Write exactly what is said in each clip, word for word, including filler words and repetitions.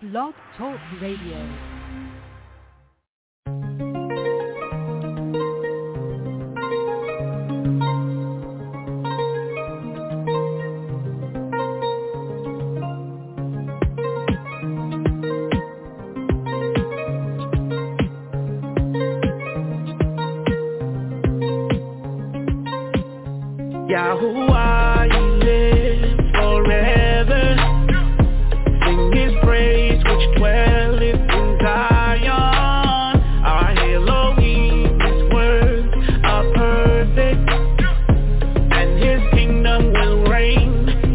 Blog Talk Radio. Yahuwah, you live forever. Sing his praise which dwelleth in Zion. Our Elohim, his words are perfect, and his kingdom will reign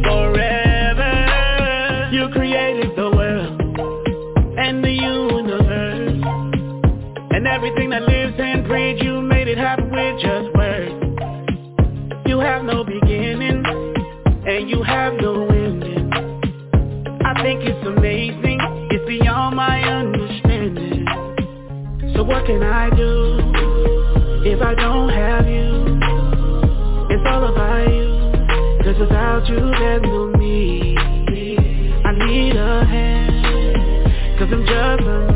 forever. You created the world and the universe, and everything that lives and breathes. You made it happen with just words. You have no beginning, and you have no ending. I think it's amazing, it's beyond my understanding. So what can I do if I don't have you? It's all about you, 'cause without you there's no me. I need a hand, 'cause I'm just a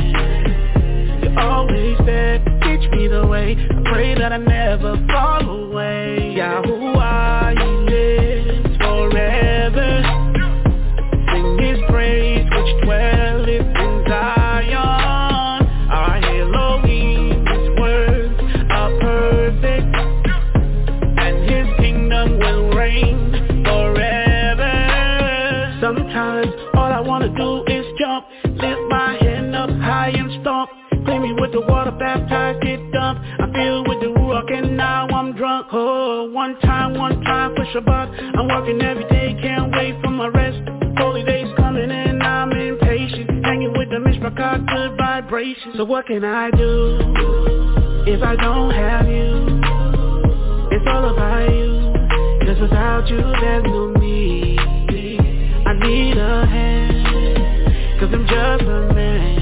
man. You're always there, teach me the way. I pray that I never fall away. Yahuwah, he lives forever. Sing his praise which dwelleth in Zion. Our Elohim, his words are perfect, and his kingdom will reign forever. Sometimes all I wanna do is jump, lift my hand up high and stomp. Clean me with the water, baptized, get dumped. I feel with the Ruach and now I'm drunk. Oh, one time, one time for Shabbat. I'm working every day, can't wait for my rest. Holy days coming and I'm impatient. Hanging with the Mishpachah, good vibrations. So what can I do if I don't have you? It's all about you, 'cause without you there's no me. I need a hand, 'cause I'm just a man.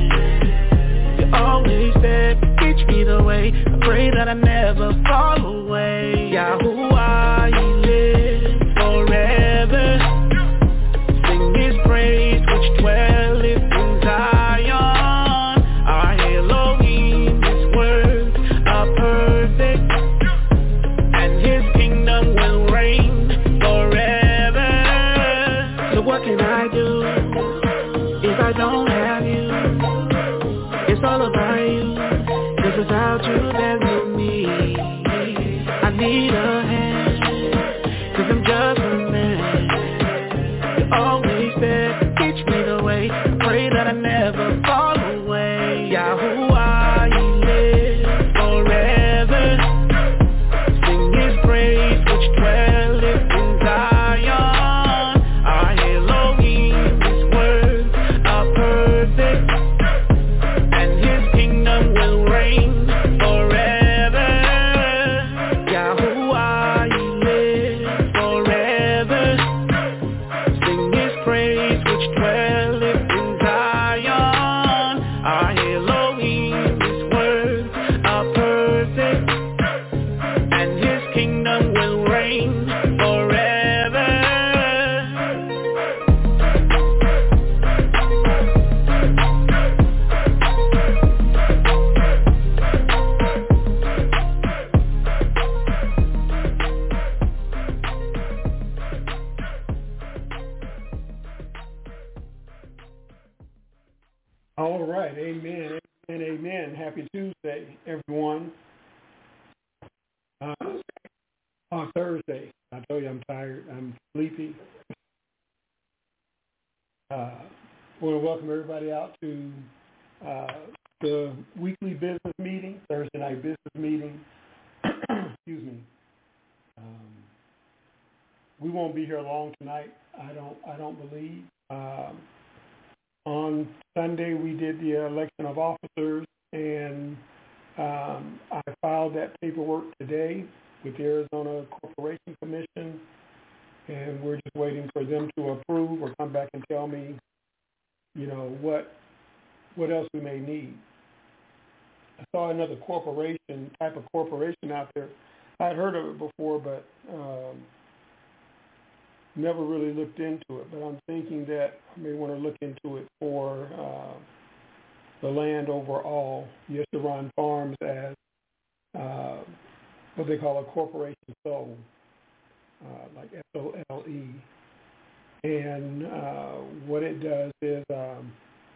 Always there, teach me the way. I pray that I never fall away. Yahuwah, he lives forever. Sing his praise which dwelleth in Zion. Our Elohim, his words are perfect, and his kingdom will reign forever. So what can I do if I don't have you? It's all about you, 'cause without you there's no me. I need a hand, 'cause I'm just a man. You're always there, teach me the way. I pray that I never fall away. Yahuwah, he lives forever. Sing his praise which dwelleth in Zion. Our Elohim, his words are perfect, will reign forever. Yahuwah, he lives forever. Sing his praise which dwelleth in Zion. Our Elohim, his words are perfect, and his kingdom will reign forever. All right, amen, amen, amen. Happy Tuesday, everyone. Uh, on Thursday, I told you I'm tired, I'm sleepy. Uh, I want to welcome everybody out to uh, the weekly business meeting, Thursday night business meeting. Excuse me. Um, we won't be here long tonight. I don't. I don't believe. Um, On Sunday, we did the election of officers, and um, I filed that paperwork today with the Arizona Corporation Commission, and we're just waiting for them to approve or come back and tell me, you know, what what else we may need. I saw another corporation, type of corporation out there. I'd heard of it before, but um, never really looked into it, but I'm thinking that I may want to look into it for uh, the land overall. Used to run farms as uh, what they call a corporation sole, uh, like S O L E. And uh, what it does is um,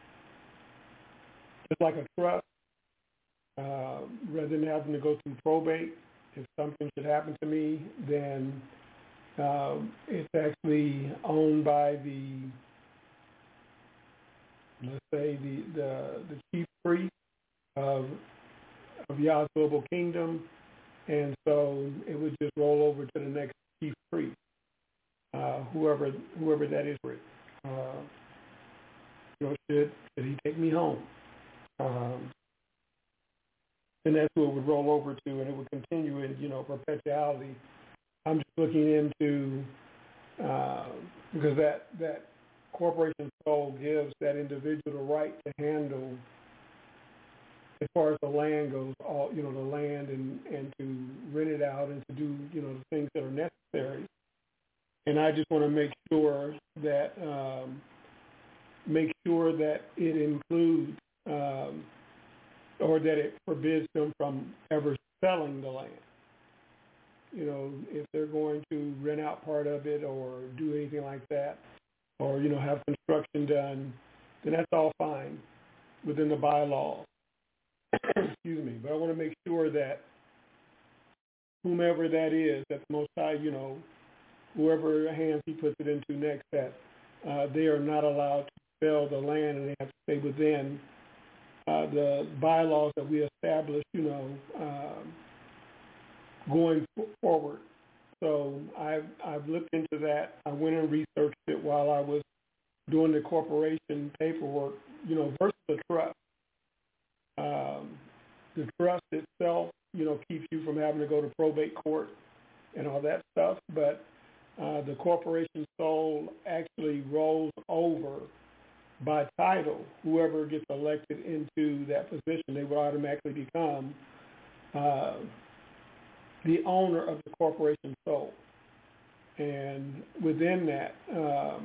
it's like a trust. Uh, rather than having to go through probate, if something should happen to me, then uh, it's actually owned by the, let's say, the, the, the chief priest of, of Yah's Global Kingdom, and so it would just roll over to the next chief priest, uh, whoever whoever that is. Uh, you know, should, should he take me home? Um, and that's who it would roll over to, and it would continue in, you know, perpetuality. I'm just looking into, uh, because that, that corporation sole gives that individual the right to handle, as far as the land goes, all, you know, the land and, and to rent it out and to do, you know, the things that are necessary. And I just want to make sure that, um, make sure that it includes, um, or that it forbids them from ever selling the land. You know, if they're going to rent out part of it or do anything like that, or, you know, have construction done, then that's all fine within the bylaws. Excuse me. But I want to make sure that whomever that is, that the Most High, you know, whoever hands he puts it into next, that uh, they are not allowed to sell the land and they have to stay within Uh, the bylaws that we established, you know, um, going forward. So I've, I've looked into that. I went and researched it while I was doing the corporation paperwork, you know, versus the trust. Um, the trust itself, you know, keeps you from having to go to probate court and all that stuff, but uh, the corporation sole actually rolls over by title. Whoever gets elected into that position, they would automatically become uh, the owner of the corporation sole. And within that, um,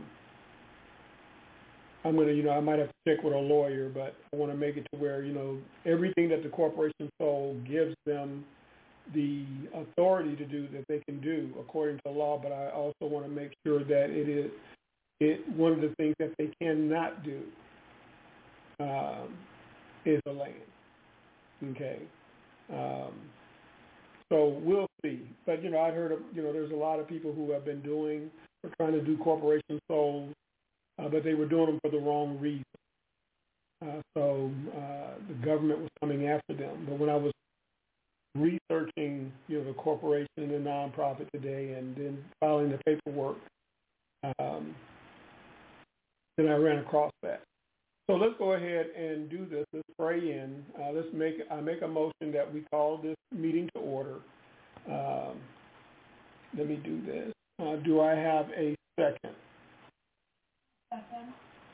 I'm going to, you know, I might have to check with a lawyer, but I want to make it to where, you know, everything that the corporation sole gives them the authority to do, that they can do according to law, but I also want to make sure that it is It, one of the things that they cannot do um, is the land. Okay, um, so we'll see. But you know, I heard of, you know, there's a lot of people who have been doing, or trying to do corporation soles, uh, but they were doing them for the wrong reason. Uh, so uh, the government was coming after them. But when I was researching, you know, the corporation and the nonprofit today, and then filing the paperwork, um, then I ran across that. So let's go ahead and do this. Let's pray in. Uh, let's make. I make a motion that we call this meeting to order. Um, let me do this. Uh, do I have a second? Second.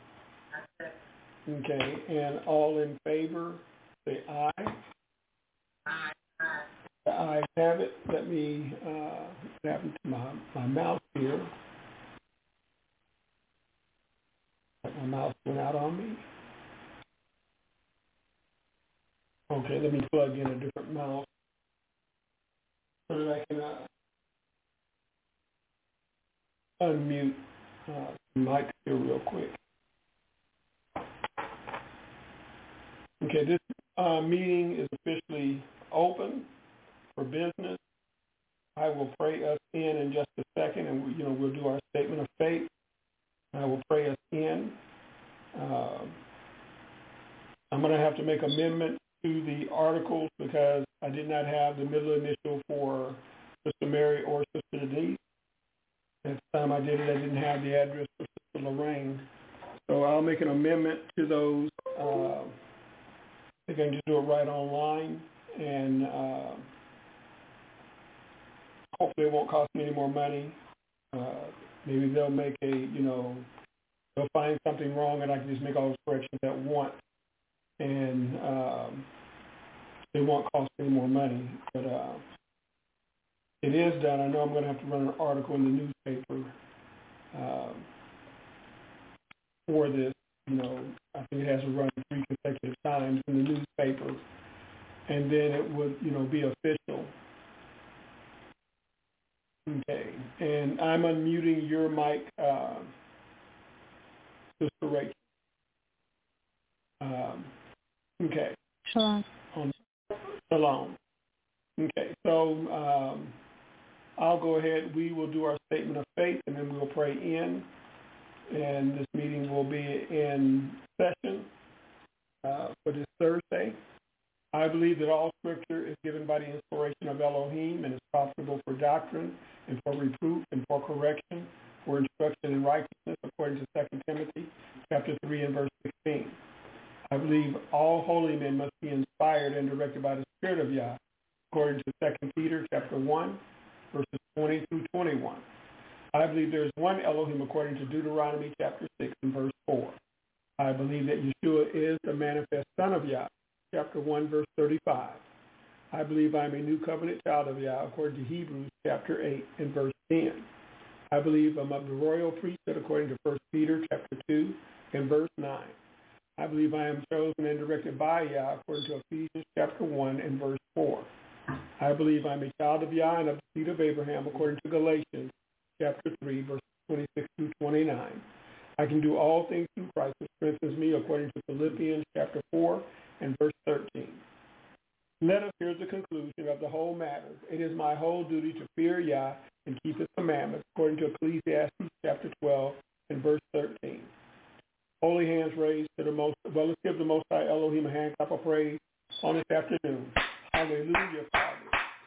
Okay. And all in favor, say aye. Aye. The ayes have it. Let me. Uh, what happened to my my mouse here? My mouse went out on me. Okay, let me plug in a different mouse so that I can uh, unmute uh, the mic here real quick. Okay, this uh, meeting is officially open for business. I will pray us in in just a second, and we, you know, we'll do our statement of faith. I will pray us in. Uh, I'm going to have to make amendments to the articles because I did not have the middle initial for Sister Mary or Sister Denise. At the time I did it, I didn't have the address for Sister Lorraine. So I'll make an amendment to those. Uh, I think I can just do it right online, and uh, hopefully it won't cost me any more money. Uh, maybe they'll make a, you know, they'll find something wrong, and I can just make all those corrections at once, and um, it won't cost any more money. But uh, it is done. I know I'm going to have to run an article in the newspaper um, for this. You know, I think it has to run three consecutive times in the newspaper, and then it would, you know, be official. Okay, and I'm unmuting your mic, uh, Sister Rachel. Um, okay. Shalom. On Shalom. Okay, so um, I'll go ahead. We will do our statement of faith, and then we'll pray in, and this meeting will be in session uh, for this Thursday. I believe that all Scripture is given by the inspiration of Elohim and is profitable for doctrine and for reproof and for correction, for instruction in righteousness, according to Second Timothy chapter three and verse sixteen. I believe all holy men must be inspired and directed by the Spirit of Yah, according to Second Peter chapter one, verses twenty through twenty-one. I believe there is one Elohim according to Deuteronomy chapter six and verse four. I believe that Yeshua is the manifest Son of Yah, chapter one, verse thirty-five. I believe I am a new covenant child of Yah, according to Hebrews chapter eight and verse ten. I believe I'm of the royal priesthood, according to First Peter chapter two and verse nine. I believe I am chosen and directed by Yah, according to Ephesians chapter one and verse four. I believe I'm a child of Yah and of the seed of Abraham, according to Galatians chapter three, verses twenty-six through twenty-nine. I can do all things through Christ who strengthens me, according to Philippians chapter four and verse thirteen. Let us hear the conclusion of the whole matter. It is my whole duty to fear Yah and keep his commandments, according to Ecclesiastes chapter twelve and verse thirteen. Holy hands raised to the most, well, let's give the Most High Elohim a hand clap of praise on this afternoon. Hallelujah, Father.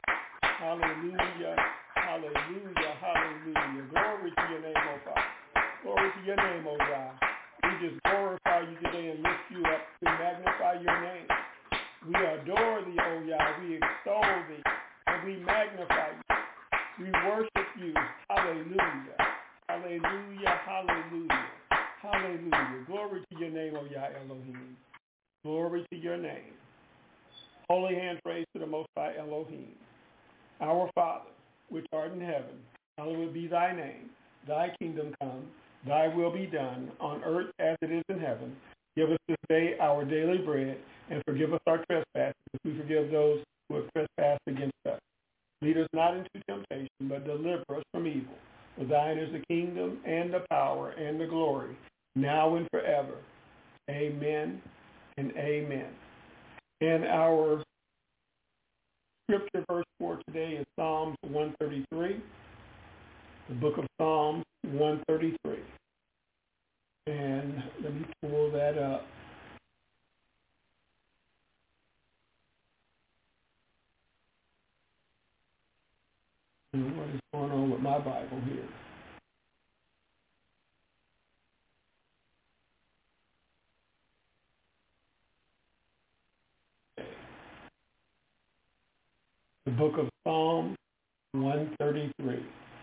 Hallelujah, hallelujah, hallelujah. Glory to your name, O Father. Glory to your name, O God. We just glorify you today and lift you up to magnify your name. We adore thee, O Yah. We extol thee and we magnify you. We worship you. Hallelujah. Hallelujah. Hallelujah. Hallelujah. Glory to your name, O Yah Elohim. Glory to your name. Holy hands raised to the Most High Elohim. Our Father, which art in heaven, hallowed be thy name. Thy kingdom come, thy will be done, on earth as it is in heaven. Give us this day our daily bread, and forgive us our trespasses, as we forgive those who have trespassed against us. Lead us not into temptation, but deliver us from evil. For thine is the kingdom, and the power, and the glory, now and forever. Amen and amen. And our scripture verse for today is Psalms one thirty-three, the book of Psalms one thirty-three. And let me pull that up. And what is going on with my Bible here? The book of Psalms one thirty-three,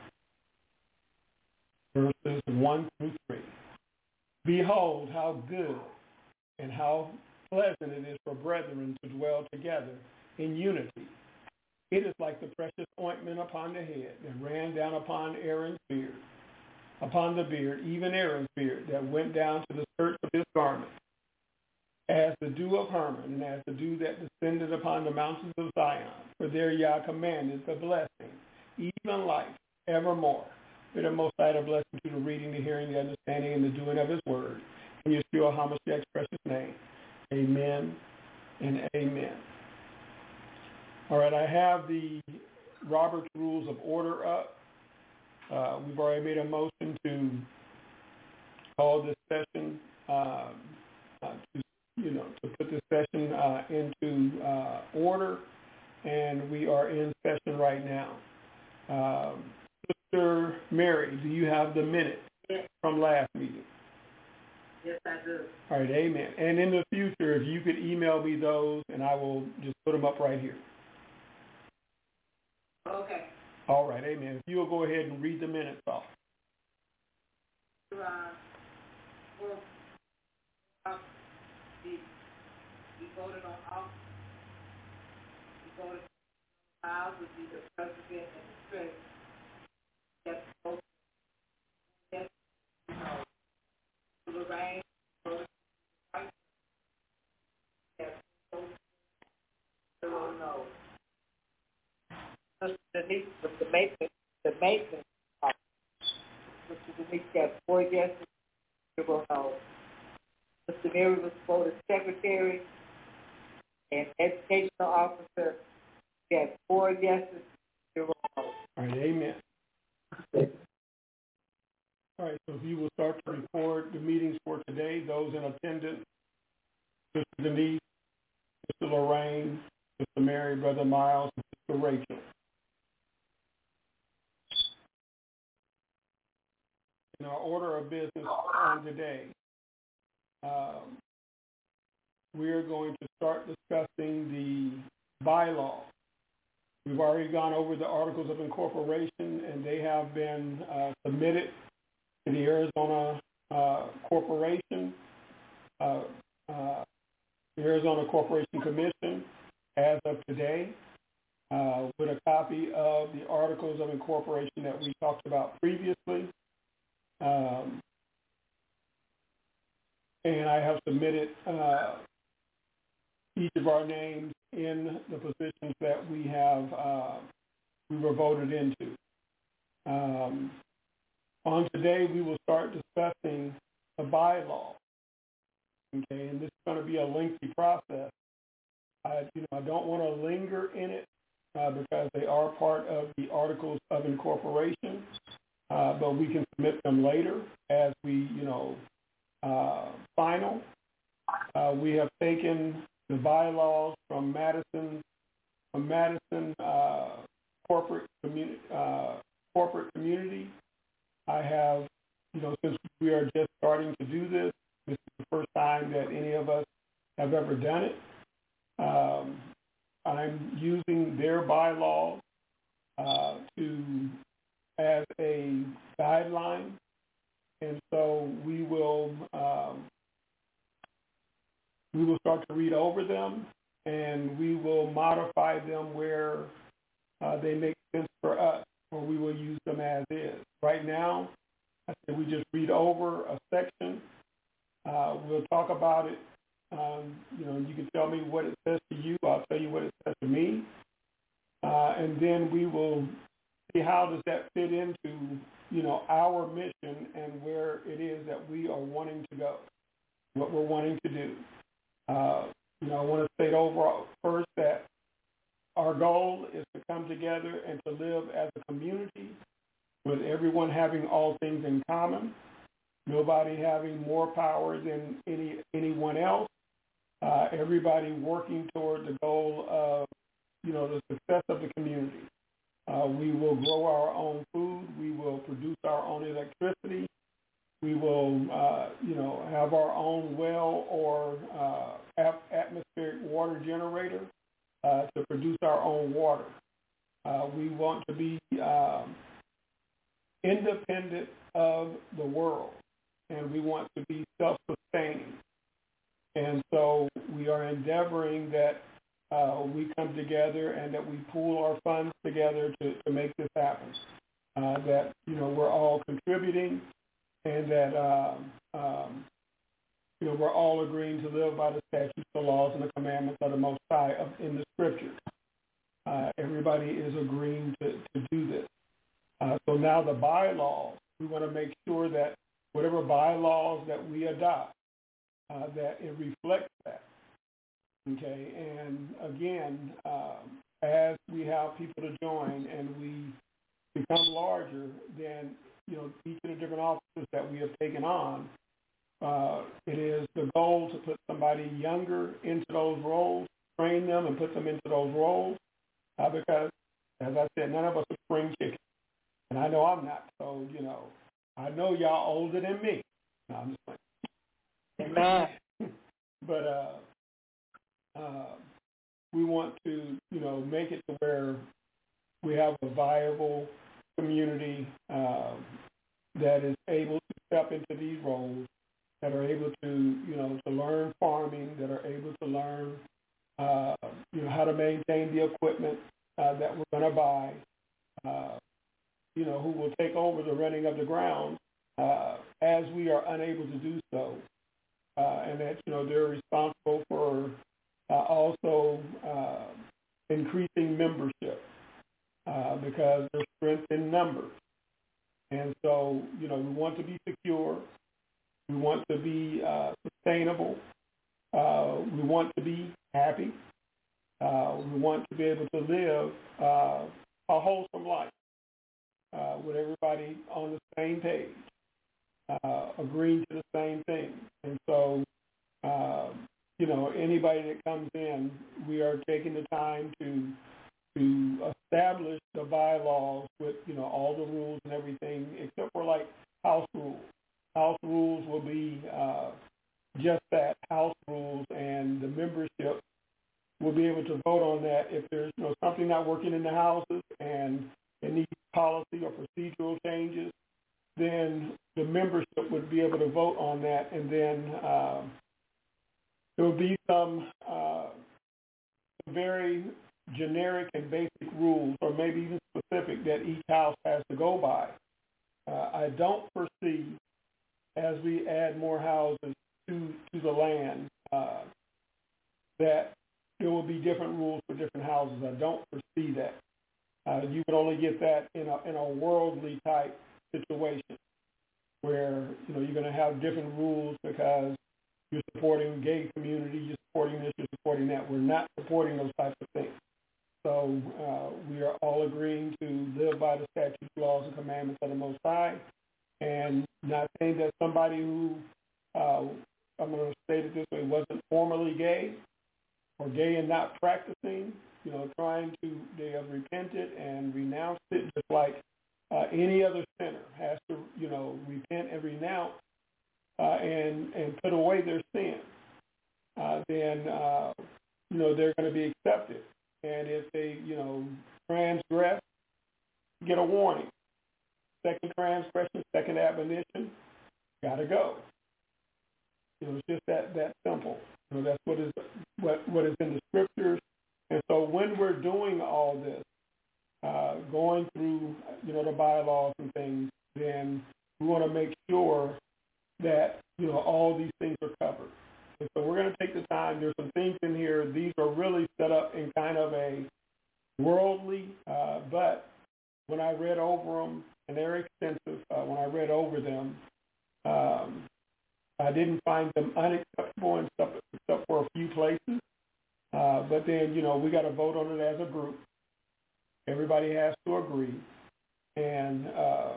verses one through three. Behold, how good and how pleasant it is for brethren to dwell together in unity. It is like the precious ointment upon the head that ran down upon Aaron's beard, upon the beard, even Aaron's beard, that went down to the skirts of his garment, as the dew of Hermon, and as the dew that descended upon the mountains of Zion. For there Yah commanded the blessing, even life, evermore. May the Most High bless you to the reading, the hearing, the understanding, and the doing of his word. In Yeshua HaMashiach's precious name. Amen and amen. All right, I have the Robert's Rules of Order up. Uh, we've already made a motion to call this session, uh, uh, to, you know, to put this session uh, into uh, order, and we are in session right now. Um, Sister Mary, do you have the minutes Yes. from last meeting? Yes, I do. All right, amen. And in the future, if you could email me those, and I will just put them up right here. Okay. All right, amen. If you'll go ahead and read the minutes off. Uh, well, uh, we, we voted on all. We voted on five, would be the president and the treasurer. Yes, both. Yes, Denise with the maintenance, the maintenance officer. Mister Denise got four yeses, zero no's. Mister Mary was voted secretary and educational officer. Got four yeses, zero no's. All right, amen. All right, so if you will start to record the meetings for today, those in attendance, Sister Denise, Sister Lorraine, Sister Mary, Brother Miles, and Sister Rachel. In our order of business on today, um, we are going to start discussing the bylaws. We've already gone over the Articles of Incorporation, and they have been uh, submitted to the Arizona uh, Corporation, uh, uh, the Arizona Corporation Commission as of today, uh, with a copy of the Articles of Incorporation that we talked about previously. Um, and I have submitted uh, each of our names in the positions that we have uh, we were voted into. Um, on today, we will start discussing the bylaw. Okay, and this is going to be a lengthy process. I, you know, I don't want to linger in it uh, because they are part of the Articles of Incorporation, uh, but we can submit them later as we, you know, uh, final. Uh, we have taken the bylaws from Madison, from Madison uh, corporate community, uh, corporate community. I have, you know, since we are just starting to do this, this is the first time that any of us have ever done it. Um, I'm using their bylaws uh, to as a guideline, and so we will um, we will start to read over them, and we will modify them where uh, they make sense for us, or we will use them as is. Right now, I said we just read over a section. Uh, we'll talk about it. Um, you know, you can tell me what it says to you. I'll tell you what it says to me. Uh, and then we will see how does that fit into, you know, our mission and where it is that we are wanting to go, what we're wanting to do. Uh, you know, I want to state overall first that our goal is to come together and to live as a community with everyone having all things in common, nobody having more power than any anyone else, uh, everybody working toward the goal of, you know, the success of the community. Uh, we will grow our own food. We will produce our own electricity. We will, uh, you know, have our own well or uh, atmospheric water generator uh, to produce our own water. Uh, we want to be um, independent of the world, and we want to be self-sustaining. And so we are endeavoring that uh, we come together and that we pool our funds together to, to make this happen, uh, that, you know, we're all contributing, and that, um, um, you know, we're all agreeing to live by the statutes, the laws, and the commandments of the Most High of, in the Scriptures. Uh, everybody is agreeing to, to do this. Uh, so now the bylaws, we want to make sure that whatever bylaws that we adopt, uh, that it reflects that. Okay, and again, um, as we have people to join and we become larger, then, you know, each of the different offices that we have taken on, uh, it is the goal to put somebody younger into those roles, train them and put them into those roles, uh, because, as I said, none of us are spring chickens. And I know I'm not, so, you know, I know y'all older than me. No, I'm just playing. Amen. But uh, uh, we want to, you know, make it to where we have a viable community uh, that is able to step into these roles, that are able to, you know, to learn farming, that are able to learn, uh, you know, how to maintain the equipment uh, that we're going to buy, uh, you know, who will take over the running of the ground uh, as we are unable to do so. Uh, and that, you know, they're responsible for uh, also uh, increasing membership. uh, because there's strength in numbers. And so, you know, we want to be secure. We want to be uh, sustainable. Uh, we want to be happy. Uh, we want to be able to live uh, a wholesome life uh, with everybody on the same page, uh, agreeing to the same thing. And so, uh, you know, anybody that comes in, we are taking the time to to establish the bylaws with, you know, all the rules and everything, except for like house rules. House rules will be uh, just that, house rules, and the membership will be able to vote on that if there's, you know, something not working in the houses and it needs policy or procedural changes, then the membership would be able to vote on that, and then uh, there will be some uh, very generic and basic rules, or maybe even specific, that each house has to go by. Uh, I don't foresee, as we add more houses to to the land, uh, that there will be different rules for different houses. I don't foresee that. Uh, you would only get that in a in a worldly type situation, where, you know, you're going to have different rules because you're supporting gay community, you're supporting this, you're supporting that. We're not supporting those types of things. So uh, we are all agreeing to live by the statutes, laws, and commandments of the Most High, and not saying that somebody who, uh, I'm going to state it this way, wasn't formerly gay or gay and not practicing, you know, trying to, they have repented and renounced it, just like uh, any other sinner has to, you know, repent and renounce uh, and, and put away their sin. Uh, then, uh, you know, they're going to be accepted. And if they, you know, transgress, get a warning. Second transgression, second admonition, gotta go. You know, it's just that that simple. You know, that's what is what what is in the scriptures. And so when we're doing all this, uh, going through, you know, the bylaws and things, then we want to make sure that, you know, all these things are covered. And so we're going to take the time. There's some things in here. These are really set up in kind of a worldly, uh, but when I read over them, and they're extensive, uh, when I read over them, um, I didn't find them unacceptable and stuff, except for a few places. Uh, but then, you know, we got to vote on it as a group. Everybody has to agree. And, uh,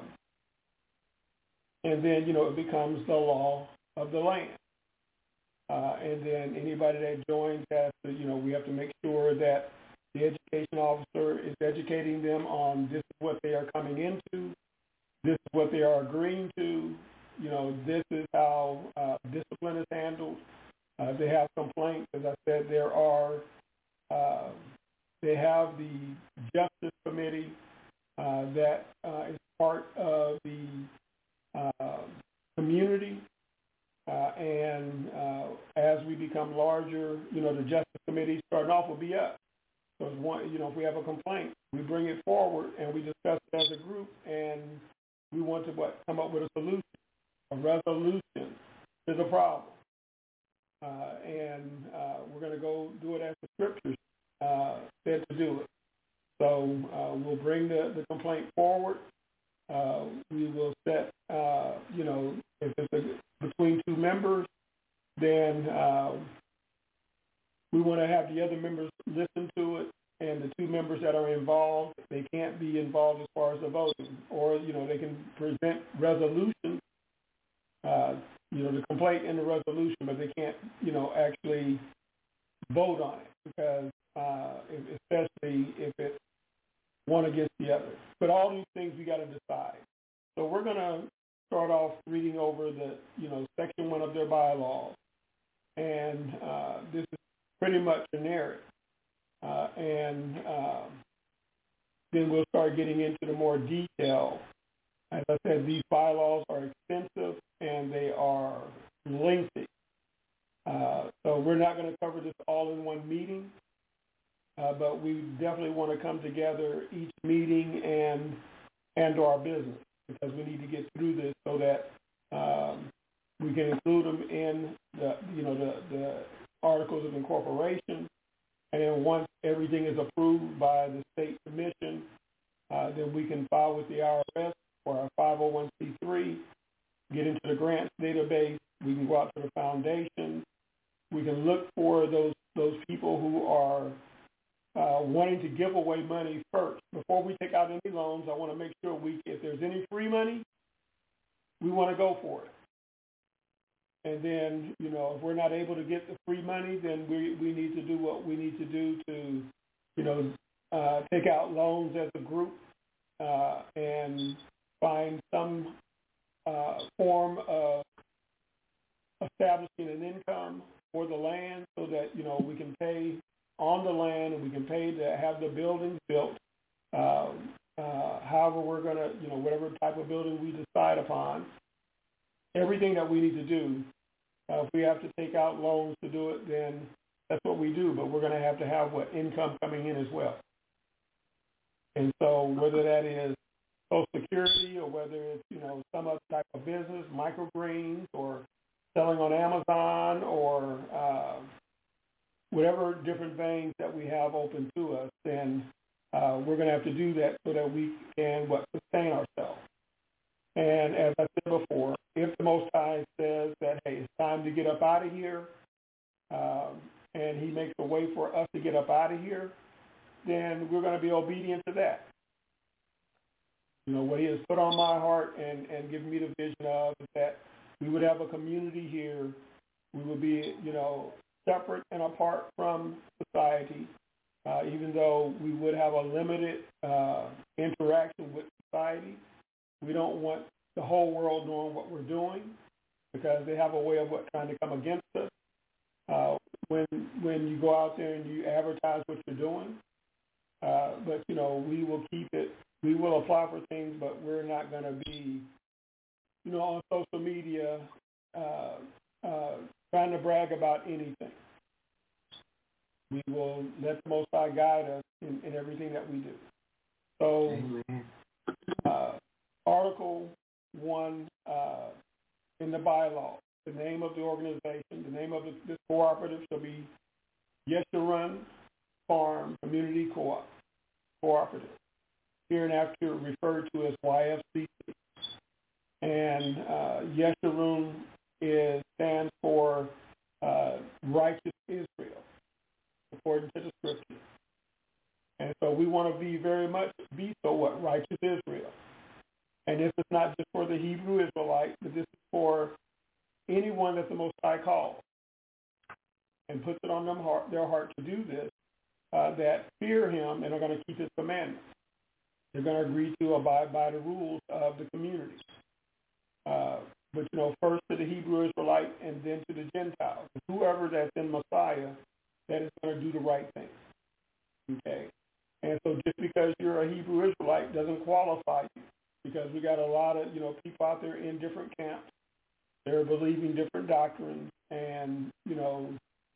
and then, you know, it becomes the law of the land. Uh, and then anybody that joins has to, you know, we have to make sure that the education officer is educating them on this is what they are coming into, this is what they are agreeing to, you know, this is how uh, discipline is handled. Uh, they have complaints. As I said, there are, uh, they have the Justice Committee uh, that uh, is part of the uh, community. Uh, and uh, as we become larger, you know, the Justice Committee starting off will be us. So, it's one, you know, if we have a complaint, we bring it forward and we discuss it as a group, and we want to what come up with a solution, a resolution to the problem. Uh, and uh, we're going to go do it as the scriptures uh, said to do it. So uh, we'll bring the, the complaint forward. Uh, we will set, uh, you know, if it's a, between two members, then uh, we want to have the other members listen to it, and the two members that are involved, they can't be involved as far as the voting, or, you know, they can present resolutions, uh, you know, the complaint and the resolution, but they can't, you know, actually vote on it, because uh, if, especially if it's one against the other. But all these things we got to decide. So we're going to start off reading over the, you know, section one of their bylaws. And uh, this is pretty much generic. Uh, and uh, then we'll start getting into the more detail. As I said, these bylaws are extensive and they are lengthy. Uh, so we're not going to cover this all in one meeting. Uh, but we definitely want to come together each meeting and and our business, because we need to get through this so that um, we can include them in the you know the, the articles of incorporation, and then once everything is approved by the state commission, uh, then we can file with the I R S for our five oh one c three, get into the grants database. We can go out to the foundation. We can look for those those people who are uh, wanting to give away money first. Before we take out any loans, I want to make sure we, if there's any free money, we want to go for it. And then, you know, if we're not able to get the free money, then we, we need to do what we need to do to, you know, uh, take out loans as a group uh, and find some uh, form of establishing an income for the land so that, you know, we can pay on the land and we can pay to have the buildings built. Uh, uh, however we're going to, you know, whatever type of building we decide upon, everything that we need to do. Uh, if we have to take out loans to do it, then that's what we do. But we're going to have to have what income coming in as well. And so whether that is Social Security or whether it's, you know, some other type of business, microgreens or selling on Amazon or uh, whatever different things that we have open to us, then uh, we're going to have to do that so that we can what sustain ourselves. And as I said before, if the Most High says that, hey, it's time to get up out of here, um, and he makes a way for us to get up out of here, then we're going to be obedient to that. You know, what he has put on my heart and, and given me the vision of is that we would have a community here. We would be, you know, separate and apart from society, uh, even though we would have a limited uh, interaction with society. We don't want the whole world knowing what we're doing because they have a way of what trying to come against us. Uh, when when you go out there and you advertise what you're doing, uh, but you know we will keep it. We will apply for things, but we're not going to be, you know, on social media uh, uh, trying to brag about anything. We will let the Most High guide us in, in everything that we do. So. Uh, Article one uh, in the bylaw, the name of the organization, the name of the, this cooperative shall be Yeshurun Farm Community Co-op Cooperative, hereinafter referred to as Y F C C. And uh, Yeshurun is stands for uh, Righteous Israel, according to the scripture. And so we want to be very much be so what righteous Israel. And this is not just for the Hebrew Israelite, but this is for anyone that the Most High calls and puts it on them heart, their heart to do this, uh, that fear him and are going to keep his commandments. They're going to agree to abide by the rules of the community. Uh, but, you know, first to the Hebrew Israelite and then to the Gentiles. Whoever that's in Messiah that is going to do the right thing. Okay? And so just because you're a Hebrew Israelite doesn't qualify you. Because we got a lot of, you know, people out there in different camps. They're believing different doctrines and, you know,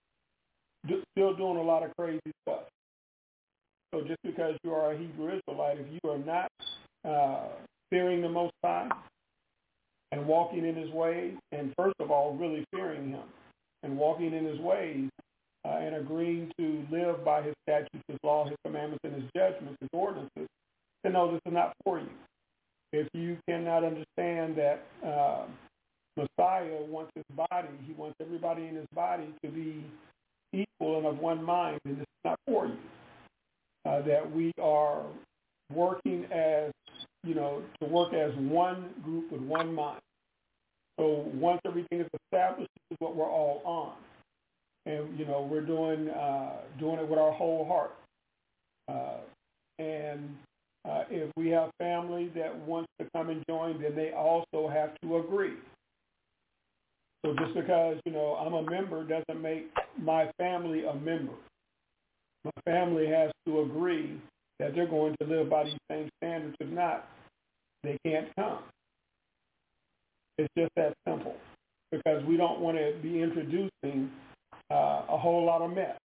d- still doing a lot of crazy stuff. So just because you are a Hebrew Israelite, if you are not uh, fearing the Most High and walking in his ways, and first of all, really fearing him and walking in his ways uh, and agreeing to live by his statutes, his law, his commandments, and his judgments, his ordinances, then no, this is not for you. If you cannot understand that uh, Messiah wants his body, he wants everybody in his body to be equal and of one mind, and this is not for you. Uh, that we are working as, you know, to work as one group with one mind. So once everything is established, this is what we're all on. And, you know, we're doing, uh, doing it with our whole heart. Uh, and Uh, if we have family that wants to come and join, then they also have to agree. So just because, you know, I'm a member doesn't make my family a member. My family has to agree that they're going to live by these same standards. If not, they can't come. It's just that simple. Because we don't want to be introducing uh, a whole lot of mess.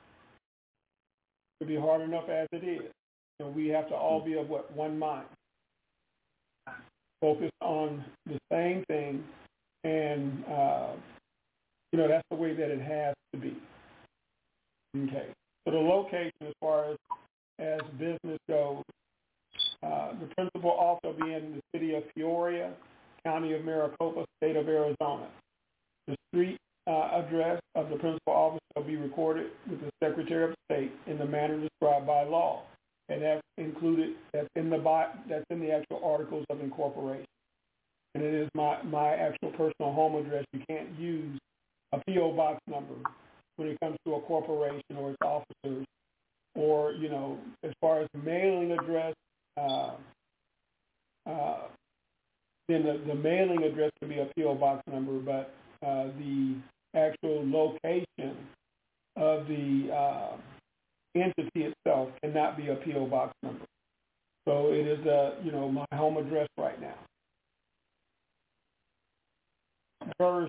It would be hard enough as it is. And we have to all be of what? One mind. Focused on the same thing. And, uh, you know, that's the way that it has to be. Okay. So the location as far as, as business goes, Uh, the principal office will be in the city of Peoria, county of Maricopa, state of Arizona. The street uh, address of the principal office will be recorded with the Secretary of State in the manner described by law, and that's included. That's in the that's in the actual articles of incorporation. And it is my my actual personal home address. You can't use a P O box number when it comes to a corporation or its officers, or you know, as far as mailing address. Uh, uh, then the, the mailing address can be a P O box number, but uh, the actual location of the uh, entity itself cannot be a P O box number. So it is, uh, you know, my home address right now. Version.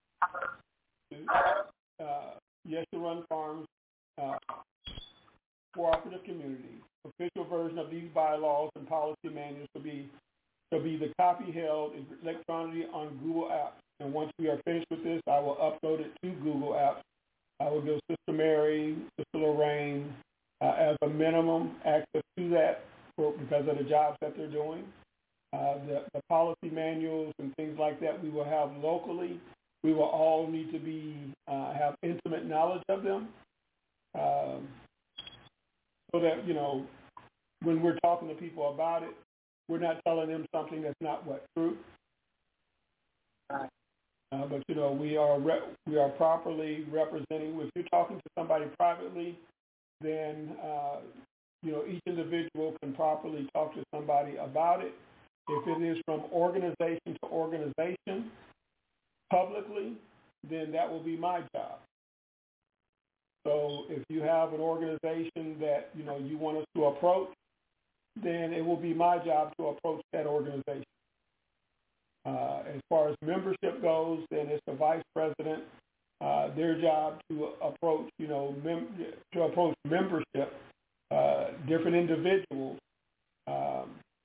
Uh, Yeshurun Farms uh, Cooperative Community. Official version of these bylaws and policy manuals will be will be the copy held electronically on Google Apps. And once we are finished with this, I will upload it to Google Apps. I will give Sister Mary, Sister Lorraine, uh, as a minimum access to that for, because of the jobs that they're doing. Uh, the, the policy manuals and things like that we will have locally. We will all need to be uh, have intimate knowledge of them. Um, So that, you know, when we're talking to people about it, we're not telling them something that's not what, true? Uh, but, you know, we are re- we are properly representing. If you're talking to somebody privately, then, uh, you know, each individual can properly talk to somebody about it. If it is from organization to organization publicly, then that will be my job. So if you have an organization that, you know, you want us to approach, then it will be my job to approach that organization. Uh, as far as membership goes, then it's the vice president, uh, their job to approach, you know, mem- to approach membership, uh, different individuals. Um,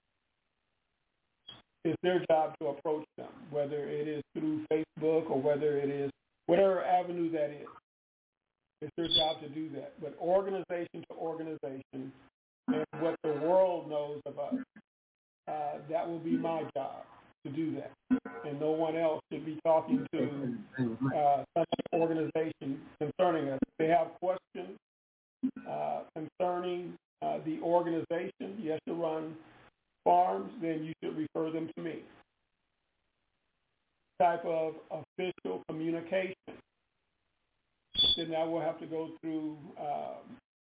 it's their job to approach them, whether it is through Facebook or whether it is whatever avenue that is. It's their job to do that. But organization to organization, and what the world knows of us, uh, that will be my job to do that. And no one else should be talking to uh, some organization concerning us. If they have questions uh, concerning uh, the organization, Yeshurun Farms, then you should refer them to me. Type of official communication. Then I will have to go through um,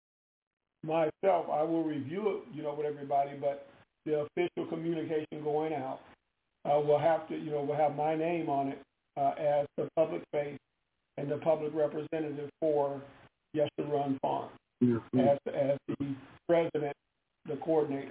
myself. I will review it, you know, with everybody, but the official communication going out uh, will have to, you know, will have my name on it uh, as the public face and the public representative for Yeshurun Farm, mm-hmm. as as the president, the coordinator.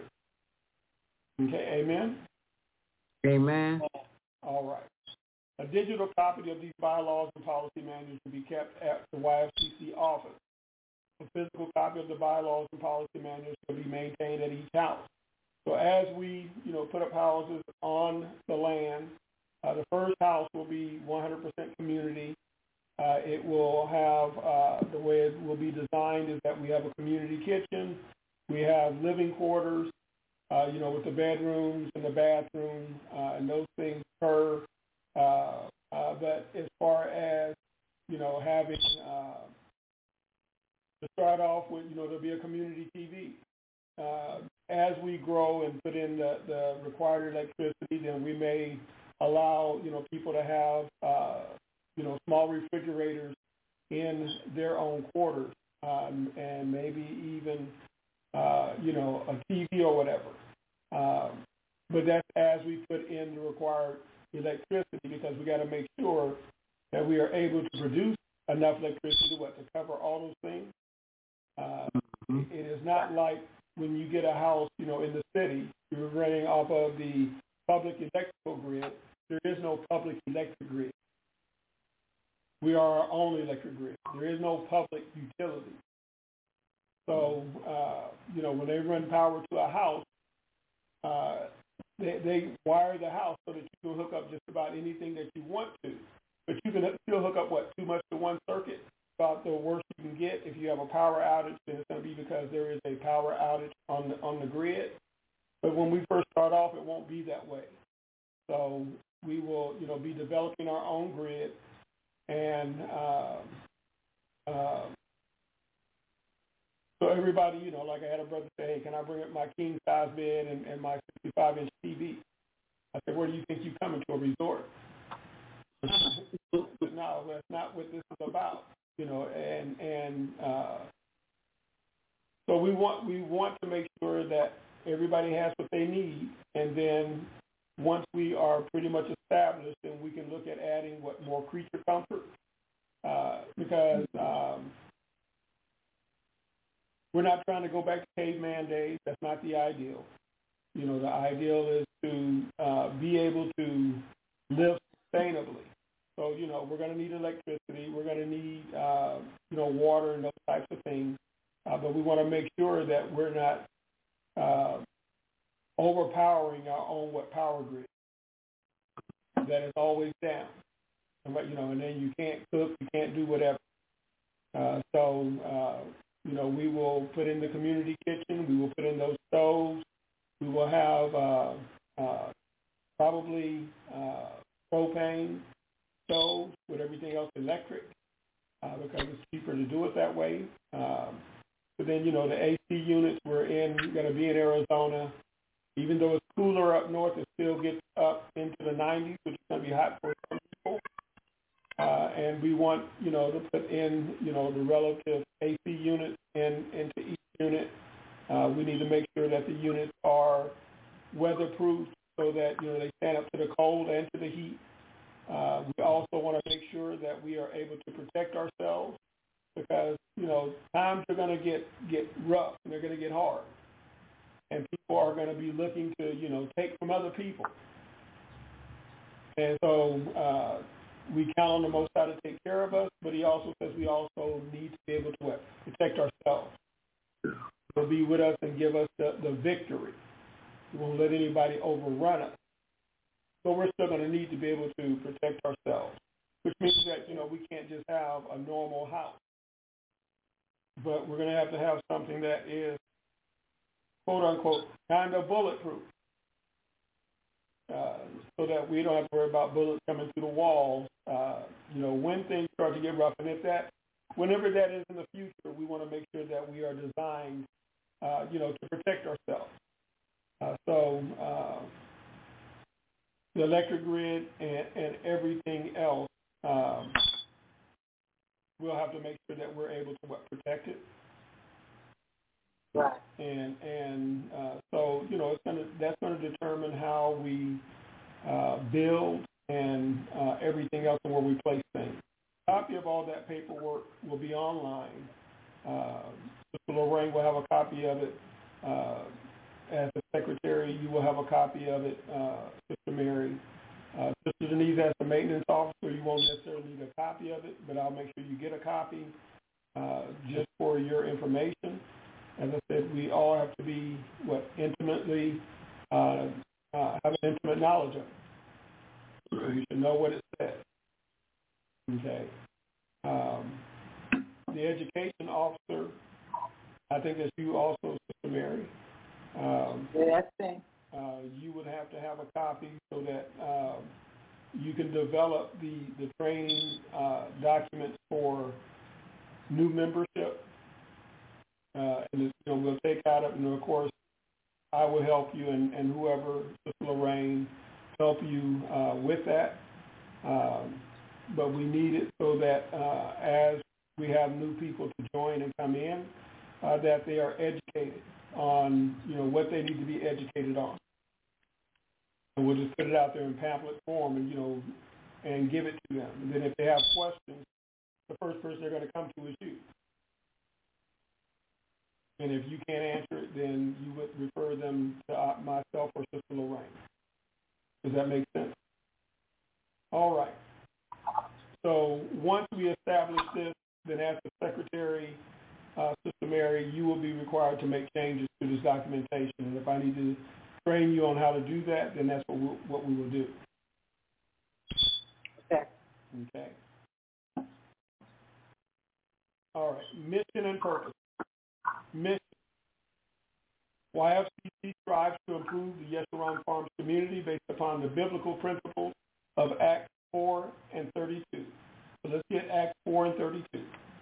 Okay, amen? Amen. All right. A digital copy of these bylaws and policy manuals will be kept at the Y F C C office. A physical copy of the bylaws and policy manuals will be maintained at each house. So as we, you know, put up houses on the land, uh, the first house will be one hundred percent community. Uh, it will have, uh, the way it will be designed is that we have a community kitchen, we have living quarters, uh, you know, with the bedrooms and the bathroom uh, and those things per. Uh, uh, but as far as, you know, having, uh, to start off with, you know, there'll be a community T V. Uh, as we grow and put in the, the required electricity, then we may allow, you know, people to have, uh, you know, small refrigerators in their own quarters, um, and maybe even, uh, you know, a T V or whatever. Um, but that's as we put in the required electricity, because we got to make sure that we are able to produce enough electricity to what to cover all those things. Uh, mm-hmm. It is not like when you get a house, you know, in the city, you're running off of the public electrical grid. There is no public electric grid. We are our own electric grid. There is no public utility. So, uh, you know, when they run power to a house, uh, They, they wire the house so that you can hook up just about anything that you want to. But you can still hook up, what, too much to one circuit? About the worst you can get. If you have a power outage, then it's going to be because there is a power outage on the, on the grid. But when we first start off, it won't be that way. So we will, you know, be developing our own grid, and uh, uh, so everybody, you know, like I had a brother say, hey, can I bring up my king size bed and, and my sixty-five inch T V? I said, where do you think you come into a resort? No, that's not what this is about, you know, and and uh, so we want we want to make sure that everybody has what they need, and then once we are pretty much established, then we can look at adding what more creature comfort, uh, because um, we're not trying to go back to caveman days. That's not the ideal. You know, the ideal is to uh, be able to live sustainably. So, you know, we're going to need electricity. We're going to need, uh, you know, water and those types of things. Uh, but we want to make sure that we're not uh, overpowering our own what power grid that is always down. But, you know, and then you can't cook, you can't do whatever. Uh, so, uh, you know, we will put in the community kitchen. We will put in those stoves. We will have uh, uh, probably uh, propane stoves with everything else electric uh, because it's cheaper to do it that way. Um, but then, you know, the A C units we're in, we're going to be in Arizona. Even though it's cooler up north, it still gets up into the nineties, which is going to be hot for some people. Uh, and we want, you know, to put in, you know, the relative A C units in, into each unit. Uh, we need to make sure that the units are weatherproof so that, you know, they stand up to the cold and to the heat. Uh, we also want to make sure that we are able to protect ourselves because, you know, times are going to get, get rough and they're going to get hard. And people are going to be looking to, you know, take from other people. And so uh, we count on the Most High to take care of us, but he also says we also need to be able to what? Protect ourselves. He'll be with us and give us the, the victory. We won't let anybody overrun us. So we're still going to need to be able to protect ourselves, which means that, you know, we can't just have a normal house. But we're going to have to have something that is, quote, unquote, kind of bulletproof uh, so that we don't have to worry about bullets coming through the walls, uh, you know, when things start to get rough. And if that, whenever that is in the future, we want to make sure that we are designed, uh, you know, to protect ourselves. Uh, so uh, the electric grid and, and everything else, um, we'll have to make sure that we're able to what, protect it. Right. And and uh, so, you know, it's gonna that's going to determine how we uh, build and uh, everything else and where we place things. A copy of all that paperwork will be online. Uh, Sister Lorraine will have a copy of it. Uh, as the secretary, you will have a copy of it, uh, Sister Mary. Uh, Sister Denise, as the maintenance officer, you won't necessarily need a copy of it, but I'll make sure you get a copy uh, just for your information. As I said, we all have to be, what, intimately, uh, uh, have an intimate knowledge of it. So we should know what it says. Okay. Um, the education officer, I think that's you also, Sister Mary. Um, Yeah, that's it. uh, you would have to have a copy so that um, you can develop the, the training uh, documents for new membership. Uh, and, you know, we'll take out of, and of course, I will help you, and, and whoever, Sister Lorraine, help you uh, with that. Um, but we need it so that uh, as we have new people to join and come in, uh, that they are educated on, you know, what they need to be educated on. And we'll just put it out there in pamphlet form, and you know, and give it to them. And then if they have questions, the first person they're going to come to is you. And if you can't answer it, then you would refer them to uh, myself or Sister Lorraine. Does that make sense? All right. So once we establish this, then as the secretary, uh, Sister Mary, you will be required to make changes to this documentation. And if I need to train you on how to do that, then that's what, we'll, what we will do. Okay. Okay. All right. Mission and purpose. Mission. Y F C C strives to improve the Yeshurun Farms community based upon the biblical principles of Acts four and thirty-two. So let's get Acts four and thirty-two.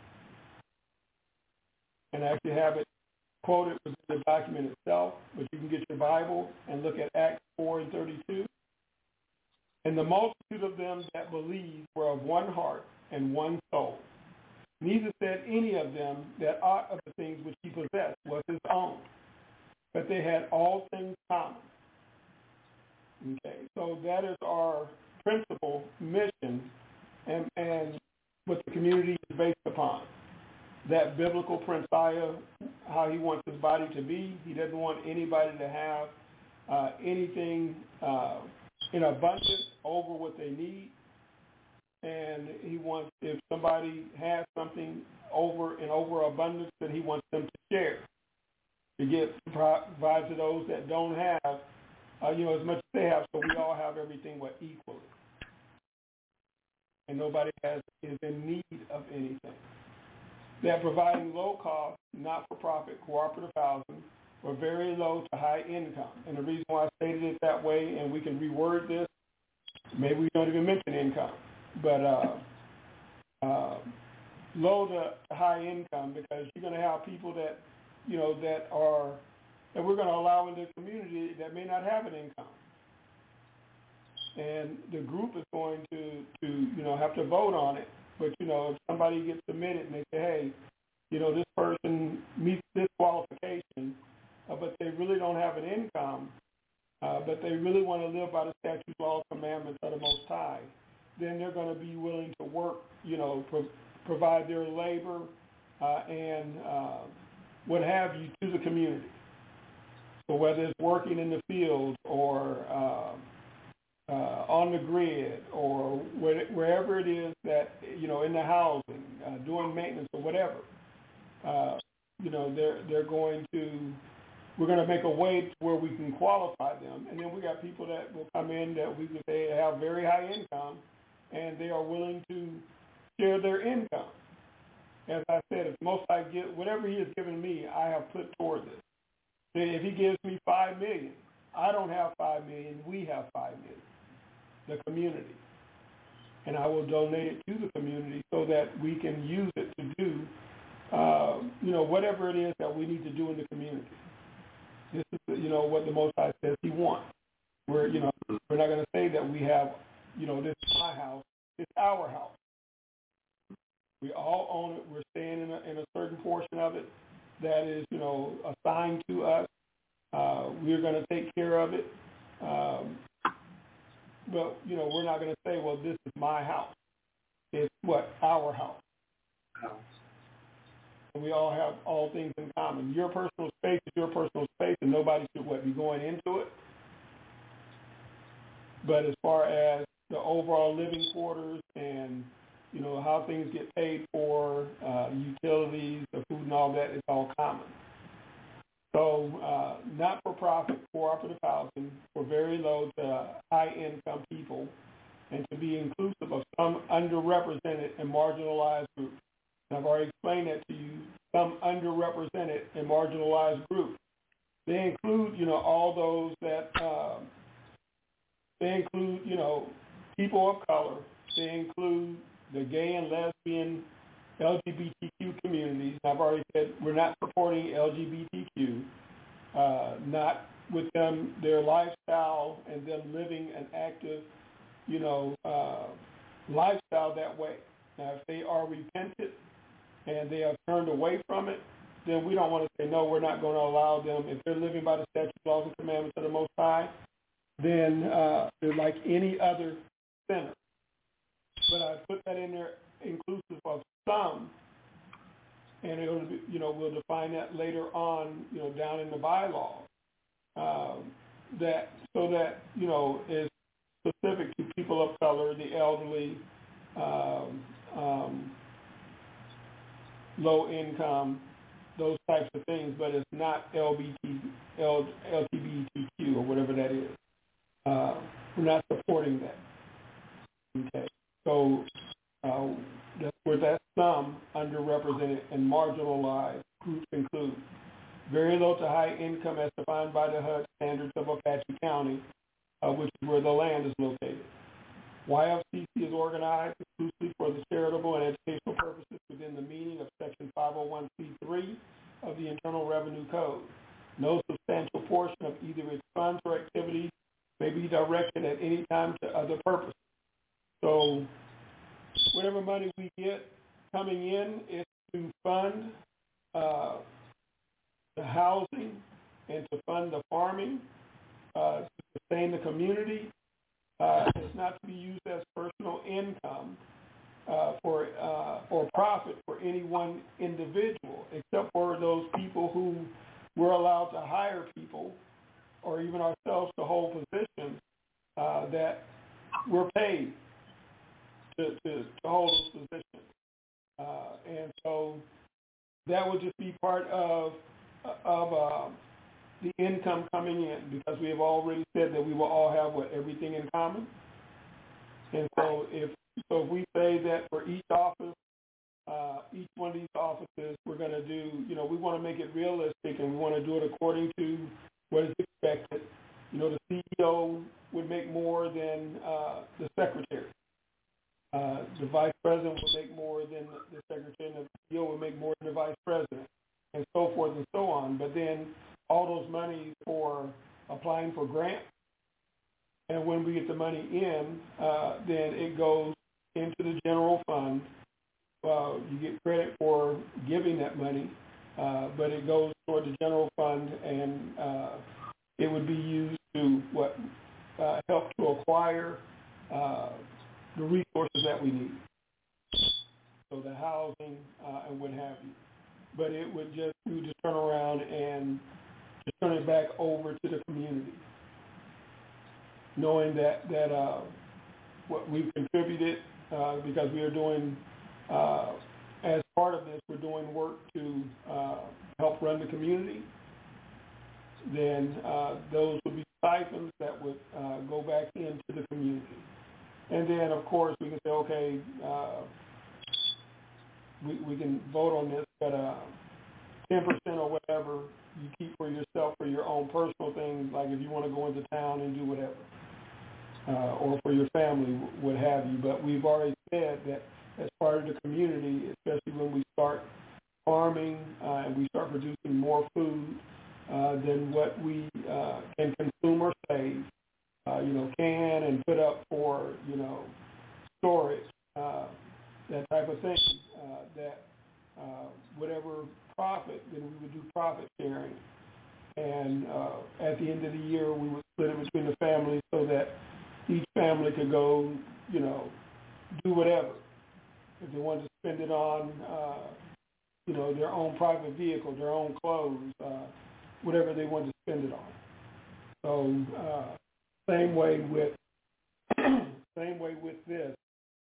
And I actually have it quoted within the document itself, but you can get your Bible and look at Acts four and thirty-two. And the multitude of them that believed were of one heart and one soul. Neither said any of them that aught of the things which he possessed was his own, but they had all things common. Okay, so that is our principal mission and, and what the community is based upon. That biblical principle, how he wants his body to be. He doesn't want anybody to have uh, anything uh, in abundance over what they need. And he wants, if somebody has something over and over abundance, then he wants them to share, to give, provide to those that don't have, uh, you know, as much as they have, so we all have everything but equally. And nobody has is in need of anything. That providing low-cost, not-for-profit cooperative housing for very low to high income. And the reason why I stated it that way, and we can reword this, maybe we don't even mention income, but uh, uh, low to high income, because you're going to have people that, you know, that are, that we're going to allow in the community that may not have an income. And the group is going to, to, you know, have to vote on it. But, you know, if somebody gets submitted and they say, hey, you know, this person meets this qualification, uh, but they really don't have an income, uh, but they really want to live by the statutes, laws, commandments of the Most High, then they're going to be willing to work, you know, pro- provide their labor uh, and uh, what have you to the community. So whether it's working in the field or uh, uh, on the grid or where, wherever it is that, you know, in the housing, uh, doing maintenance or whatever, uh, you know, they're they're going to, we're going to make a way to where we can qualify them. And then we got people that will come in that we can say have very high income, and they are willing to share their income. As I said, if most I get, whatever he has given me, I have put toward this. If he gives me five million, I don't have five million. We have five million, the community, and I will donate it to the community so that we can use it to do, uh, you know, whatever it is that we need to do in the community. This is, you know, what the Most High says He wants. We're, you know, we're not going to say that we have, you know, this is my house. It's our house. We all own it. We're staying in a, in a certain portion of it that is, you know, assigned to us. Uh, we're going to take care of it. Um, but, you know, we're not going to say, well, this is my house. It's what? Our house. House. And we all have all things in common. Your personal space is your personal space, and nobody should, what, be going into it. But as far as the overall living quarters and, you know, how things get paid for, uh, utilities, the food and all that, it's all common. So uh, not-for-profit cooperative housing for very low to high-income people, and to be inclusive of some underrepresented and marginalized groups. And I've already explained that to you, some underrepresented and marginalized groups. They include, you know, all those that, um, they include, you know, people of color. They include the gay and lesbian, L G B T Q communities. I've already said we're not supporting L G B T Q, uh, not with them, their lifestyle and them living an active, you know, uh, lifestyle that way. Now, if they are repentant and they have turned away from it, then we don't want to say, no, we're not going to allow them. If they're living by the statutes, laws, and commandments of the Most High, then uh, they're like any other sinner. But I put that in there inclusive of some, and it'll be, you know, we'll define that later on, you know, down in the bylaws, um, that so that, you know, is specific to people of color, the elderly, um, um, low income, those types of things, but it's not L G B T Q or whatever that is. Uh, we're not supporting that. Okay, so uh, that's where that some underrepresented and marginalized groups include. very low to high income as defined by the H U D standards of Apache County, uh, which is where the land is located. Y F C C is organized exclusively for the charitable and educational purposes within the meaning of Section five oh one c three of the Internal Revenue Code. No substantial portion of either its funds or activities may be directed at any time to other purposes. So whatever money we get coming in is to fund uh, the housing and to fund the farming, uh, to sustain the community. Uh, it's not to be used as personal income uh, for uh, or profit for any one individual, except for those people who we're allowed to hire people or even ourselves to hold positions uh, that we're paid to, to, to hold those positions. Uh, and so that would just be part of of uh, the income coming in, because we have already said that we will all have what everything in common. And so if so, if we say that for each office, uh, each one of these offices, we're going to do, you know, we want to make it realistic, and we want to do it according to what is expected. You know, the C E O would make more than uh, the secretary. Uh, the vice president would make more than the secretary, and the C E O would make more than the vice president, and so forth and so on. But then all those monies for applying for grants, and when we get the money in, uh, then it goes into the general fund. Uh, you get credit for giving that money, uh, but it goes toward the general fund, and uh, it would be used to what uh, help to acquire uh, the resources that we need, so the housing uh, and what have you. But it would just we would just turn around and just turn it back over to the community, knowing that that uh, what we've contributed uh, because we are doing. Uh, as part of this, we're doing work to uh, help run the community. Then uh, those would be stipends that would uh, go back into the community. And then, of course, we can say, okay, uh, we, we can vote on this, but uh, ten percent or whatever you keep for yourself for your own personal things, like if you want to go into town and do whatever, uh, or for your family, what have you. But we've already said that as part of the community, especially when we start farming uh, and we start producing more food uh, than what we uh, can consume or save, uh, you know, can and put up for, you know, storage, uh, that type of thing, uh, that uh, whatever profit, then we would do profit sharing. And uh, at the end of the year, we would split it between the families so that each family could go, you know, do whatever. If they wanted to spend it on, uh, you know, their own private vehicle, their own clothes, uh, whatever they wanted to spend it on. So uh, same way with same way with this.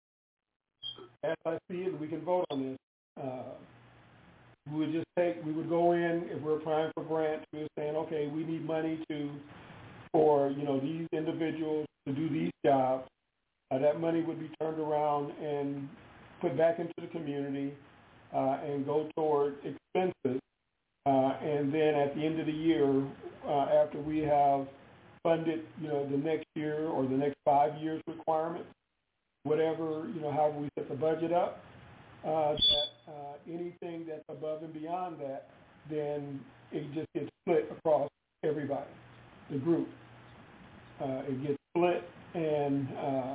As I see it, we can vote on this. Uh, we would just take, we would go in if we're applying for grants. We were saying, okay, we need money to for you know these individuals to do these jobs. Uh, that money would be turned around and put back into the community uh, and go toward expenses. Uh, and then at the end of the year, uh, after we have funded, you know, the next year or the next five years requirements, whatever, you know, however we set the budget up, uh, that uh, anything that's above and beyond that, then it just gets split across everybody, the group. Uh, it gets split and uh,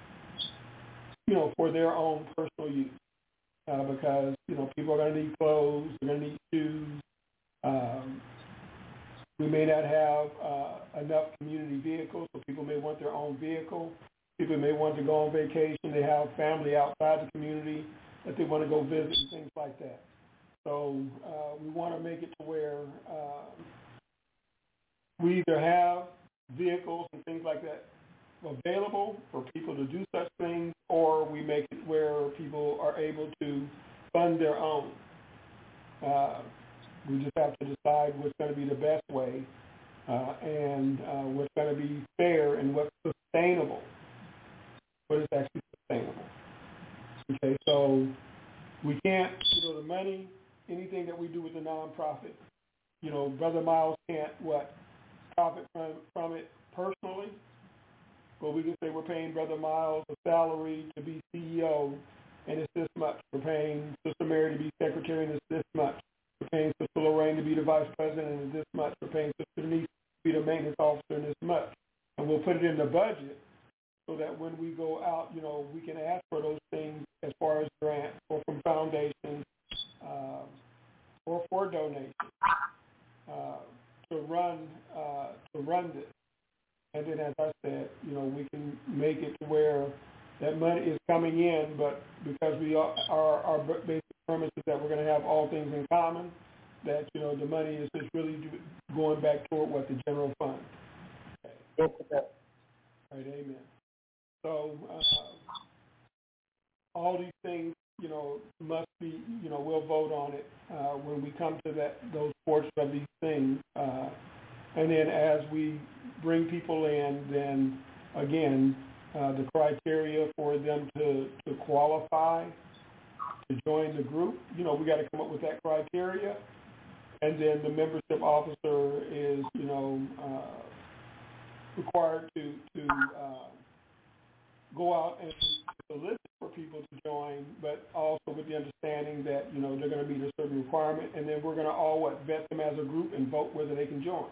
you know, for their own personal use, uh, because, you know, people are going to need clothes, they're going to need shoes. Um, we may not have uh, enough community vehicles, so people may want their own vehicle. People may want to go on vacation. They have family outside the community that they want to go visit and things like that. So uh, we want to make it to where uh, we either have vehicles and things like that available for people to do such things, or we make it where people are able to fund their own. Uh, we just have to decide what's going to be the best way uh, and uh, what's going to be fair and what's sustainable, what is actually sustainable. Okay, so we can't, you know, the money, anything that we do with the nonprofit, you know, Brother Miles can't, what, profit from, from it personally, but we can say we're paying Brother Miles a salary to be C E O, and it's this much. We're paying Sister Mary to be secretary, and it's this much. We're paying Sister Lorraine to be the vice president, and it's this much. We're paying Sister Denise to be the maintenance officer, and this much. And we'll put it in the budget so that when we go out, you know, we can ask for those things as far as grants or from foundations uh, or for donations uh, to run uh, to run this. And then, as I said, you know, we can make it to where that money is coming in, but because we are, our, our basic premise is that we're going to have all things in common, that, you know, the money is just really going back toward what the general fund. Okay. Yes, sir. All right, amen. So uh, all these things, you know, must be, you know, we'll vote on it uh, when we come to that those portions of these things. Uh, and then as we bring people in, then again, uh, the criteria for them to, to qualify to join the group, you know, we got to come up with that criteria. And then the membership officer is, you know, uh, required to, to uh, go out and solicit for people to join, but also with the understanding that, you know, they're going to meet a certain requirement, and then we're going to all, what, vet them as a group and vote whether they can join.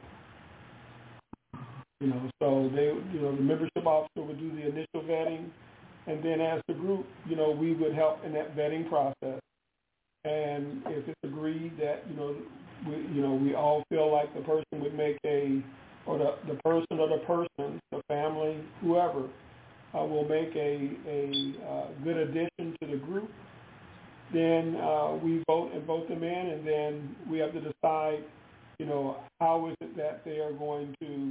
You know, so they, you know, the membership officer would do the initial vetting, and then as the group, you know, we would help in that vetting process. And if it's agreed that, you know, we, you know, we all feel like the person would make a, or the, the person or the person, the family, whoever, uh, will make a, a uh, good addition to the group, then uh, we vote and vote them in, and then we have to decide, you know, how is it that they are going to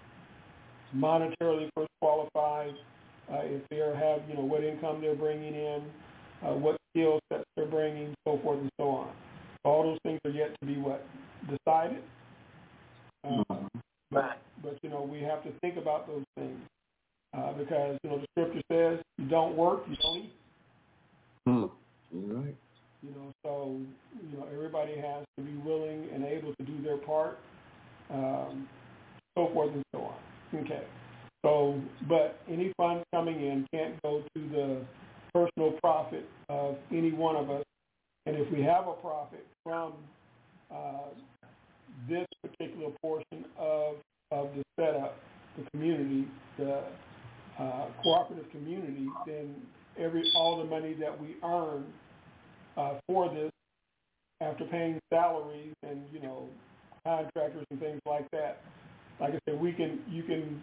monetarily first qualify, uh, if they have, you know, what income they're bringing in, uh, what skill sets they're bringing, so forth and so on. All those things are yet to be, what, decided. Uh, but, but, you know, we have to think about those things uh, because, you know, the scripture says you don't work, you don't eat. Mm. Right. You know, so, you know, everybody has to be willing and able to do their part, um, so forth and so on. Okay. So, but any funds coming in can't go to the personal profit of any one of us. And if we have a profit from uh, this particular portion of of the setup, the community, the uh, cooperative community, then every all the money that we earn uh, for this, after paying salaries and, you know, contractors and things like that, like I said, we can, you can,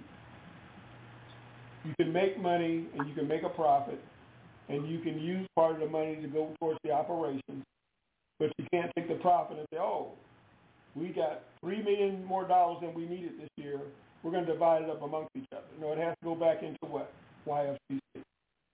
you can make money and you can make a profit, and you can use part of the money to go towards the operations, but you can't take the profit and say, oh, we got three million more dollars than we needed this year. We're going to divide it up amongst each other. No, it has to go back into what? Y F C C.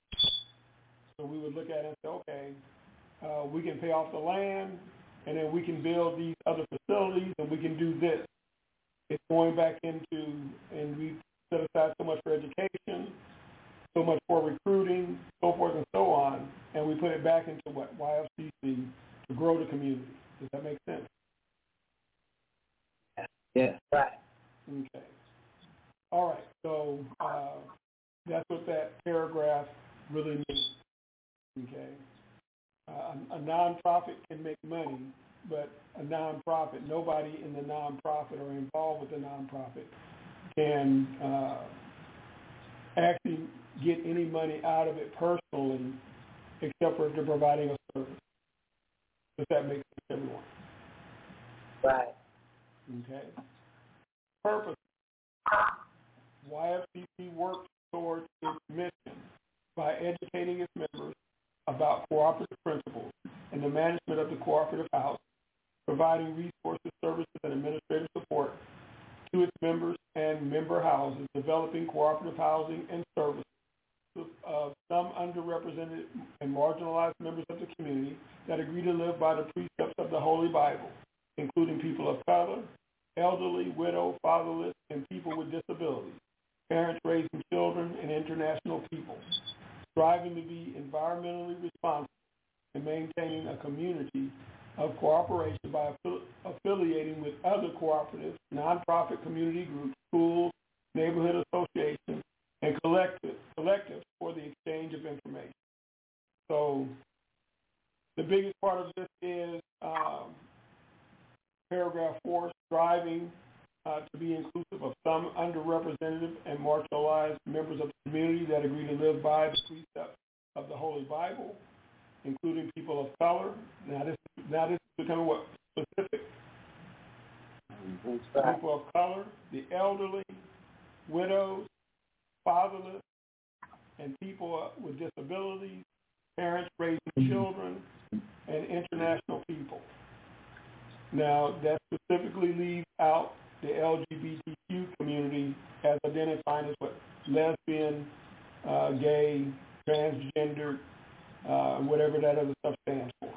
So we would look at it and say, okay, uh, we can pay off the land, and then we can build these other facilities, and we can do this. It's going back into, and we set aside so much for education, so much for recruiting, so forth and so on, and we put it back into what? Y F C C to grow the community. Does that make sense? Yeah. Right. Okay. All right. So uh, that's what that paragraph really means. Okay. Uh, a, a nonprofit can make money, but a nonprofit, nobody in the nonprofit or involved with the nonprofit can uh, actually get any money out of it personally, except for if they're providing a service. Does that make sense to everyone? Right. Okay. Purpose. Y F C C works towards its mission by educating its members about cooperative principles and the management of the cooperative house, providing resources, services, and administrative support to its members and member houses, developing cooperative housing and services of some underrepresented and marginalized members of the community that agree to live by the precepts of the Holy Bible, including people of color, elderly, widow, fatherless, and people with disabilities, parents raising children, and international people, striving to be environmentally responsible and maintaining a community of cooperation by affi- affiliating with other cooperatives, nonprofit community groups, schools, neighborhood associations, and collective, collectives for the exchange of information. So the biggest part of this is um, paragraph four, striving uh, to be inclusive of some underrepresented and marginalized members of the community that agree to live by the precepts of the Holy Bible, including people of color. Now this, now this is becoming what? Specific. People of color, the elderly, widows, fatherless, and people with disabilities, parents raising children, and international people. Now, that specifically leaves out the L G B T Q community as identified as what? Lesbian, uh, gay, transgender, uh, whatever that other stuff stands for.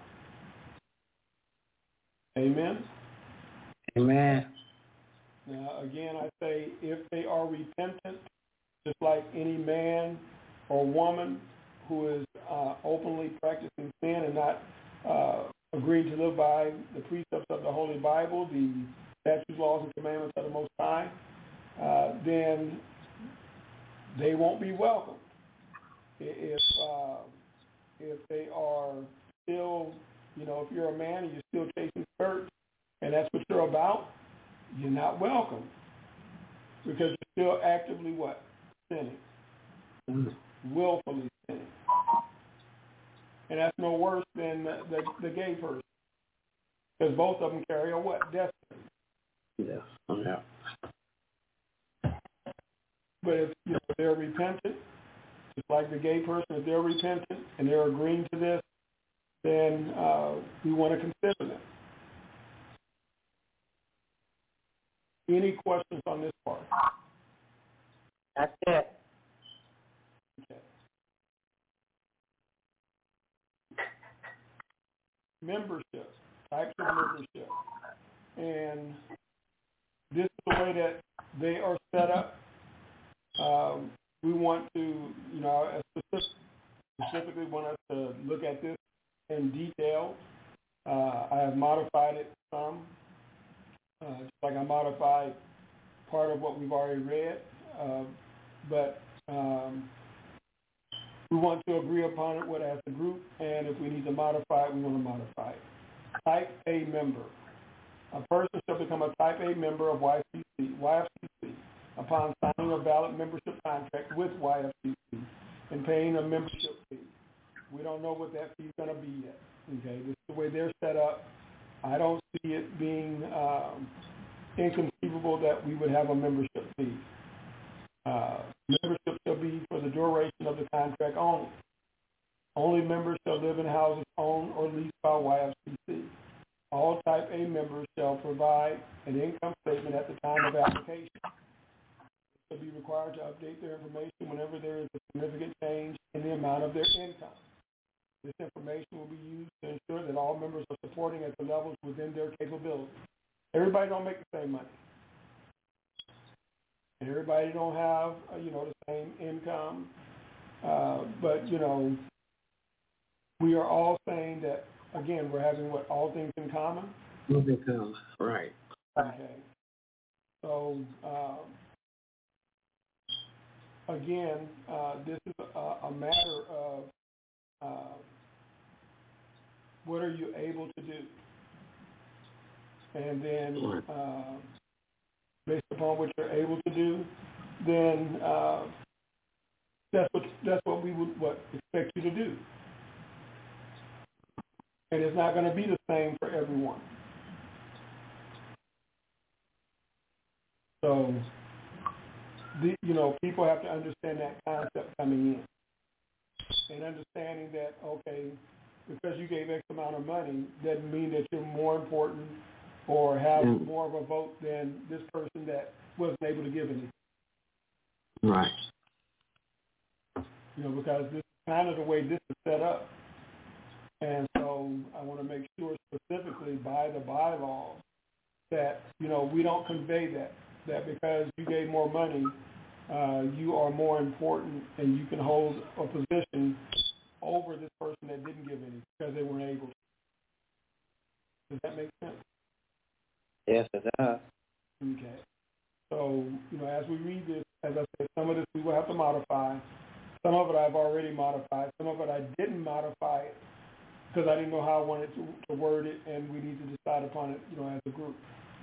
Amen? Amen. Now, again, I say if they are repentant, just like any man or woman who is uh, openly practicing sin and not uh, agreeing to live by the precepts of the Holy Bible, the statutes, laws, and commandments of the Most High, uh, then they won't be welcomed. If uh, if they are still, you know, if you're a man and you're still chasing skirts and that's what you're about, you're not welcome because you're still actively what? Sinning. Mm-hmm. Willfully sinning. And that's no worse than the, the, the gay person because both of them carry a what? Destiny. Yes. Yeah. But if, you know, if they're repentant, just like the gay person, if they're repentant and they're agreeing to this, then uh, we want to consider them. Any questions on this part? That's it. Okay. Membership, types of membership. And this is the way that they are set up. Um, we want to, you know, specifically want us to look at this in detail. Uh, I have modified it some, uh, just like I modified part of what we've already read. Uh, but um, we want to agree upon it what as a group, and if we need to modify it, we want to modify it. Type A member. A person shall become a Type A member of Y F C C, Y F C C upon signing a valid membership contract with Y F C C and paying a membership fee. We don't know what that fee is going to be yet. Okay, this is the way they're set up. I don't see it being um, inconceivable that we would have a membership fee. Uh, membership shall be for the duration of the contract only. Only members shall live in houses owned or leased by Y F C C. All Type A members shall provide an income statement at the time of application. They will be required to update their information whenever there is a significant change in the amount of their income. This information will be used to ensure that all members are supporting at the levels within their capabilities. Everybody don't make the same money. And everybody don't have, uh, you know, the same income. Uh, but, you know, we are all saying that, again, we're having what, all things in common? All things in common, right. Okay. So, um, again, uh, this is a, a matter of uh, what are you able to do? And then uh, based upon what you're able to do, then uh, that's what that's what we would what expect you to do. And it's not going to be the same for everyone. So, the, you know, people have to understand that concept coming in. And understanding that, okay, because you gave X amount of money doesn't mean that you're more important or have mm. more of a vote than this person that wasn't able to give anything. Right. You know, because this is kind of the way this is set up. And so I want to make sure specifically by the bylaws that, you know, we don't convey that, that because you gave more money, uh, you are more important and you can hold a position over this person that didn't give any because they weren't able to. Does that make sense? Yes, it does. Okay. So, you know, as we read this, as I said, some of this we will have to modify. Some of it I've already modified. Some of it I didn't modify it because I didn't know how I wanted to, to word it, and we need to decide upon it, you know, as a group.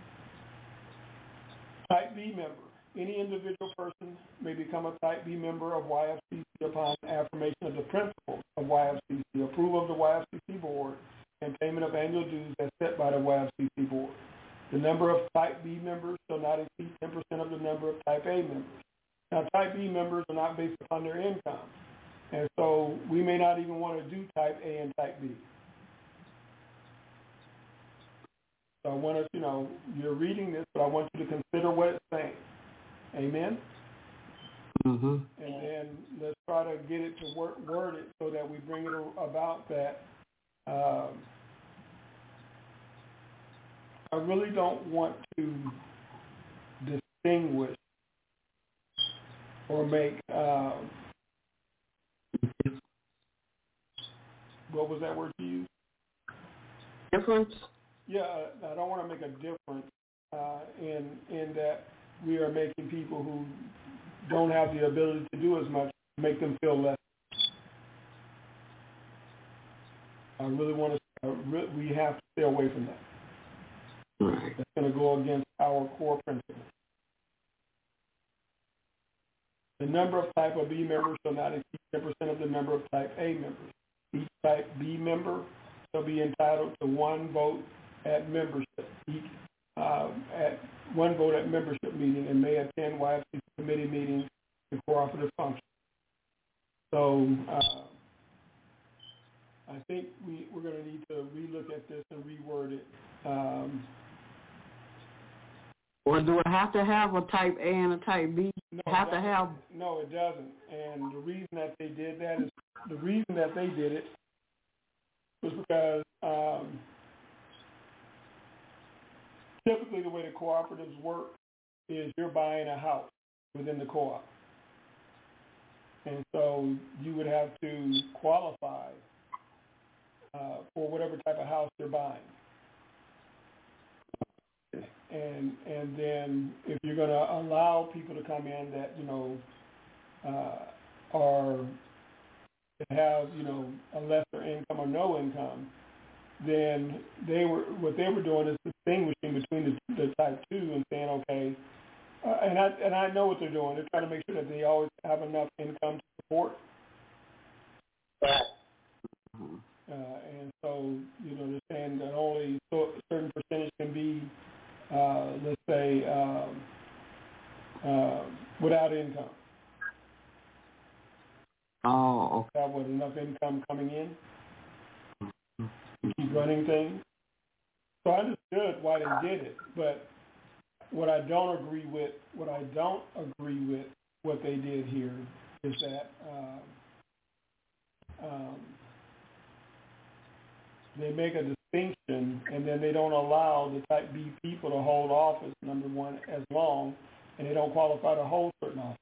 Type B member. Any individual person may become a Type B member of Y F C C upon affirmation of the principles of Y F C C, approval of the Y F C C board, and payment of annual dues as set by the Y F C C board. The number of Type B members shall not exceed ten percent of the number of Type A members. Now, Type B members are not based upon their income, and so we may not even want to do Type A and Type B. So I want us, you know, you're reading this, but I want you to consider what it's saying. Amen? Mm-hmm. And then let's try to get it to word, word it so that we bring it about that um, I really don't want to distinguish or make, um, what was that word you used? Difference? Yeah, I don't want to make a difference uh, in in that we are making people who don't have the ability to do as much, make them feel less. I really want to, uh, re- we have to stay away from that. Right. That's going to go against our core principles. The number of Type B members shall not exceed ten percent of the number of Type A members. Each Type B member shall be entitled to one vote at membership, each, uh, at one vote at membership meeting, and may attend Y F C committee meetings and cooperative functions. So uh, I think we, we're going to need to relook at this and reword it. Um, Or do I have to have a Type A and a Type B? No, have to have. No, it doesn't. And the reason that they did that is the reason that they did it was because um, typically the way the cooperatives work is you're buying a house within the co-op, and so you would have to qualify uh, for whatever type of house they're buying. And and then if you're going to allow people to come in that, you know, uh, are that have, you know, a lesser income or no income, then they were what they were doing is distinguishing between the, the type two and saying, okay, uh, and I and I know what they're doing. They're trying to make sure that they always have enough income to support. Right. Uh, and so, you know, they're saying that only so, a certain percentage can be, uh, let's say, um, uh, without income. Oh, okay. Have with enough income coming in, keep running things. So I understood why they did it, but what I don't agree with, what I don't agree with, what they did here is that um, um, they make a distinction, and then they don't allow the Type B people to hold office, number one, as long, and they don't qualify to hold certain office.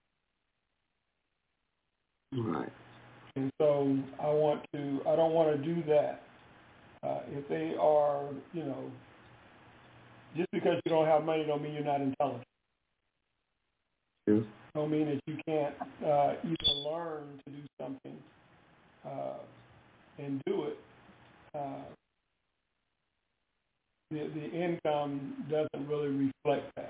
Right. And so I want to, I don't want to do that. Uh, if they are, you know, just because you don't have money don't mean you're not intelligent. True. Don't mean that you can't uh, either learn to do something uh, and do it. Uh, the, the income doesn't really reflect that.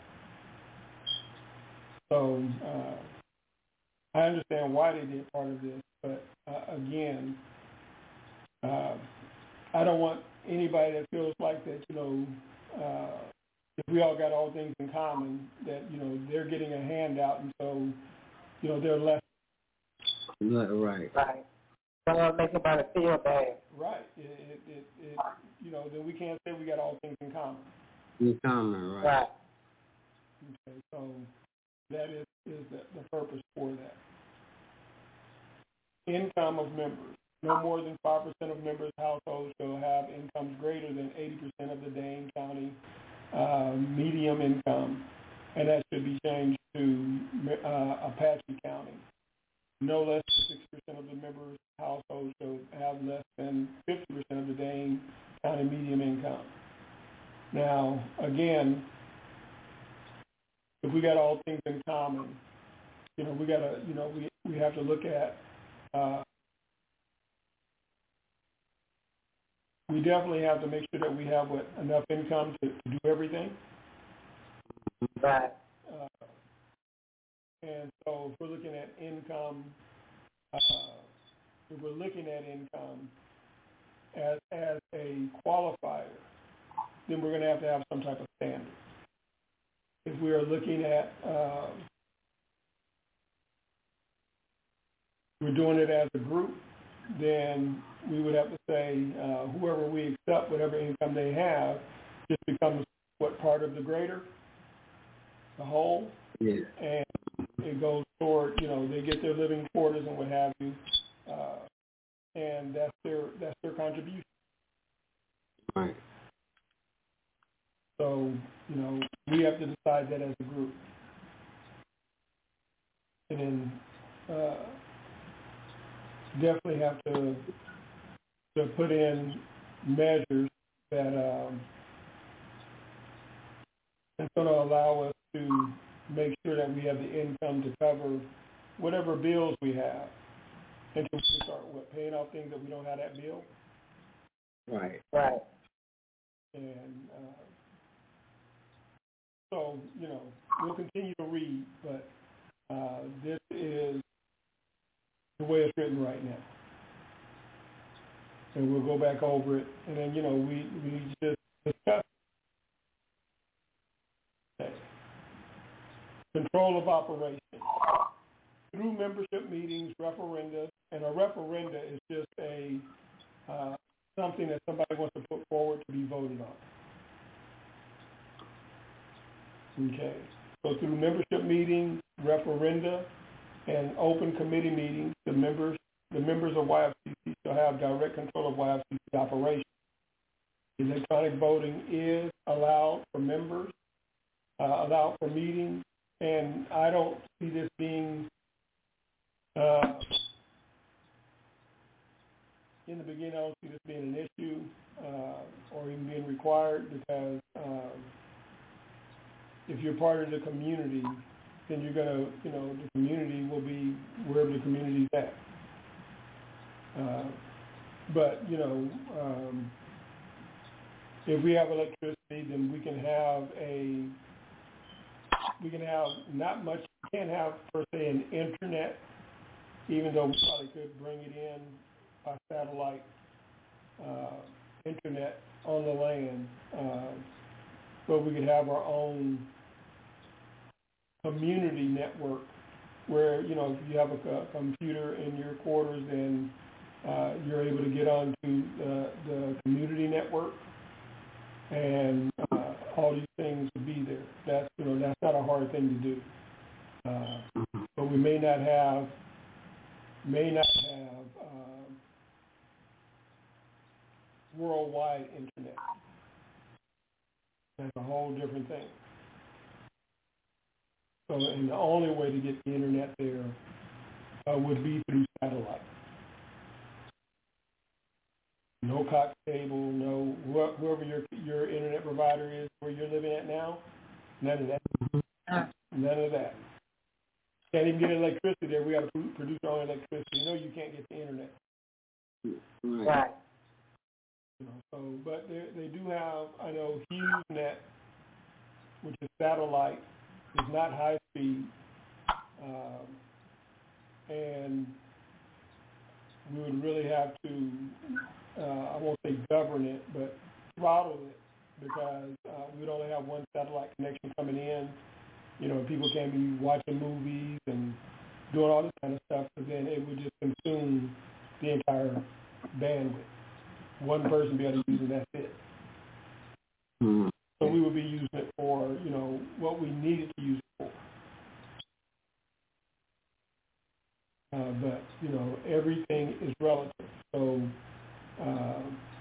So uh, I understand why they did part of this, but uh, again, uh, I don't want anybody that feels like that, you know, uh, if we all got all things in common, that, you know, they're getting a handout, and so, you know, they're less. Right. Right. Don't want to make somebody feel bad. Right. It, it, it, it, you know, then we can't say we got all things in common. In common, right. Right. Okay, so that is, is the, the purpose for that. Income of members. No more than five percent of members' households shall have incomes greater than eighty percent of the Dane County uh, medium income, and that should be changed to uh, Apache County. No less than six percent of the members' households shall have less than fifty percent of the Dane County medium income. Now, again, if we got all things in common, you know, we got to, you know, we, we have to look at, uh, we definitely have to make sure that we have what, enough income to, to do everything. Right. Uh, and so if we're looking at income, uh, if we're looking at income as, as a qualifier, then we're going to have to have some type of standard. If we are looking at, uh, we're doing it as a group, then we would have to say uh, whoever we accept, whatever income they have, just becomes what, part of the greater, the whole, Yeah. and it goes toward, you know, they get their living quarters and what have you, uh, and that's their that's their contribution. Right. So, you know, we have to decide that as a group. And then uh, definitely have to to put in measures that um, is going to allow us to make sure that we have the income to cover whatever bills we have until we can start what, paying off things that we don't have that bill. Right. Right. And uh, so, you know, we'll continue to read, but uh, this is the way it's written right now. And we'll go back over it, and then, you know, we, we just discuss it. Control of operation. Through membership meetings, referenda, and a referenda is just a uh, something that somebody wants to put forward to be voted on. Okay. So through membership meetings, referenda, and open committee meetings, the members the members of Y F C C shall have direct control of Y F C C operations. Electronic voting is allowed for members, uh, allowed for meetings, and I don't see this being uh, in the beginning. I don't see this being an issue uh, or even being required, because um, if you're part of the community, then you're gonna, you know, the community will be wherever the community's at. Uh, but, you know, um, if we have electricity, then we can have a, we can have not much, we can't have per se an internet, even though we probably could bring it in by satellite uh, internet on the land. Uh, so we could have our own community network where, you know, if you have a, a computer in your quarters, then uh, you're able to get onto the, the community network, and uh, all these things would be there. That's, you know, that's not a hard thing to do. Uh, but we may not have, may not have uh, worldwide internet. That's a whole different thing. So, and the only way to get the internet there uh, would be through satellite. No cox cable, no wh- whoever your your internet provider is where you're living at now, none of that. None of that. Can't even get electricity there. We got to produce our own electricity. You know, you can't get the internet. Right. You know, so, but they they do have, I know, HughesNet, which is satellite, is not high speed, um, and we would really have to, uh, I won't say govern it, but throttle it, because uh, we would only have one satellite connection coming in. You know, people can't be watching movies and doing all this kind of stuff, because then it would just consume the entire bandwidth. One person be able to use it, that's it. Mm-hmm. So we would be using it for, you know, what we needed to use it for. Uh, but, you know, everything is relative. So uh,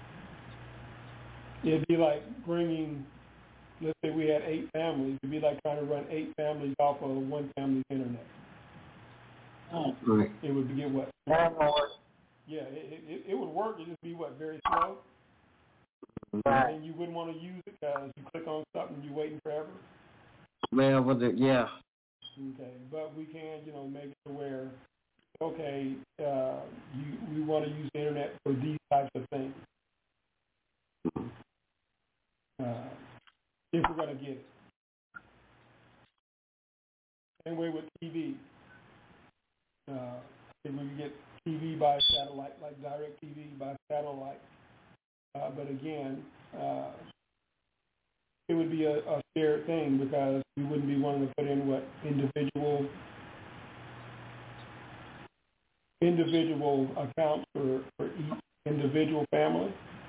it'd be like bringing, let's say we had eight families, it'd be like trying to run eight families off of one family's internet. Right. It would get what? That would work. Yeah, it, it, it would work. It'd just be what, very slow? Right. And you wouldn't want to use it because you click on something, you're waiting forever. Well, with it, yeah. Okay, but we can, you know, make it where, okay, uh, you we want to use the internet for these types of things. Uh, if we're going to get it. Same way with T V. Uh, if we can get T V by satellite, like direct T V by satellite. Uh, but again, uh, it would be a, a shared thing because we wouldn't be wanting to put in what individual individual accounts for, for each individual family.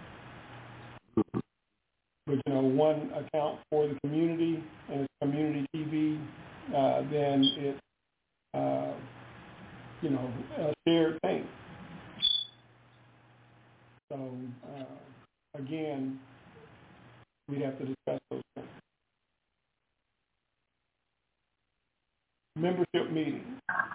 But, you know, one account for the community and it's community T V, uh, then it's, uh, you know, a shared thing. So, uh, again, we'd have to discuss those things. Membership meetings.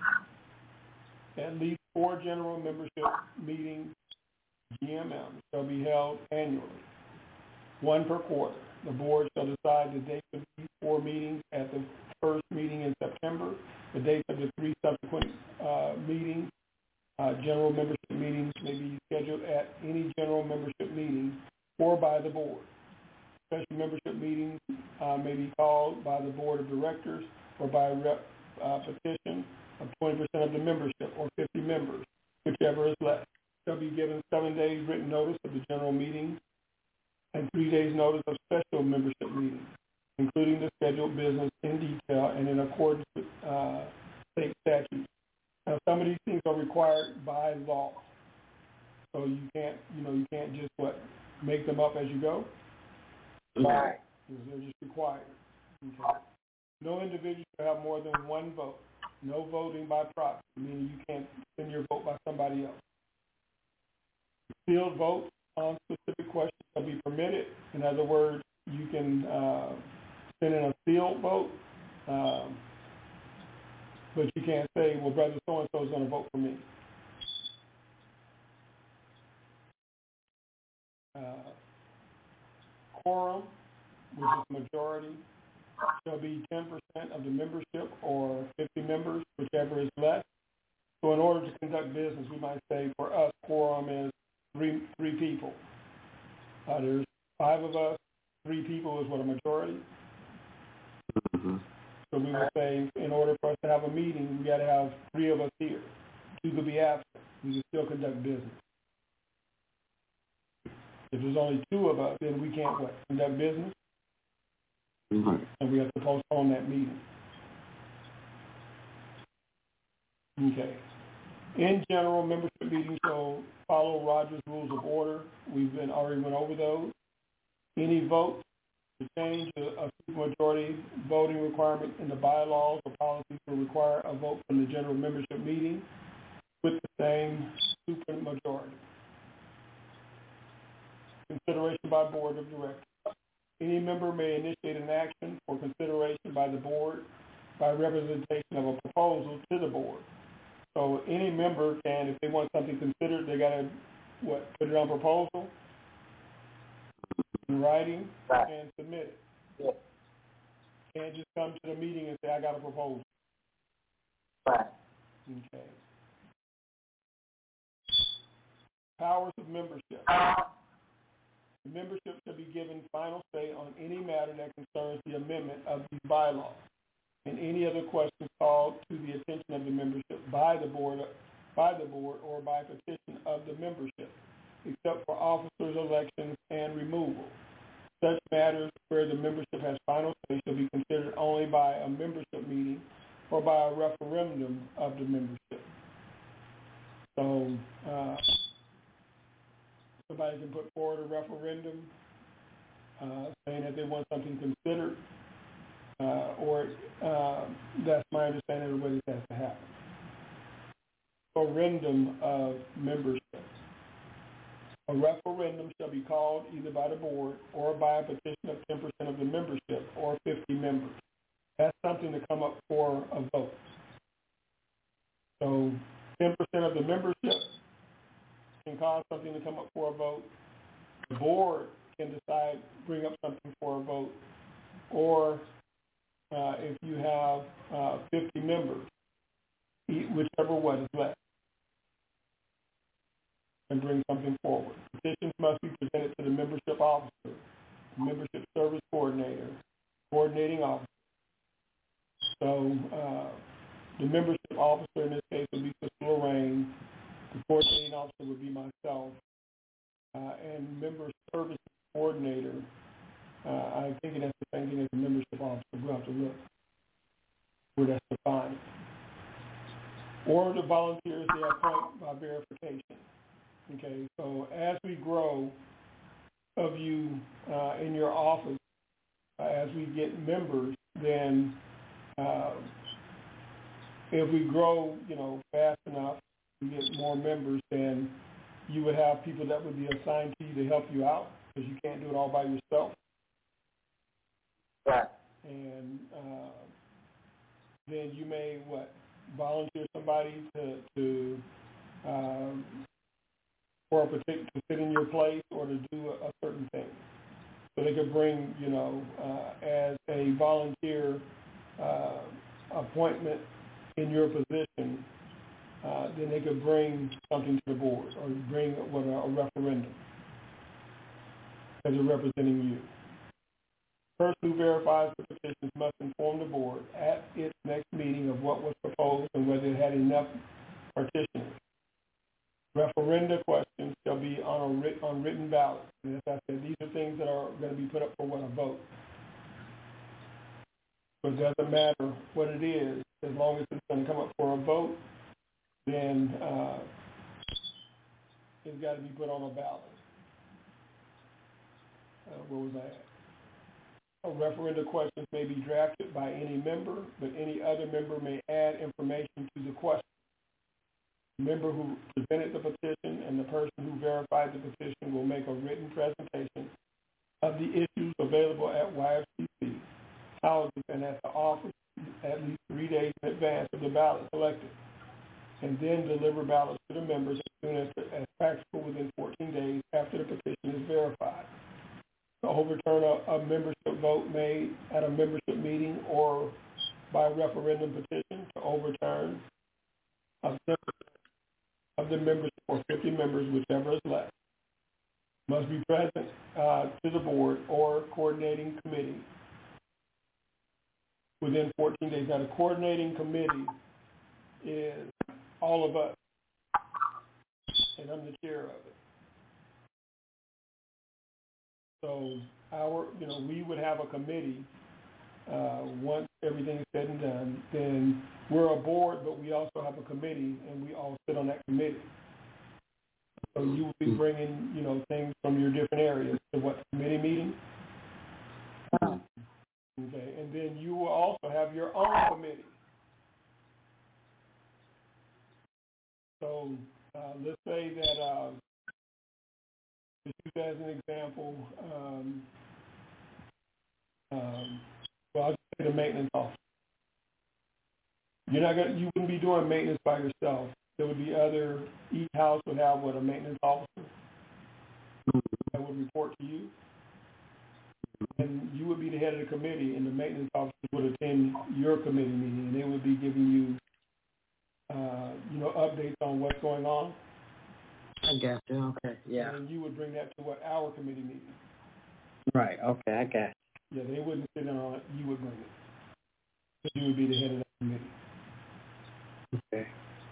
At least four general membership meetings, G M M, shall be held annually, one per quarter. The board shall decide the date of these four meetings at the first meeting in September, the dates of the three subsequent uh, meetings. Uh, general membership meetings may be scheduled at any general membership meeting or by the board. Special membership meetings uh, may be called by the board of directors or by rep, uh, petition of twenty percent of the membership or fifty members, whichever is less. Shall be given seven days written notice of the general meeting and three days notice of special membership meetings, including the scheduled business in detail and in accordance with uh, state statutes. Now, some of these things are required by law, so you can't, you know, you can't just what make them up as you go. Right. They're just required. Okay. No individual shall have more than one vote. No voting by proxy, meaning you can't send your vote by somebody else. Sealed votes on specific questions shall be permitted. In other words, you can uh, send in a sealed vote, um, but you can't say, well, brother so-and-so is going to vote for me. Uh, quorum, which is majority, shall be ten percent of the membership or fifty members, whichever is less. So in order to conduct business, we might say for us, quorum is three three people. Uh, there's five of us, three people is what a majority. Mm-hmm. So we would say in order for us to have a meeting, we got to have three of us here. Two could be absent. We can still conduct business. If there's only two of us, then we can't what, conduct business. Mm-hmm. And we have to postpone that meeting. Okay. In general, membership meetings shall follow Rogers Rules of Order. We've been already went over those. Any votes to change a, a supermajority voting requirement in the bylaws or policies will require a vote from the general membership meeting with the same supermajority. Consideration by board of directors. Any member may initiate an action for consideration by the board by representation of a proposal to the board. So any member can, if they want something considered, they got to what put it on proposal, in writing, Right. and submit it. Yeah. Can't just come to the meeting and say, I got a proposal. Right. Okay. Powers of membership. The membership shall be given final say on any matter that concerns the amendment of these bylaws and any other questions called to the attention of the membership by the board, by the board or by petition of the membership, except for officers' elections and removal. Such matters where the membership has final say shall be considered only by a membership meeting or by a referendum of the membership. So uh, somebody can put forward a referendum uh, saying that they want something considered, uh, or uh, that's my understanding of the way this has to happen. Referendum of membership. A referendum shall be called either by the board or by a petition of ten percent of the membership or fifty members. That's something to come up for a vote. So ten percent of the membership can cause something to come up for a vote. The board can decide, bring up something for a vote. Or uh, if you have uh, fifty members, whichever one is left, and bring something forward. Petitions must be presented to the membership officer, membership service coordinator, coordinating officer. So uh, the membership officer in this case would be Sister Lorraine. The coordinating officer would be myself. Uh, and member service coordinator, uh, I'm thinking that's the same thing as the membership officer. We'll have to look where that's defined. Or the volunteers they appoint by verification. Okay, so as we grow of you uh, in your office, uh, as we get members, then uh, if we grow, you know, fast enough, we get more members, then you would have people that would be assigned to you to help you out because you can't do it all by yourself. Right. And uh, then you may, what, volunteer somebody to, to um, for a particular, to sit in your place or to do a, a certain thing. So they could bring, you know, uh, as a volunteer uh, appointment in your position, uh, then they could bring something to the board or bring what, a, a referendum as they're representing you. The person who verifies the petitions must inform the board at its next meeting of what was proposed and whether it had enough petitioners. Referenda questions shall be on a writ- on written ballot. And as I said, these are things that are going to be put up for what a vote. But it doesn't matter what it is, as long as it's going to come up for a vote, then uh, it's got to be put on a ballot. Uh, where was I at? A referenda questions may be drafted by any member, but any other member may add information to the question. The member who presented the petition and the person who verified the petition will make a written presentation of the issues available at Y F C C houses and at the office at least three days in advance of the ballot selected, and then deliver ballots to the members as soon as, as practical within fourteen days after the petition is verified. To overturn a, a membership vote made at a membership meeting or by referendum petition to overturn a of the membership or fifty members, whichever is left, must be present uh, to the board or coordinating committee within fourteen days. Now, the coordinating committee is all of us, and I'm the chair of it. So our, you know, we would have a committee uh, once everything is said and done. Then we're a board, but we also have a committee, and we all sit on that committee. So you will be bringing, you know, things from your different areas to what committee meeting. Okay, and then you will also have your own committee. So uh, let's say that, uh, to use as an example, um, um, well, I'll just say the maintenance officer. You're not gonna, you wouldn't be doing maintenance by yourself. There would be other, each house would have what, a maintenance officer that would report to you. And you would be the head of the committee, and the maintenance officers would attend your committee meeting, and they would be giving you, uh, you know, updates on what's going on. I got you. Okay. Yeah. And you would bring that to what, our committee meeting. Right. Okay. I got Yeah, they wouldn't sit in on it. You would bring it. But you would be the head of that committee. you. Okay.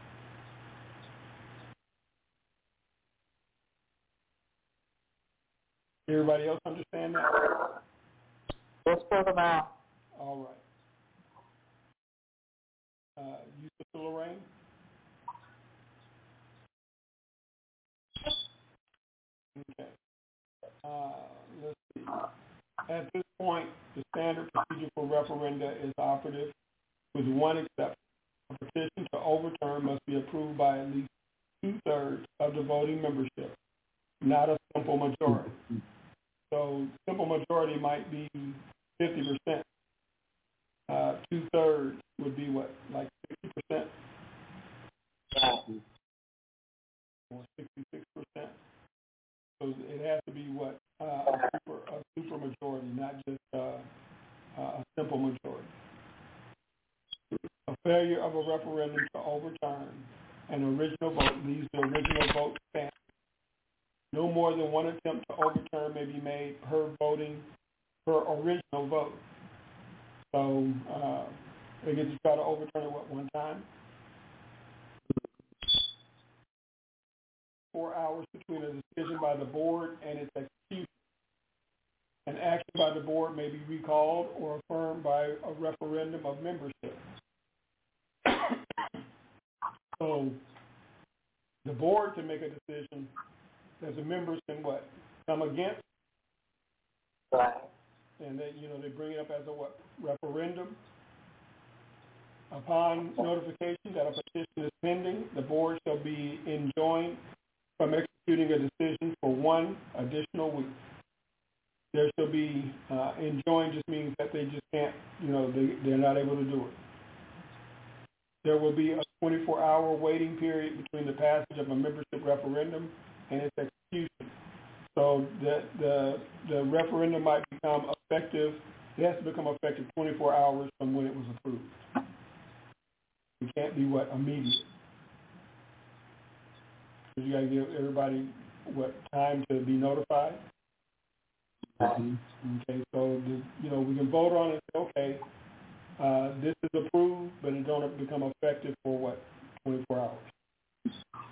Everybody else understand that? Let's put them out. All right. Uh, you, Sister Lorraine? Okay. Uh, let's see. At this point, the standard procedure for referenda is operative, with one exception. A petition to overturn must be approved by at least two-thirds of the voting membership, not a simple majority. So simple majority might be fifty percent. Uh, two-thirds would be what, like sixty percent? Or sixty-six percent? So it has to be what uh, a super a super majority, not just uh, a simple majority. A failure of a referendum to overturn an original vote leaves the original vote standing. No more than one attempt to overturn may be made per voting per original vote. So uh, they get to try to overturn it what, one time. Four hours between a decision by the board and its execution. An action by the board may be recalled or affirmed by a referendum of membership. So the board can make a decision that the members can what? Come against? Right. And they, you know, they bring it up as a what? Referendum. Upon notification that a petition is pending, the board shall be enjoined from executing a decision for one additional week. There shall be, uh, enjoined just means that they just can't, you know, they, they're not able to do it. There will be a twenty-four hour waiting period between the passage of a membership referendum and its execution. So the, the, the referendum might become effective, it has to become effective twenty-four hours from when it was approved. It can't be what, immediate. You got to give everybody what, time to be notified. Mm-hmm. Okay, so the, you know we can vote on it. And say, okay, uh, this is approved, but it don't become effective for what, twenty-four hours.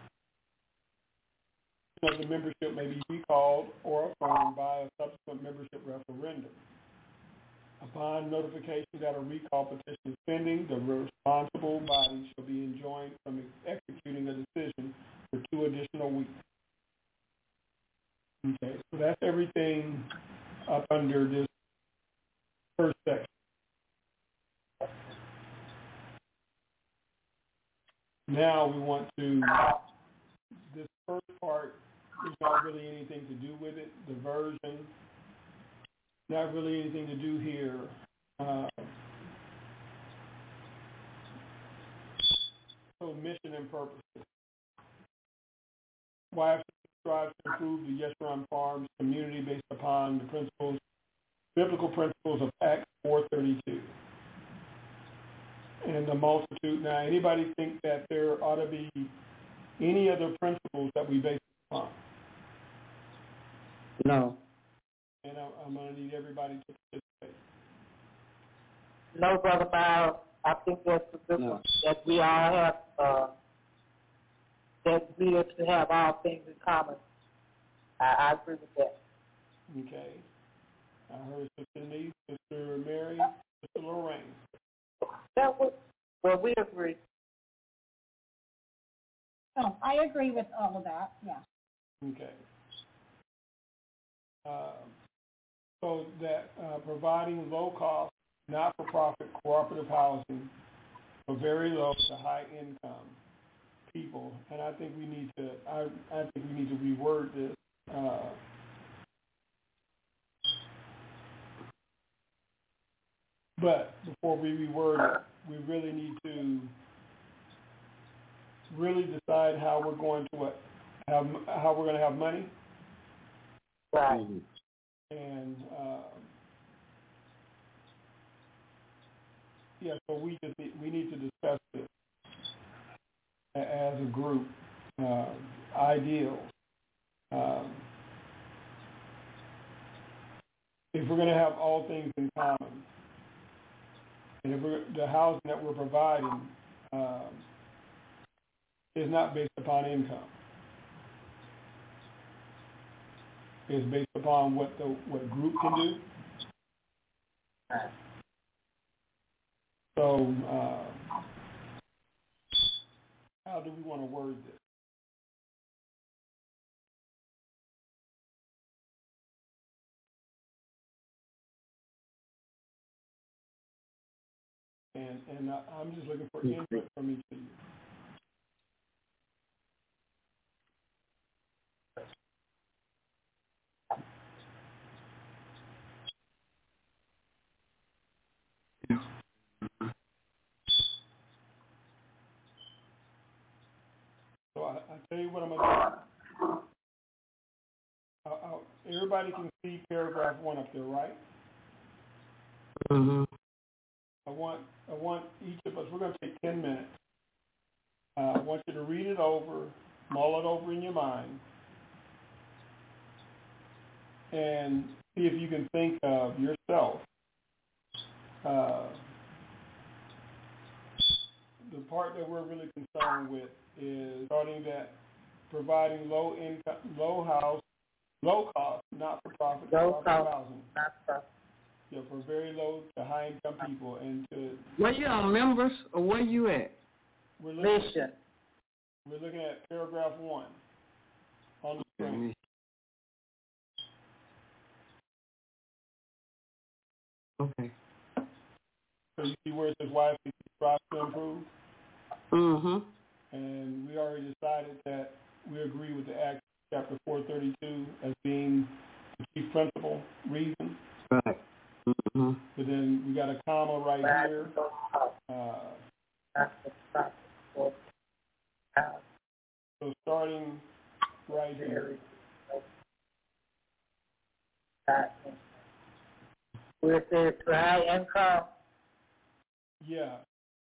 So the membership may be recalled or affirmed by a subsequent membership referendum. Upon notification that a recall petition is pending, the responsible body shall be enjoined from executing a decision for two additional weeks. Okay, so that's everything up under this first section. Now we want to, this first part is not really anything to do with it, the version, not really anything to do here. Uh, so mission and purposes. Y F C strives to improve the Yeshurun Farms community based upon the principles, biblical principles of Acts four thirty-two. And the multitude. Now, anybody think that there ought to be any other principles that we base it upon? No. And I'm, I'm going to need everybody to participate. No, Brother Miles, I think that's the good No. one, that we all have, uh, that we are to have all things in common. I, I agree with that. Okay. I heard Sister Denise, Sister Mary, Sister Lorraine. That was, well, we agree. Oh, I agree with all of that, yeah. Okay. Uh, so that uh, providing low-cost, not-for-profit cooperative housing for very low to high-income people, and I think we need to. I, I think we need to reword this. Uh, but before we reword it, we really need to really decide how we're going to what, have, how we're going to have money. Right. Mm-hmm. And uh, yeah, so we just need, we need to discuss this as a group. Uh, ideals. Um, if we're going to have all things in common, and if we're, the housing that we're providing um, is not based upon income. It's based upon what the what group can do. So, uh, how do we want to word this? And and uh, I'm just looking for input from each of you. So I, I tell you what I'm going to do. everybody can see paragraph one up there, right? Mm-hmm. I want, I want each of us, we're going to take ten minutes. Uh, I want you to read it over, mull it over in your mind, and see if you can think of yourself. Uh, the part that we're really concerned with is starting that providing low income, low house, low cost, not for profit, Low cost. housing. Not for, Yeah, for very low to high income people, and to Where you on, members, or where you at? we're looking, mission. we're looking at paragraph one on the screen. Okay. So you see where it says why we strive to improve, Mm-hmm. and we already decided that we agree with the Act Chapter four thirty-two as being the chief principal reason. Right. Mm-hmm. But then we got a comma right here. Uh, Not for profit. For housing. so starting right here. Where it says to high income, Yeah.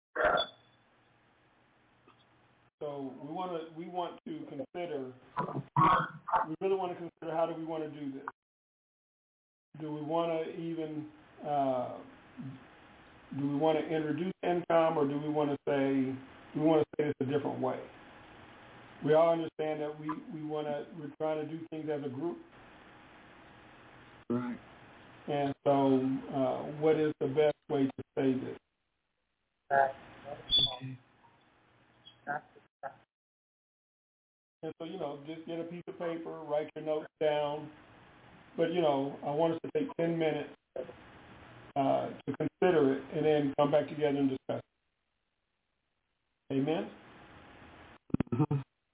So we want to we want to consider. We really want to consider how do we want to do this. Do we want to even uh, do we want to introduce income, or do we want to say we want to say it's a different way? We all understand that we we want to we're trying to do things as a group, Right. and so uh, what is the best way to say this? Okay. And so, you know, just get a piece of paper, write your notes down. But, you know, I want us to take ten minutes uh, to consider it and then come back together and discuss it. Amen? Mm-hmm.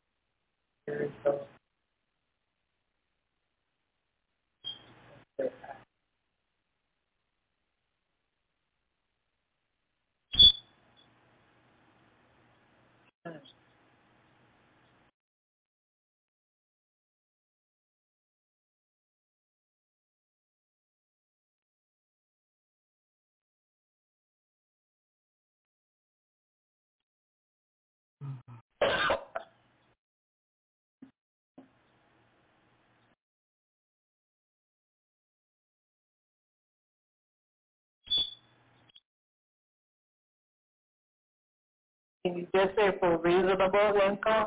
can you just say for reasonable income?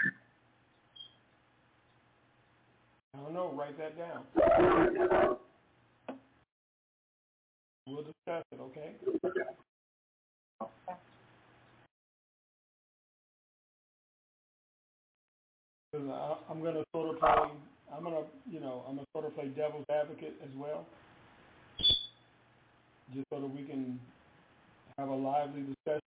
I don't know. Write that down. We'll discuss it, okay? Because I'm going to sort of play, I'm going to, you know, I'm going to sort of play devil's advocate as well, just so that we can have a lively discussion.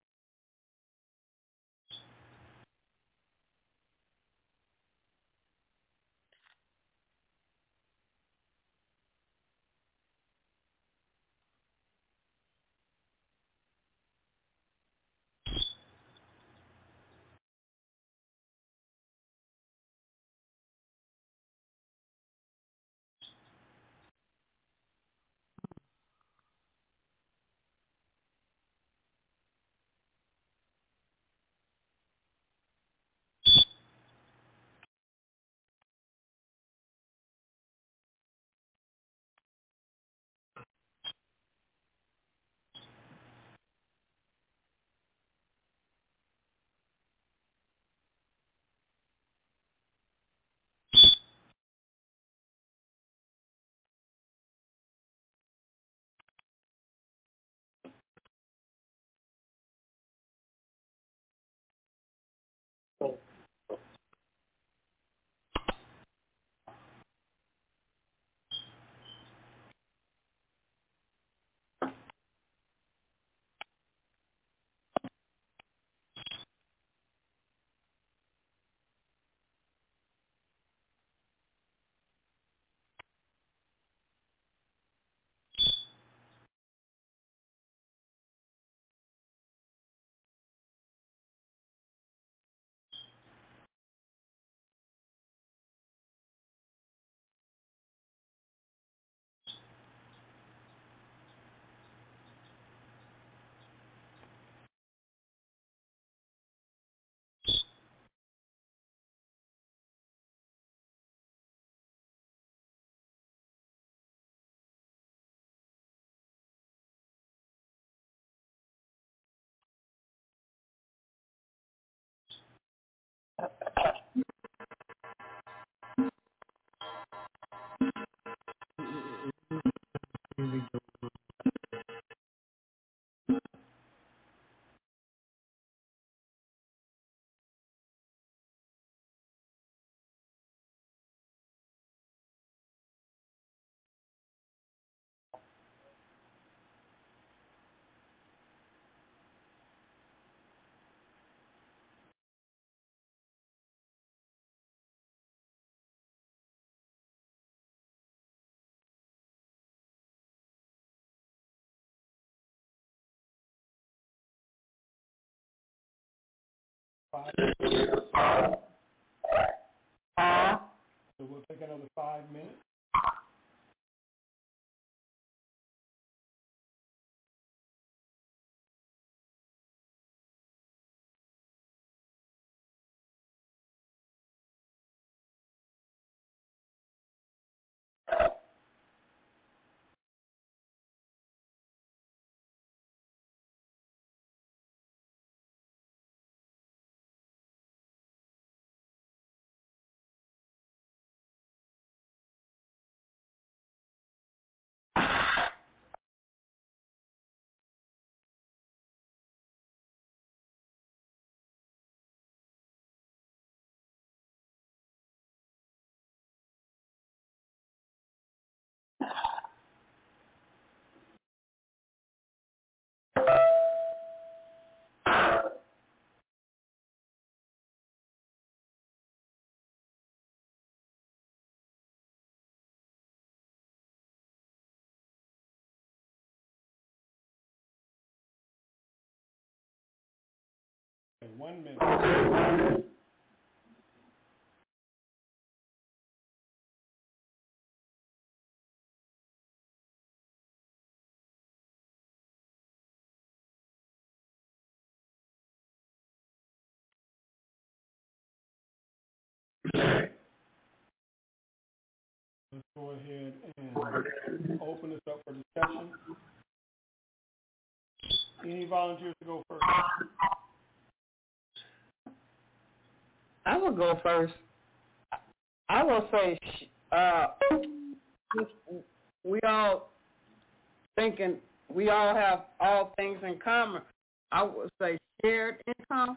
Five. So we'll take another five minutes. Okay, one minute. Let's go ahead and open this up for discussion. Any volunteers to go first? I will go first. I will say, uh, we all thinking we all have all things in common. I would say shared income.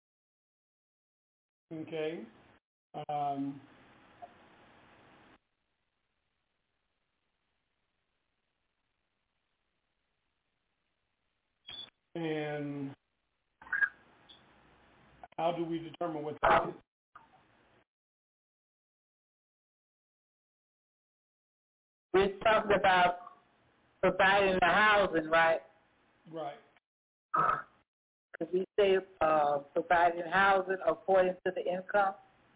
Okay. Um, and how do we determine what that is? We're talking about providing the housing, right? Right. Could we say uh, providing housing according to the income?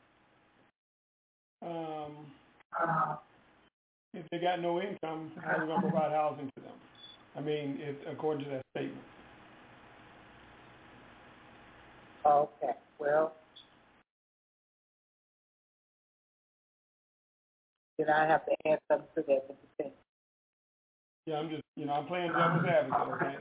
Um, if they got no income, how are we going to provide housing to them? I mean, if, according to that statement. Okay, well, then I have to add something to that. What you think? Yeah, I'm just, you know, I'm playing devil's advocate, okay?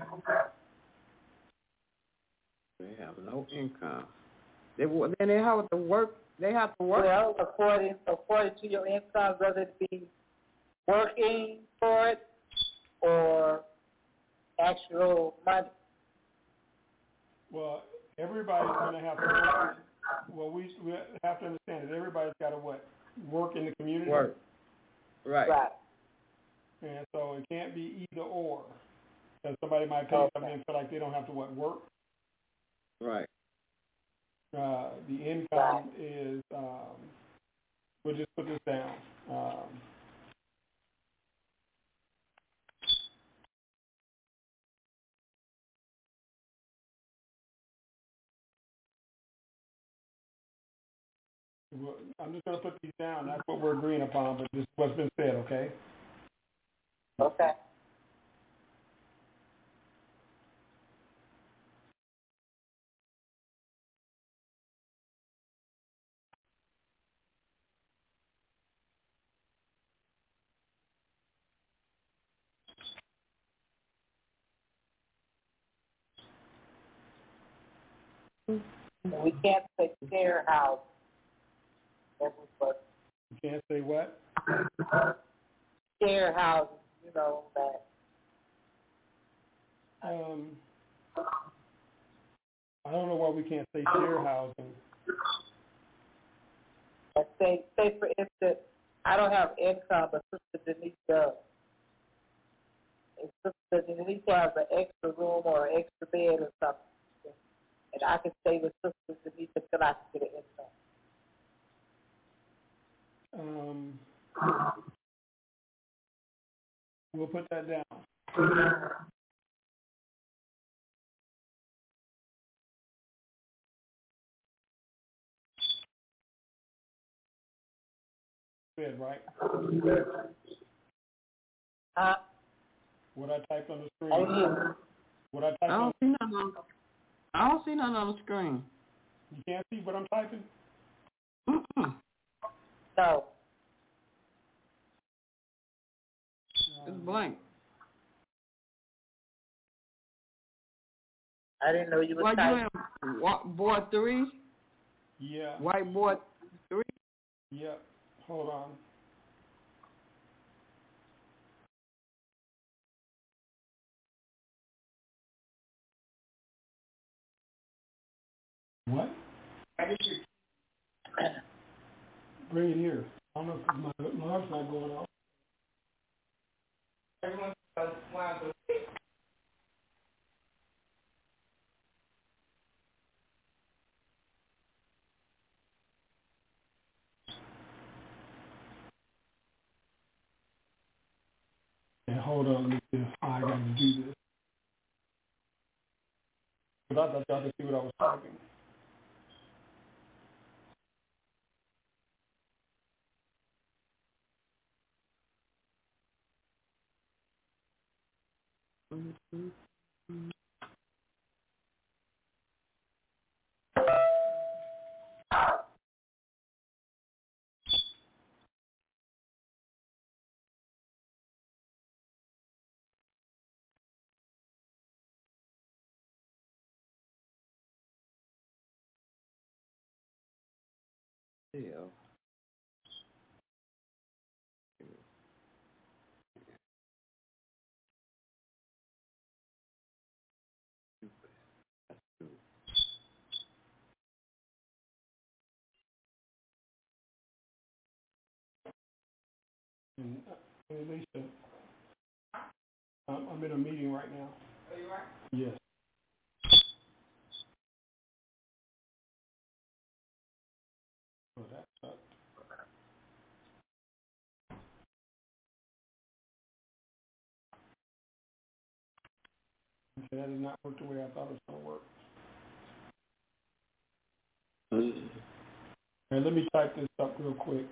They have no income. They then they have to work. They have to work. Well, according according to your income, whether it be working for it or actual money. Well, everybody's going to have to work. Well, we, we have to understand that everybody's got to what? Work in the community. Work. Right. Right. And so it can't be either or. Because somebody might pay Okay. something and feel like they don't have to what? Work. Right. Uh, the income Right. is, um, we'll just put this down. Um, we'll- I'm just going to put these down. That's what we're agreeing upon, but this is what's been said, okay? Okay. We can't say share house. That was what You can't say what? share house. you know, that, Um, I don't know why we can't say share housing. that say, say for instance, I don't have income, but Sister Denise does. If Sister Denise has an extra room or an extra bed or something, and I can stay with Sister Denise until I can get an income. Um, we'll put that down. Bed, right? Huh? What I typed on the screen. Oh, yeah. What I typed I on. don't see nothing on, I don't see nothing on the screen. You can't see what I'm typing. Mm-mm. No. It's blank. I didn't know you were Well, you typing. have wa- board three, Yeah. whiteboard three. Yeah. Hold on. What? Bring it here. I don't know if my alarm's not going off. Everyone does one of those. And hold on, let me see if I got to do this. But I thought y'all could see what I was typing. Yeah. And, uh, Lisa, I'm, I'm in a meeting right now. Are you right? Yes. Oh, that sucked. Okay, that did not work the way I thought it was going to work. And let me type this up real quick.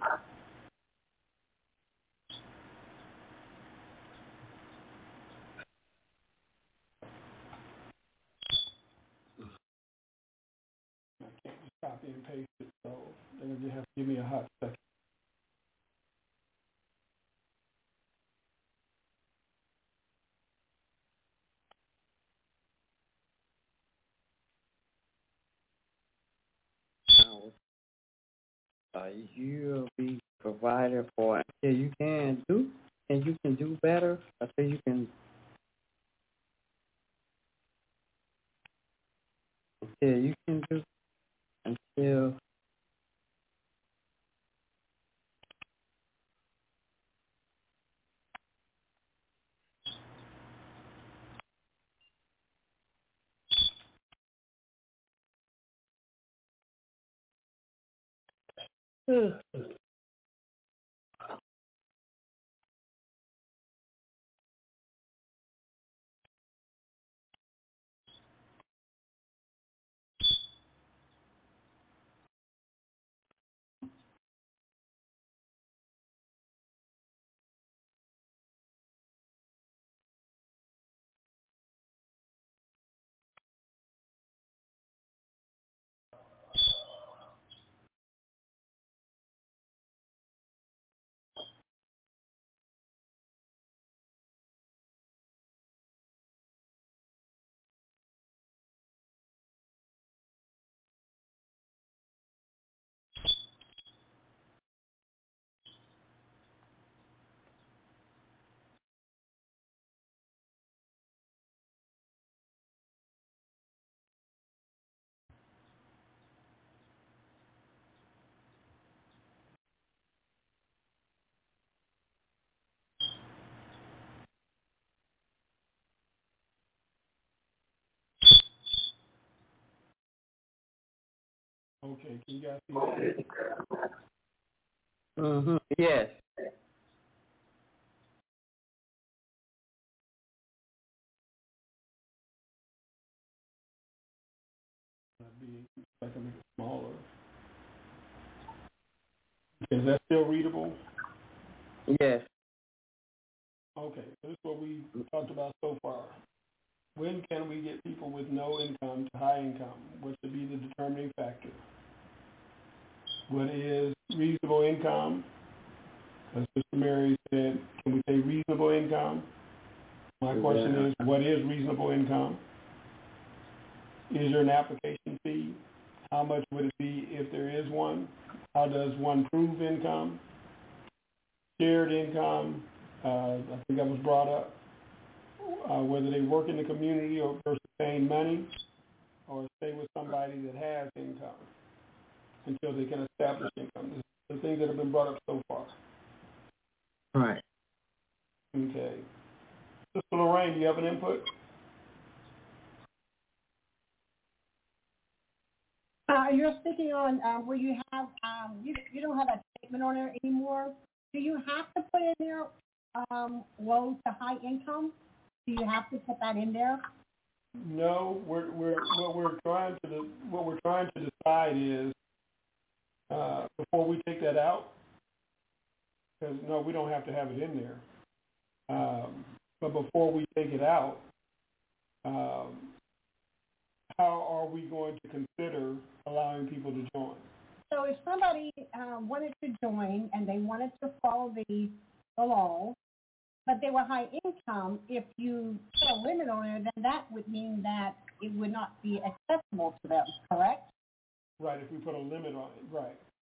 I can't just copy and paste it, so they're going to just have to give me a hot second. Uh, you'll be provided for. Yeah, you can do, and you can do better. I say you can. Yeah, you can do until. Okay, can you guys see that? Mm-hmm. Yes. That'd be, I can make it smaller. Is that still readable? Yes. Okay, so this is what we talked about so far. When can we get people with no income to high income? What should be the determining factor? What is reasonable income? As Sister Mary said, can we say reasonable income? My question is, what is reasonable income? Is there an application fee? How much would it be if there is one? How does one prove income? Shared income, uh, I think that was brought up. Uh, whether they work in the community or versus paying money, or stay with somebody that has income until they can establish income. This are the things that have been brought up so far. Right. Okay. Sister Lorraine, do you have an input? Uh, you're speaking on uh, where you have, um, you, you don't have a statement on there anymore. Do you have to put in there um, low to high income? Do you have to put that in there? No, we're we're what we're trying to what we're trying to decide is uh, before we take that out, because no, we don't have to have it in there. Um, but before we take it out, um, how are we going to consider allowing people to join? So if somebody uh, wanted to join and they wanted to follow the, the law, but they were high income, if you put a limit on it, then that would mean that it would not be accessible to them, correct? Right, if we put a limit on it, right.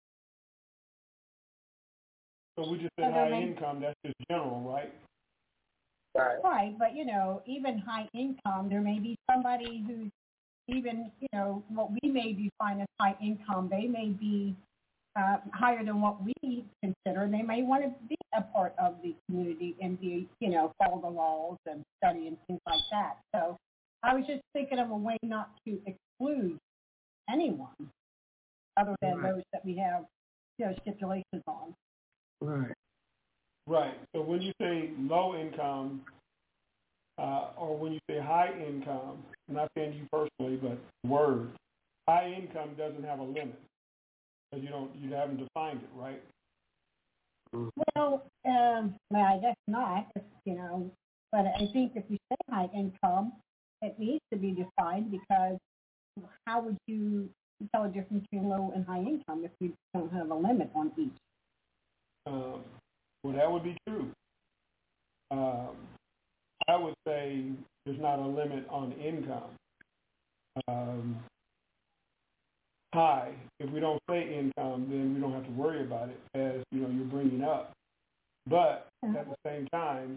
So we just said So high may- income, that's just general, right? Right. Right, but, you know, even high income, there may be somebody who's even, you know, what we may define as high income, they may be uh, higher than what we consider, and they may want to be a part of the community and be, you know, follow the laws and study and things like that. So I was just thinking of a way not to exclude anyone other than Right. those that we have, you know, stipulations on. Right. Right. So when you say low income, uh, or when you say high income, I'm not saying you personally, but the word, high income doesn't have a limit. Because you don't, you haven't defined it, right? Well, um, well, I guess not, you know, but I think if you say high income, it needs to be defined because how would you tell the difference between low and high income if you don't have a limit on each? Um, well, that would be true. Um, I would say there's not a limit on income. Um, high, if we don't say income, then we don't have to worry about it as, you know, you're bringing up. But at the same time,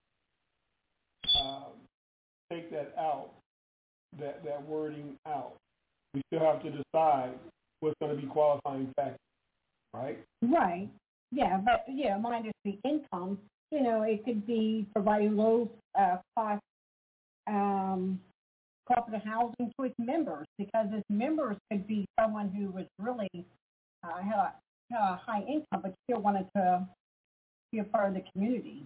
um, take that out, that, that wording out. We still have to decide what's going to be qualifying factors, right? Right. Yeah, but yeah, mine is the income. You know, it could be providing low uh, cost um, cooperative housing to its members because its members could be someone who was really uh, had, a, had a high income but still wanted to be a part of the community.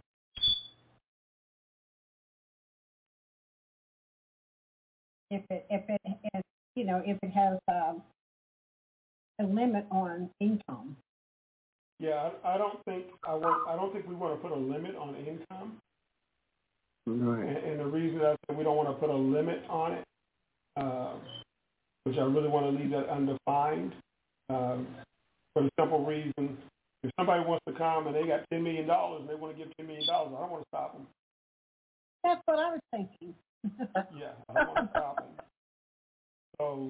If it if it is, you know, if it has um, a limit on income. Yeah, I, I don't think I want. I don't think we want to put a limit on income. Right. And, and the reason I said we don't want to put a limit on it, uh, which I really want to leave that undefined, um, for the simple reason, if somebody wants to come and they got ten million dollars and they want to give ten million dollars, I don't want to stop them. That's what I was thinking. Yeah, I don't want to stop them. So,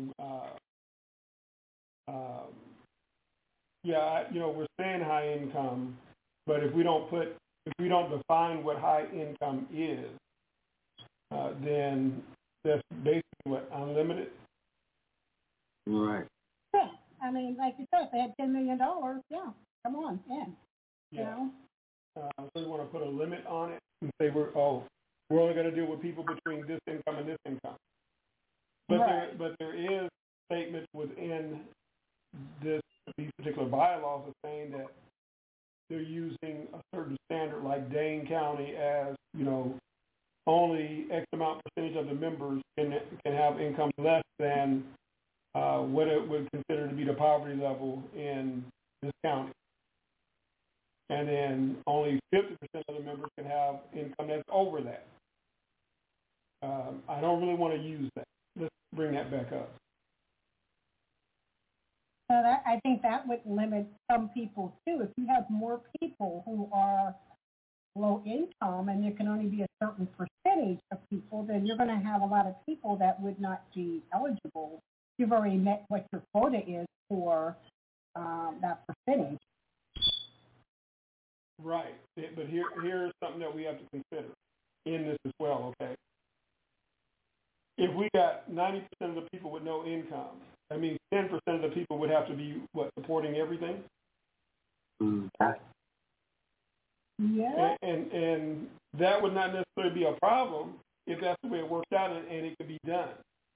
uh, um, yeah, I, you know, we're saying high income, but if we don't put, if we don't define what high income is, uh, then that's basically what, unlimited? Right. Yeah, I mean, like you said, if they had ten million dollars, yeah, come on, yeah. Yeah. You know? Uh, so we want to put a limit on it and say we're, oh, we're only going to deal with people between this income and this income. But Right. there, but there is statements within this these particular bylaws are saying that they're using a certain standard like Dane County as, you know, only X amount percentage of the members can can have income less than uh, what it would consider to be the poverty level in this county. And then only fifty percent of the members can have income that's over that. Um, I don't really want to use that. Let's bring that back up. So that, I think that would limit some people too. If you have more people who are low income and there can only be a certain percentage of people, then you're going to have a lot of people that would not be eligible. You've already met what your quota is for um, that percentage. Right, but here here's something that we have to consider in this as well, okay? If we got ninety percent of the people with no income, that means ten percent of the people would have to be, what, supporting everything? Mm-hmm. Yeah. And, and and that would not necessarily be a problem if that's the way it works out and, and it could be done.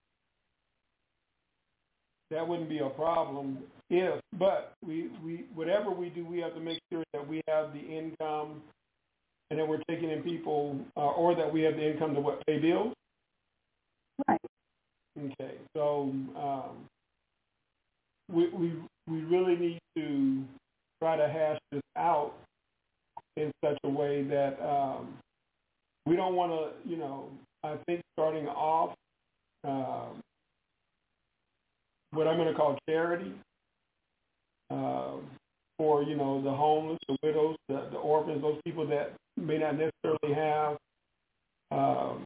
That wouldn't be a problem if, but we, we whatever we do, we have to make sure that we have the income and that we're taking in people, uh, or that we have the income to what, pay bills? Right. Okay, so um, we, we, we really need to try to hash this out in such a way that um, we don't want to, you know, I think starting off, um, what I'm going to call charity uh, for, you know, the homeless, the widows, the, the orphans, those people that may not necessarily have um,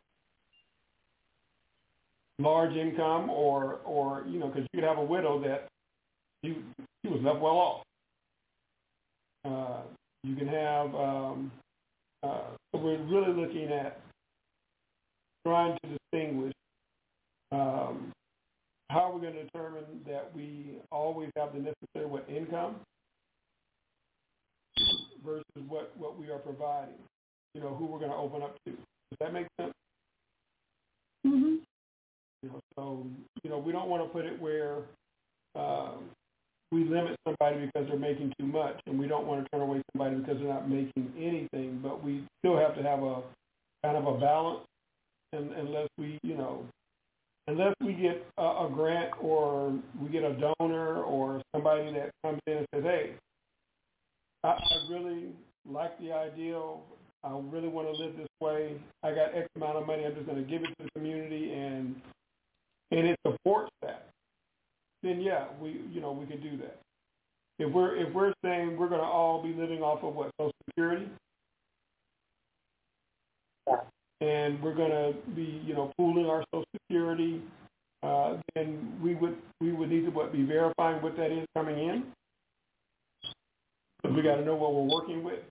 large income or, or you know, because you could have a widow that she, she was left well off. Uh, you can have, um, uh, so we're really looking at trying to distinguish um, how are we going to determine that we always have the necessary what income versus what, what we are providing, you know, who we're going to open up to. Does that make sense? Mm-hmm. You know, so, you know, we don't want to put it where um, we limit somebody because they're making too much, and we don't want to turn away somebody because they're not making anything, but we still have to have a kind of a balance, and, unless we, you know, unless we get a, a grant or we get a donor or somebody that comes in and says, hey, I, I really like the ideal. I really want to live this way. I got X amount of money. I'm just going to give it to the community, and and it supports that. Then yeah, we you know we could do that. If we're if we're saying we're going to all be living off of what, Social Security, and we're going to be, you know, pooling our Social Security, uh, then we would we would need to what, be verifying what that is coming in. Because we got to know what we're working with.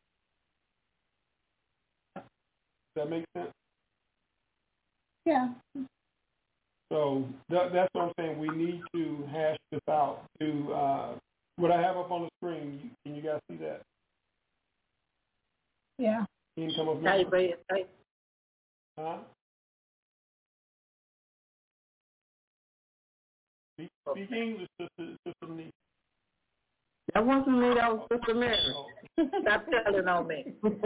Does that make sense? Yeah. So that, that's what I'm saying. We need to hash this out. To uh, what I have up on the screen, can you guys see that? Yeah. Income of Type, members. type. Huh? Speak, speak English, Sister, Sister Denise. That wasn't me, that was Sister Mary. Oh. Stop telling on me.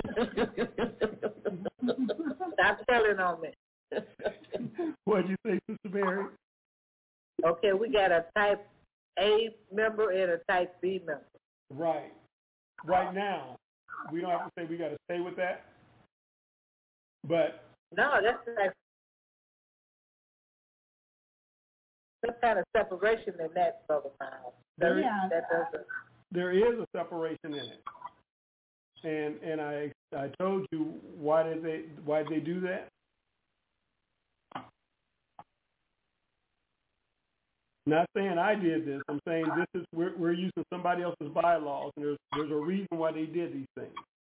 Stop telling on me. What'd you say, Sister Mary? Okay, we got a type A member and a type B member. Right. Right now, we don't have to say we got to stay with that. But No, that's like some kind of separation in that, Brother Miles. there, Yeah. That doesn't. there is a separation in it, and and I I told you why did they why did they do that? Not saying I did this. I'm saying this is we're we're using somebody else's bylaws, and there's there's a reason why they did these things.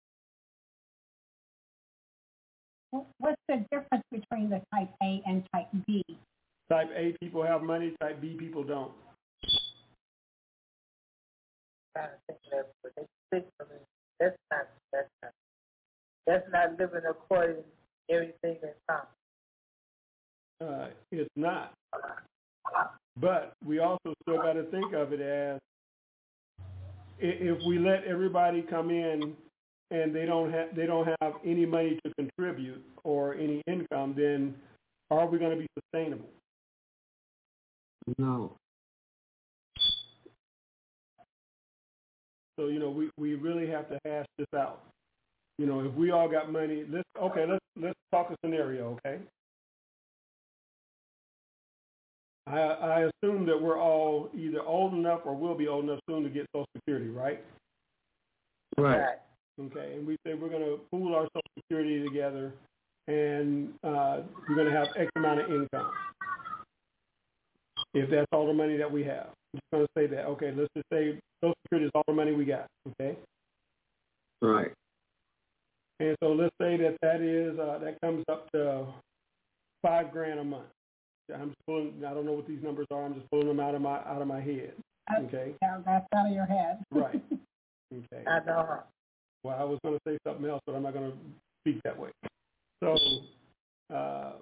What's the difference between the type A and type B? Type A people have money. Type B people don't. Trying to think of that, but they think of it. That's not. That's not. That's not living according to everything in time. Uh, it's not. But we also still got to think of it as if we let everybody come in and they don't have they don't have any money to contribute or any income, then are we going to be sustainable? No. So, you know, we, we really have to hash this out. You know, if we all got money, let's okay, let's let's talk a scenario, okay? I I assume that we're all either old enough or will be old enough soon to get Social Security, right? Right. Okay, and we say we're going to pool our Social Security together, and uh, we're going to have X amount of income. If that's all the money that we have, I'm just going to say that. Okay, let's just say Social Security is all the money we got. Okay. Right. And so let's say that that is uh, that comes up to five grand a month. I'm just pulling. I don't know what these numbers are. I'm just pulling them out of my out of my head. Okay. Yeah, that's out of your head. Right. Okay. I know. Well, I was going to say something else, but I'm not going to speak that way. So, uh,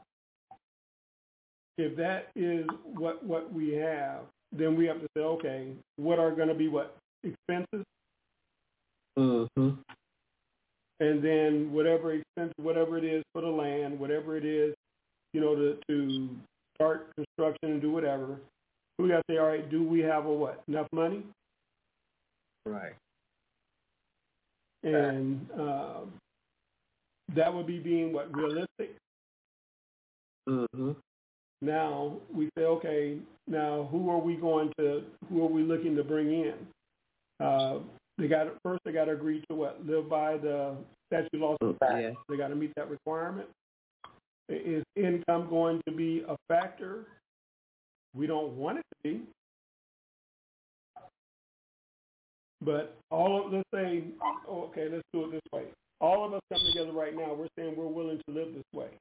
if that is what what we have, then we have to say, okay, what are going to be what expenses? Mm-hmm. And then whatever expense, whatever it is for the land, whatever it is, you know, to, to start construction and do whatever, we got to say, all right, do we have a what? Enough money? Right. And uh, that would be being what, realistic? Mm-hmm. Now we say, okay, now who are we going to, who are we looking to bring in? Uh, they got first. They got to agree to what? Live by the statute laws. Yeah. They got to meet that requirement. Is income going to be a factor? We don't want it to be. But all of, let's say, okay, let's do it this way. All of us come together right now, we're saying we're willing to live this way.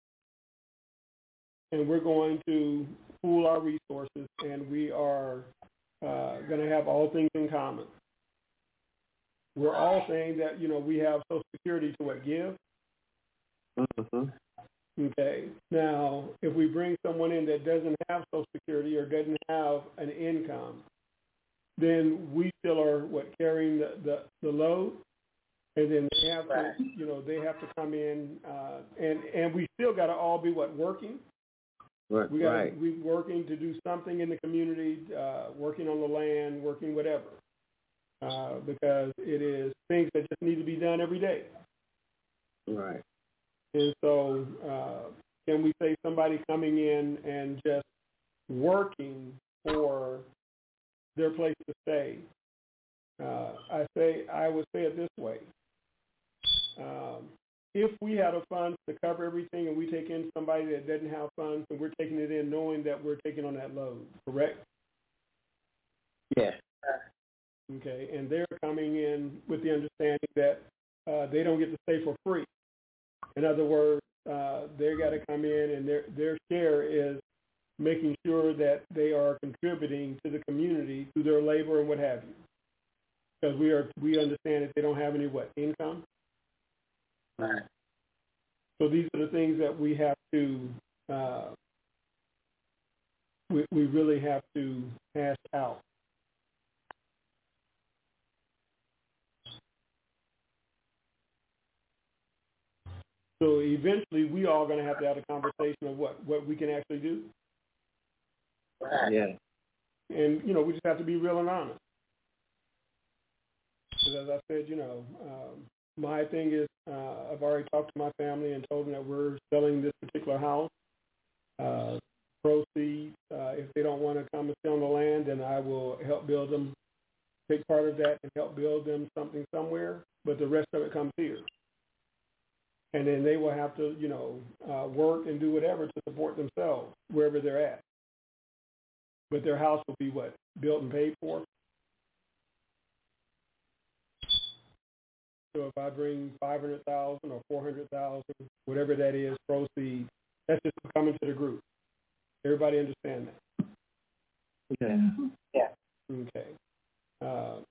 And we're going to pool our resources, and we are uh, going to have all things in common. We're all saying that, you know, we have Social Security to what, give? Mm-hmm. Okay. Now, if we bring someone in that doesn't have Social Security or doesn't have an income, then we still are what carrying the, the, the load, and then they have to, you know, they have to come in, uh, and and we still got to all be what working. Right. We got right. we working to do something in the community, uh, working on the land, working whatever, uh, because it is things that just need to be done every day. Right. And so, uh, can we say somebody coming in and just working for their place to stay? Uh, I say I would say it this way: um, if we had a fund to cover everything, and we take in somebody that doesn't have funds, and we're taking it in knowing that we're taking on that load, correct? Yeah. Okay, and they're coming in with the understanding that uh, they don't get to stay for free. In other words, uh, they got to come in, and their their share is making sure that they are contributing to the community through their labor and what have you. Because we are we understand that they don't have any what income. Right. So these are the things that we have to uh, we we really have to hash out. So eventually, we all going to have to have a conversation of what, what we can actually do. Yeah. And, you know, we just have to be real and honest. Because as I said, you know, um, my thing is uh, I've already talked to my family and told them that we're selling this particular house. Uh, proceeds, uh, if they don't want to come and stay on the land, then I will help build them, take part of that and help build them something somewhere. But the rest of it comes here. And then they will have to, you know, uh, work and do whatever to support themselves wherever they're at. But their house will be what? Built and paid for? So if I bring five hundred thousand dollars or four hundred thousand dollars, whatever that is, proceeds, that's just coming to the group. Everybody understand that? Okay. Mm-hmm. Yeah. Okay. Uh,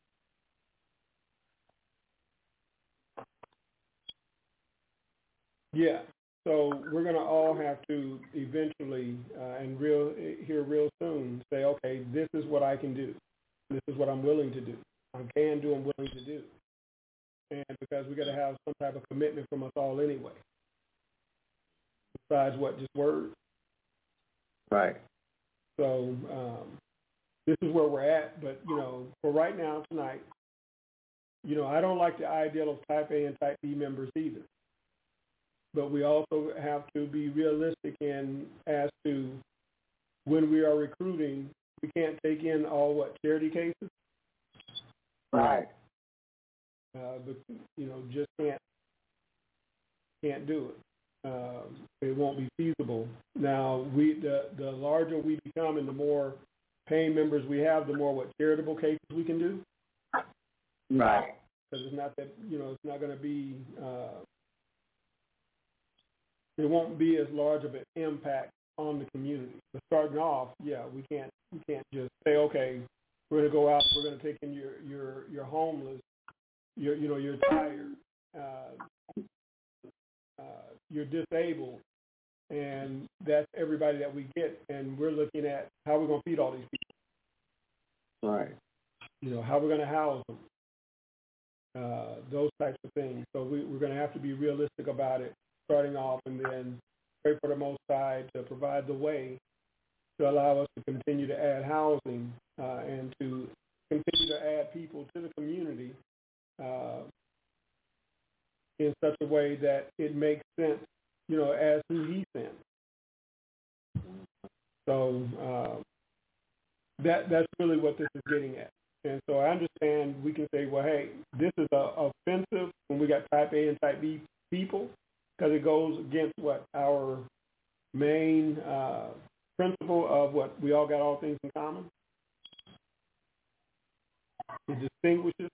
Yeah, so we're going to all have to eventually, uh, and real here real soon, say, okay, this is what I can do. This is what I'm willing to do. I can do, I'm willing to do. And because we got to have some type of commitment from us all anyway. Besides what, just words? Right. So um, this is where we're at. But, you know, for right now, tonight, you know, I don't like the ideal of type A and type B members either. But we also have to be realistic in as to when we are recruiting, we can't take in all, what, charity cases? Right. Uh, but, you know, just can't, can't do it. Um, it won't be feasible. Now, we the, the larger we become and the more paying members we have, the more, what, charitable cases we can do? Right. Because it's not that, you know, it's not going to be, uh, it won't be as large of an impact on the community. But starting off, yeah, we can't we can't just say, okay, we're going to go out, we're going to take in your your your homeless, you're you know you're tired, uh, uh, you're disabled, and that's everybody that we get, and we're looking at how we're going to feed all these people. Right. You know, how we're going to house them, uh, those types of things. So we, we're going to have to be realistic about it, starting off, and then pray for the Most High to provide the way to allow us to continue to add housing uh, and to continue to add people to the community uh, in such a way that it makes sense, you know, as who He sent. So uh, that that's really what this is getting at. And so I understand we can say, well, hey, this is uh, offensive when we got type A and type B people, because it goes against what our main uh, principle of what we all got all things in common. It distinguishes,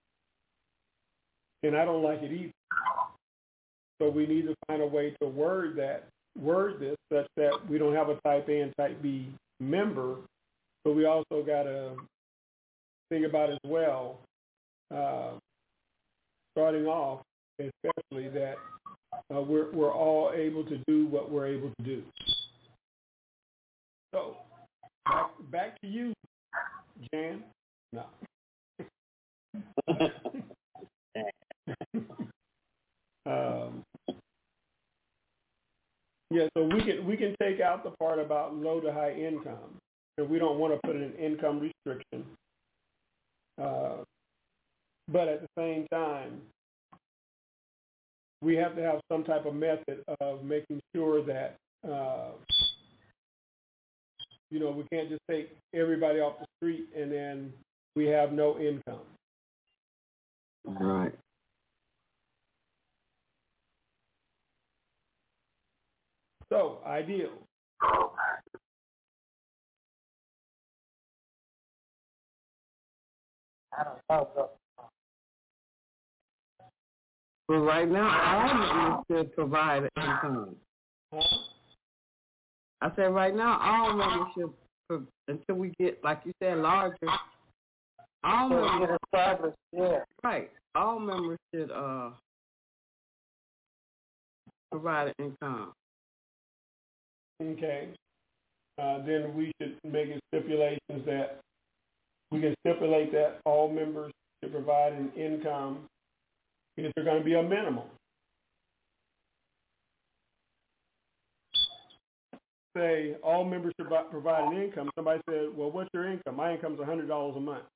and I don't like it either. So we need to find a way to word that, word this such that we don't have a type A and type B member, but we also got to think about as well, uh, starting off, especially that Uh, we're we're all able to do what we're able to do. So back, back to you, Jan. No. um, yeah, so we can we can take out the part about low to high income, and we don't want to put an income restriction. Uh, but at the same time, we have to have some type of method of making sure that, uh, you know, we can't just take everybody off the street and then we have no income. Right. So, ideal. I don't know, but But right now, all members should provide an income. Huh? I said right now, all members should, pro- until we get, like you said, larger, all so members, get established, yeah. right, all members should uh, provide an income. Okay. Uh, then we should make it stipulations that we can stipulate that all members should provide an income. Is there going to be a minimum? Say all members should provide an income. Somebody said, well, what's your income? My income is one hundred dollars a month.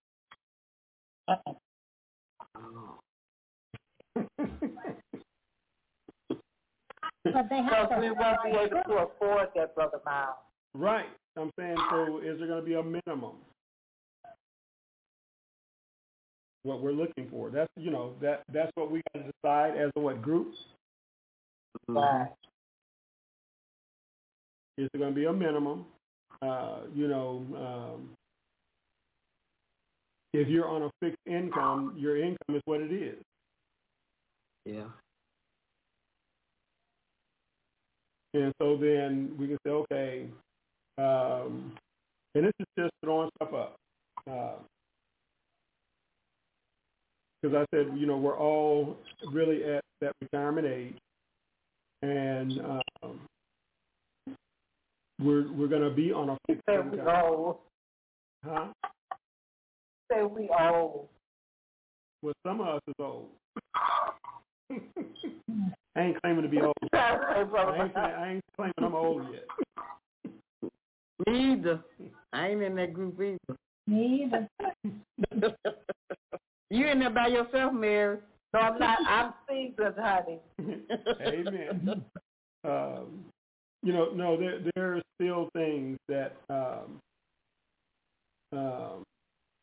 But they have So to. we won't be able to afford that, Brother Miles. Right. I'm saying, so is there going to be a minimum? What we're looking for. That's, you know, that that's what we got to decide as a what group? Right. Is there going to be a minimum? Uh, you know, um, if you're on a fixed income, your income is what it is. Yeah. And so then we can say, okay, um, and this is just throwing stuff up. Because uh, I said, you know, we're all really at that retirement age, and um, we're we're going to be on a fixed income. No. Huh? say we old. Well, some of us is old. I ain't claiming to be old. I ain't, I ain't claiming I'm old yet. Me either. I ain't in that group either. Me either. You in there by yourself, Mary? No, I'm not. I'm seasoned, honey. Amen. Um, you know, no, there there are still things that um, um,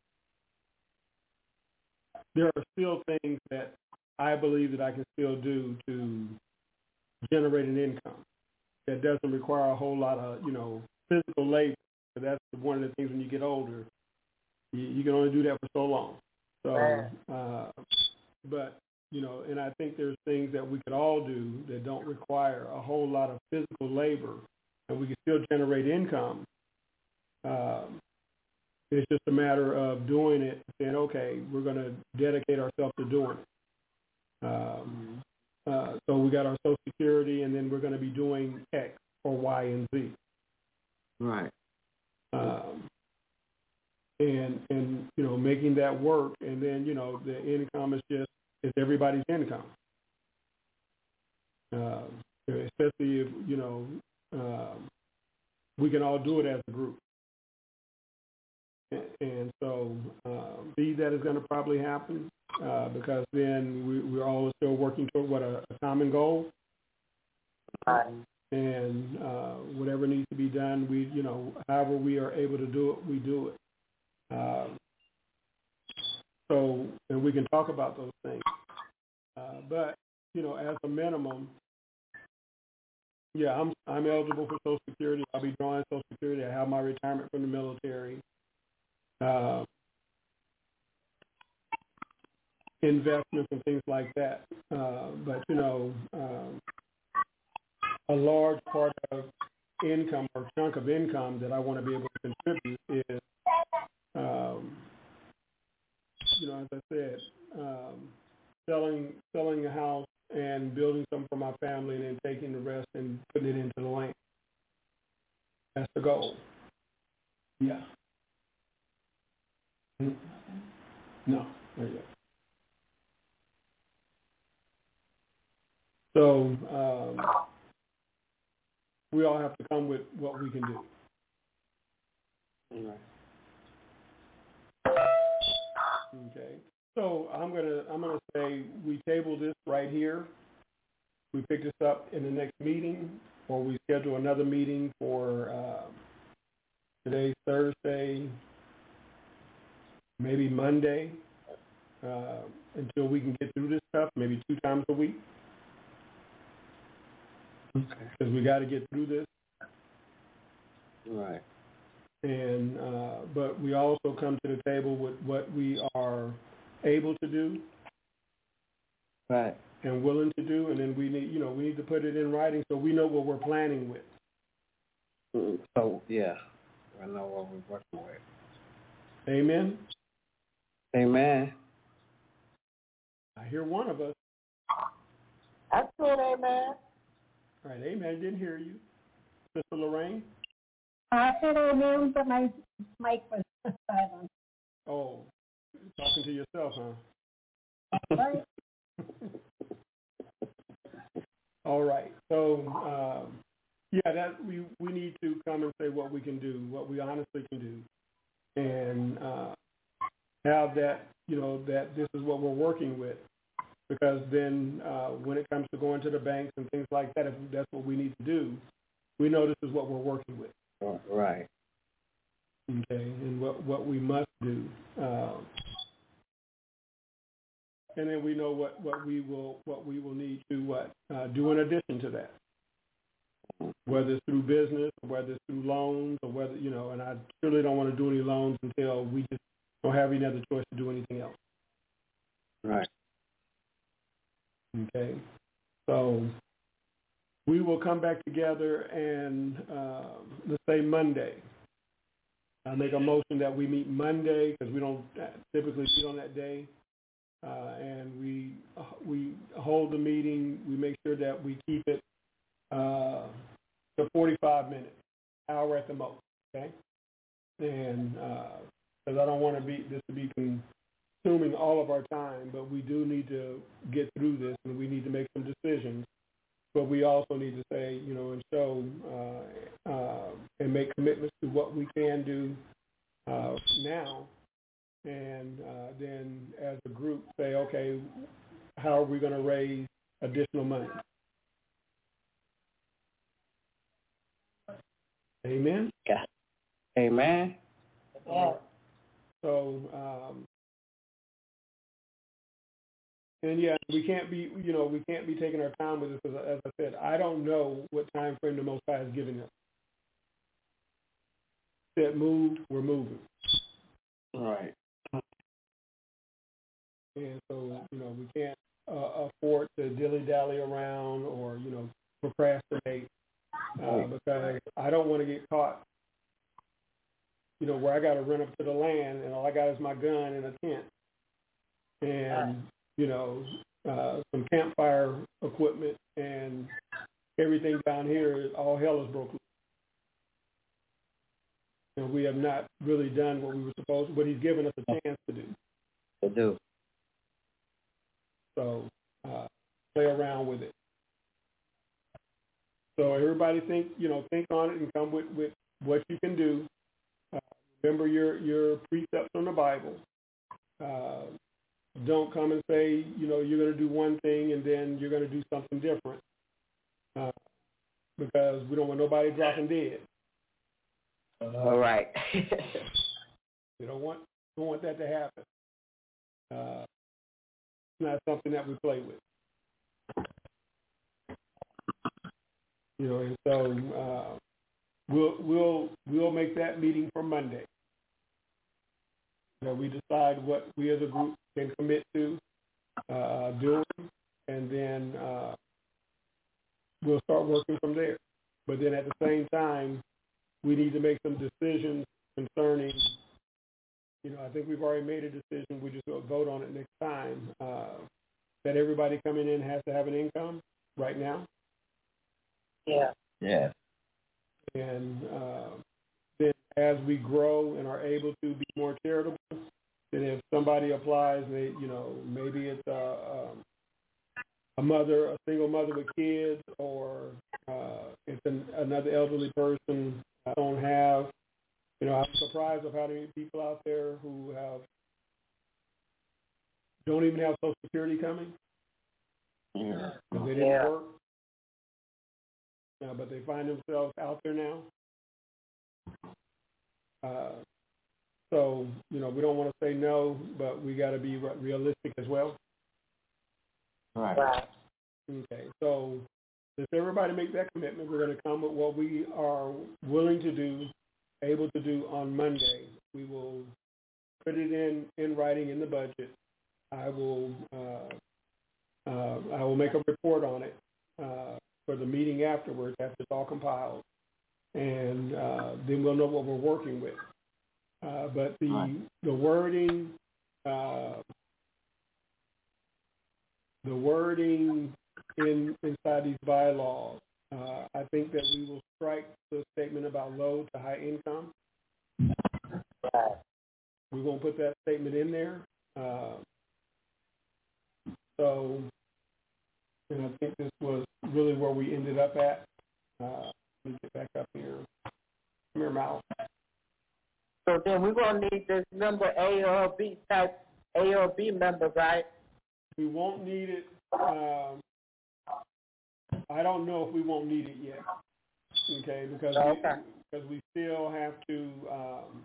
there are still things that I believe that I can still do to generate an income that doesn't require a whole lot of, you know, physical labor. But that's one of the things when you get older, you, you can only do that for so long. So, uh, but, you know, and I think there's things that we could all do that don't require a whole lot of physical labor, and we can still generate income. Um, it's just a matter of doing it, saying, okay, we're going to dedicate ourselves to doing it. Um, uh, so we got our Social Security, and then we're going to be doing X or Y and Z. Right. Um, and, and, you know, making that work, and then, you know, the income is just, it's everybody's income. Uh, especially if, you know, um, we can all do it as a group. And, and so, uh, B, that is going to probably happen uh, because then we, we're all still working toward what a, a common goal. Right. And uh, whatever needs to be done, we, you know, however we are able to do it, we do it. Uh, so, and we can talk about those things. Uh, but, you know, as a minimum, yeah, I'm I'm eligible for Social Security. I'll be drawing Social Security. I have my retirement from the military. Uh, investments and things like that. Uh, but, you know, um, a large part of income or chunk of income that I want to be able to contribute is, um, you know, as I said, um, selling selling a house and building something for my family and then taking the rest and putting it into the land. That's the goal. Yeah. No, not yet. So um, we all have to come with what we can do. Right. Okay. So I'm gonna I'm gonna say we table this right here. We pick this up in the next meeting, or we schedule another meeting for uh, today's Thursday, maybe Monday, uh, until we can get through this stuff. Maybe two times a week. Okay. Because we got to get through this. Right. And uh, but we also come to the table with what we are able to do, right, and willing to do, and then we need, you know, we need to put it in writing so we know what we're planning with. So yeah, I know what we're working with. Amen. Amen. I hear one of us. I said amen. All right, amen. Didn't hear you, Sister Lorraine. I said amen, but my mic was silent. Oh, talking to yourself, huh? Right. All right. So, um, yeah, that we we need to come and say what we can do, what we honestly can do, and uh, have that, you know, that this is what we're working with. Because then uh, when it comes to going to the banks and things like that, if that's what we need to do, we know this is what we're working with. Right. Okay, and what, what we must do. Um, and then we know what, what we will what we will need to what uh, do in addition to that. Whether it's through business, or whether it's through loans, or whether, you know, and I surely don't want to do any loans until we just don't have any other choice to do anything else. Right. Okay, so we will come back together and uh, let's say Monday. I make a motion that we meet Monday because we don't typically meet on that day, uh, and we uh, we hold the meeting. We make sure that we keep it uh, to forty-five minutes, hour at the most. Okay, and uh, because I don't want to be this to be consuming all of our time, but we do need to get through this, and we need to make some decisions. But we also need to say, you know, and show uh, uh, and make commitments to what we can do uh, now, and uh, then as a group say, okay, how are we going to raise additional money? Amen? Yeah. Amen. Yeah. So, um, and yeah, we can't be, you know, we can't be taking our time with this because, as I said, I don't know what time frame the Most High is giving us. Said move, we're moving. Right. And so, you know, we can't uh, afford to dilly-dally around or, you know, procrastinate uh, because I don't want to get caught, you know, where I got to run up to the land and all I got is my gun and a tent and, you know, uh, some campfire equipment and everything down here, all hell is broken. And we have not really done what we were supposed to, what he's given us a chance to do. To do. So uh, play around with it. So everybody think, you know, think on it and come with, with what you can do. Uh, remember your, your precepts from the Bible. Uh, don't come and say, you know, you're going to do one thing and then you're going to do something different. Uh, because we don't want nobody dropping dead. All right. We don't want, don't want that to happen. Uh, it's not something that we play with. You know, and so uh, we'll we'll we'll make that meeting for Monday. You know, we decide what we as a group can commit to uh, doing, and then uh, we'll start working from there. But then at the same time, we need to make some decisions concerning. You know, I think we've already made a decision. We just will vote on it next time. Uh, that everybody coming in has to have an income right now. Yeah. Yeah. And uh, then as we grow and are able to be more charitable, then if somebody applies, they, you know, maybe it's a, um, a mother, a single mother with kids, or uh, it's an, another elderly person I don't have. You know, I'm surprised of how many people out there who have don't even have Social Security coming. Yeah. Because they didn't Yeah. work. Uh, but they find themselves out there now. Uh, so, you know, we don't want to say no, but we got to be re- realistic as well. Right. Right. Okay, so if everybody make that commitment, we're going to come with what we are willing to do, able to do on Monday. We will put it in, in writing in the budget. I will uh, uh, I will make a report on it uh, for the meeting afterwards after it's all compiled, and uh, then we'll know what we're working with. Uh, but the right. the wording uh, the wording in inside these bylaws, uh, I think that we will strike the statement about low to high income. Right. We won't put that statement in there. Uh, so, and I think this was really where we ended up at. Uh, let me get back up here. Come here, Mal. So then we're going to need this number A or B type, A or B member, right? We won't need it. Um, I don't know if we won't need it yet. Okay, because okay. we, because we still have to um,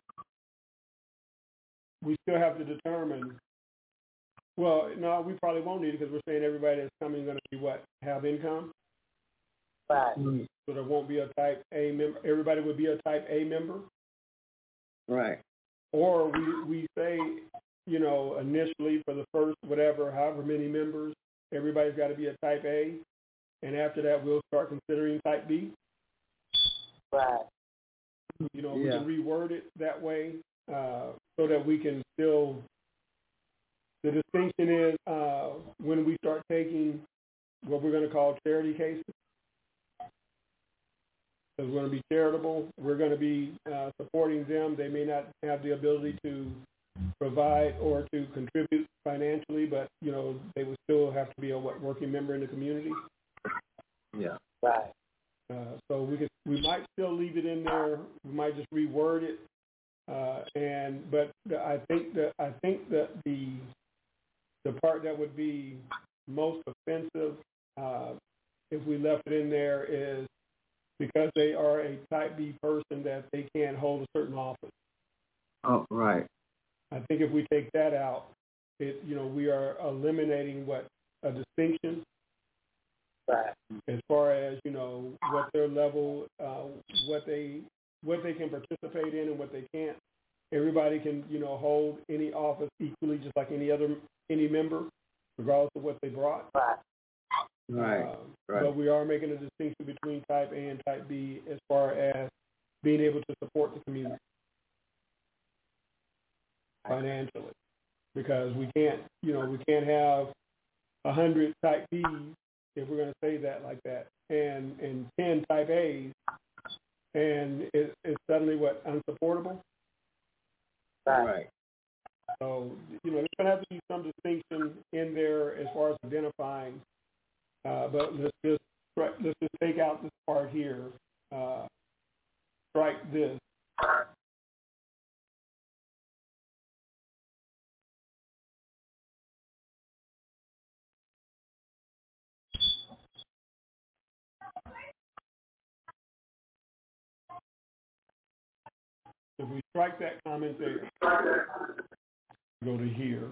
we still have to determine. Well, no, we probably won't need it because we're saying everybody that's coming is going to be what, have income. Right. Mm-hmm. So there won't be a type A member. Everybody would be a type A member. Right. Or we we say, you know, initially for the first whatever, however many members, everybody's got to be a type A, and after that we'll start considering type B. Right. You know, yeah. we can reword it that way uh, so that we can still. The distinction is uh, when we start taking what we're going to call charity cases. we're going to be charitable. We're going to be uh, supporting them. They may not have the ability to provide or to contribute financially, but, you know, they would still have to be a what, working member in the community. Yeah. Right. Uh, so we could, we might still leave it in there. We might just reword it. Uh, and but the, I think that I think that the the part that would be most offensive uh, if we left it in there is because they are a type B person that they can't hold a certain office. Oh, right. I think if we take that out, it you know we are eliminating what a distinction. Right. As far as, you know, what their level, uh, what they what they can participate in and what they can't. Everybody can, you know, hold any office equally, just like any other any member, regardless of what they brought. Right. Right. Uh, right. But we are making a distinction between Type A and Type B as far as being able to support the community financially, because we can't, you know, we can't have a hundred Type Bs, if we're going to say that like that, and and ten Type A's, and it, it's suddenly what, unsupportable? Right. So, you know, there's going to have to be some distinction in there as far as identifying, uh, but let's just let's just take out this part here, uh, strike this. If we strike that comment there, go to here.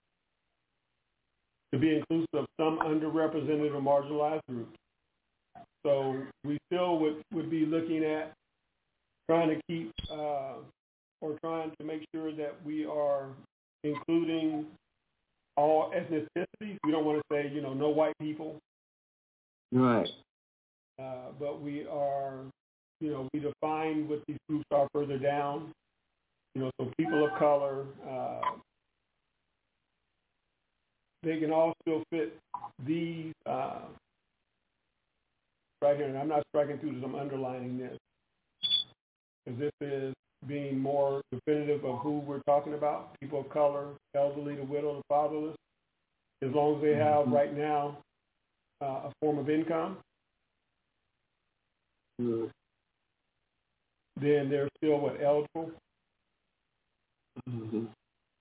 To be inclusive of some underrepresented or marginalized groups. So we still would, would be looking at trying to keep uh, or trying to make sure that we are including all ethnicities. We don't want to say, you know, no white people. Right. Uh, but we are, you know, we define what these groups are further down. You know, so people of color, uh, they can all still fit these uh, right here. And I'm not striking through this, I'm underlining this. Because this is being more definitive of who we're talking about, people of color, elderly, the widow, the fatherless. As long as they have mm-hmm. right now uh, a form of income, mm-hmm. then they're still what, eligible? Mm-hmm.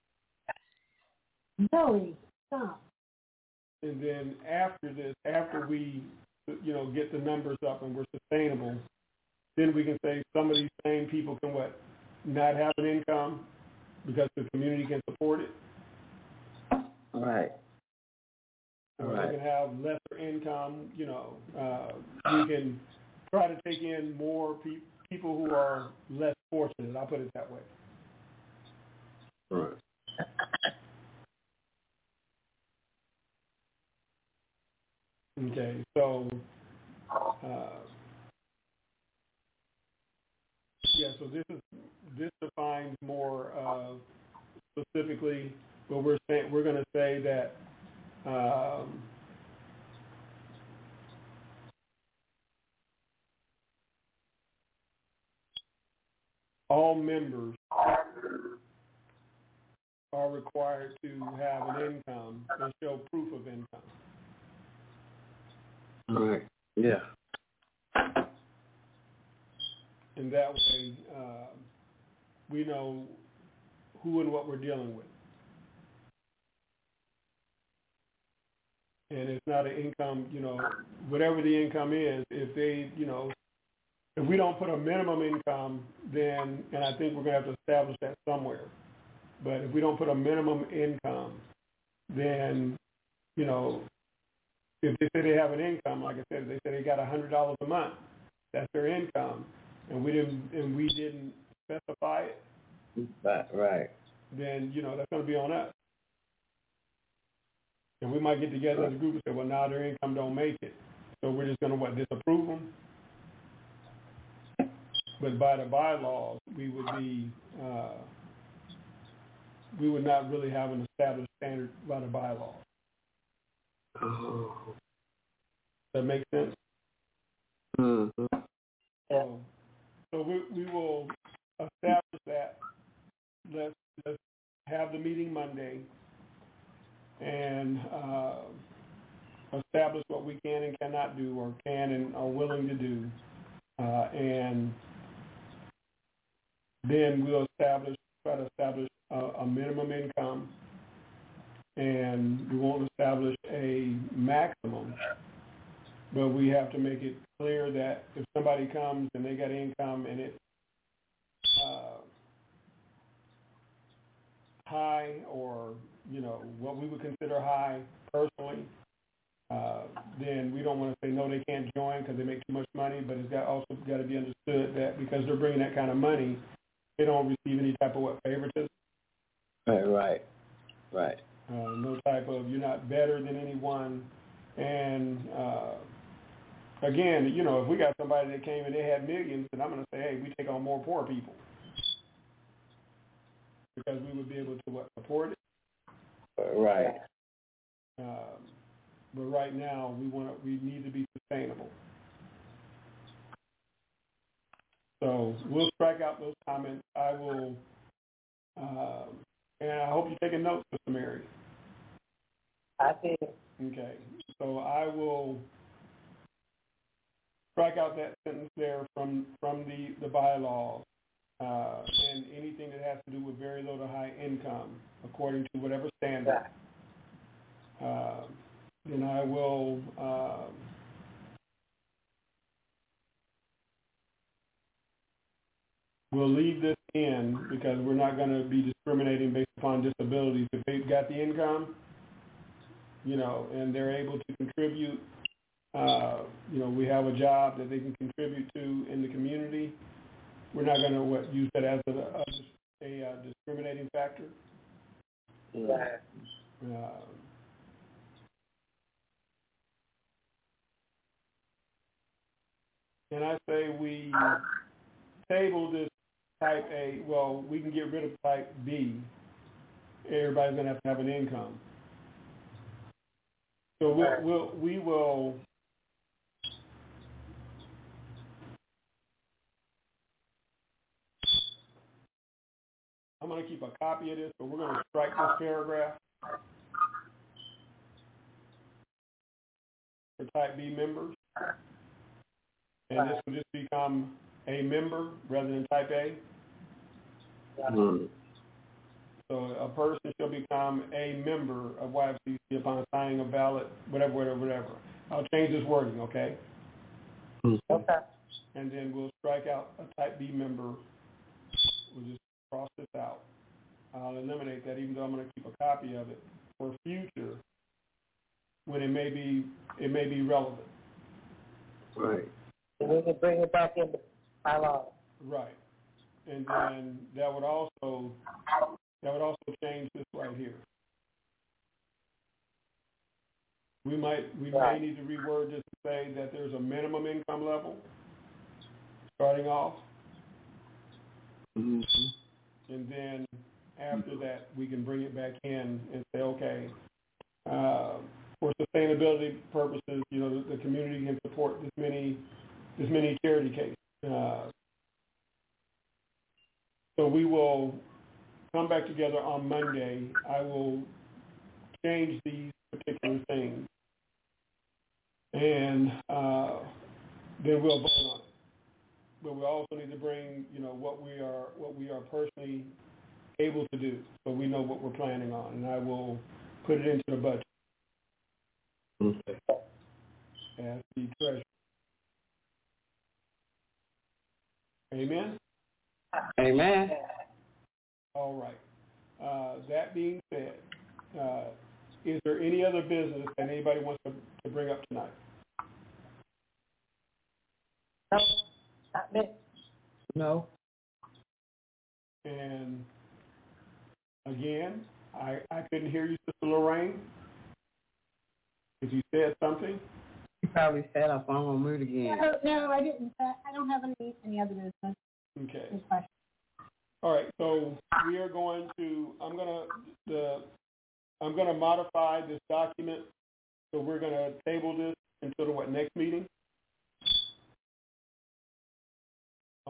Zoe, stop. And then after this, after we, you know, get the numbers up and we're sustainable, then we can say some of these same people can what, not have an income because the community can support it. All right. Or All right. they can have lesser income, you know. Uh, we can try to take in more pe- people who are less fortunate. I'll put it that way. Right. Okay, so, uh, yeah, so this is, this defines more uh, specifically what we're saying. We're going to say that um, all members are required to have an income and show proof of income. All right. Yeah. And that way, uh, we know who and what we're dealing with. And it's not an income, you know, whatever the income is, if they, you know, if we don't put a minimum income, then, and I think we're going to have to establish that somewhere, but if we don't put a minimum income, then, you know, if they say they have an income, like I said, if they say they got one hundred dollars a month, that's their income, and we didn't, and we didn't specify it, Right. Right. then, you know, that's going to be on us. And we might get together as a group and say, well, now their income don't make it. So we're just going to, what, disapprove them? But by the bylaws, we would be, uh, we would not really have an established standard by the bylaws. Oh. Does that make sense? Mm-hmm. So, so we, we will establish that. Let's, let's have the meeting Monday and uh, establish what we can and cannot do, or can and are willing to do. Uh, and then we'll establish, try to establish a, a minimum income, and we won't establish a maximum, but we have to make it clear that if somebody comes and they got income and it's uh, high, or, you know, what we would consider high personally, uh, then we don't want to say, no, they can't join because they make too much money, but it's got also got to be understood that because they're bringing that kind of money, they don't receive any type of what, favoritism. Right, right, right. Uh, no type of, you're not better than anyone. And uh, again, you know, if we got somebody that came and they had millions, then I'm going to say, hey, we take on more poor people, because we would be able to what, support it. Right. Um, but right now, we want to, we need to be sustainable. So we'll strike out those comments. I will, uh, and I hope you're taking notes, Sister Mary. I did. Okay. So I will strike out that sentence there from, from the, the bylaws, uh, and anything that has to do with very low to high income, according to whatever standard. Uh, then I will um, we'll leave this in, because we're not going to be discriminating based upon disabilities. If they've got the income, you know, and they're able to contribute, uh, you know, we have a job that they can contribute to in the community, we're not going to what, use that as a, a, a, a discriminating factor. Right. Uh, and I say we table this type A. Well, we can get rid of type B. Everybody's going to have to have an income. So we'll, we'll, we will I'm going to keep a copy of this, but we're going to strike this paragraph for type B members. And this will just become a member rather than type A. Mm-hmm. So a person shall become a member of Y F C C upon signing a ballot, whatever, whatever, whatever. I'll change this wording, okay? Okay. And then we'll strike out a type B member. We'll just cross this out. I'll eliminate that, even though I'm going to keep a copy of it for future when it may be it may be relevant. Right. And we can bring it back in the bylaw. Right. And then that would also that would also change this right here. We might we Right. may need to reword this to say that there's a minimum income level starting off, Mm-hmm. and then after that we can bring it back in and say, okay, uh, for sustainability purposes, you know, the, the community can support this many this many charity cases. Uh, so we will come back together on Monday. I will change these particular things, and uh, then we'll vote on it. But we also need to bring, you know, what we are what we are personally able to do, so we know what we're planning on, and I will put it into the budget Okay. as the treasurer. Amen? Amen. All right. Uh, that being said, uh, is there any other business that anybody wants to, to bring up tonight? No, not me. No. And again, I, I couldn't hear you, Sister Lorraine. If you said something. You probably said our phone on mute again. No, no, I didn't. Uh, I don't have any any other business. Okay. Good question. All right. So we are going to. I'm gonna the. I'm gonna modify this document. So we're gonna table this until the what next meeting?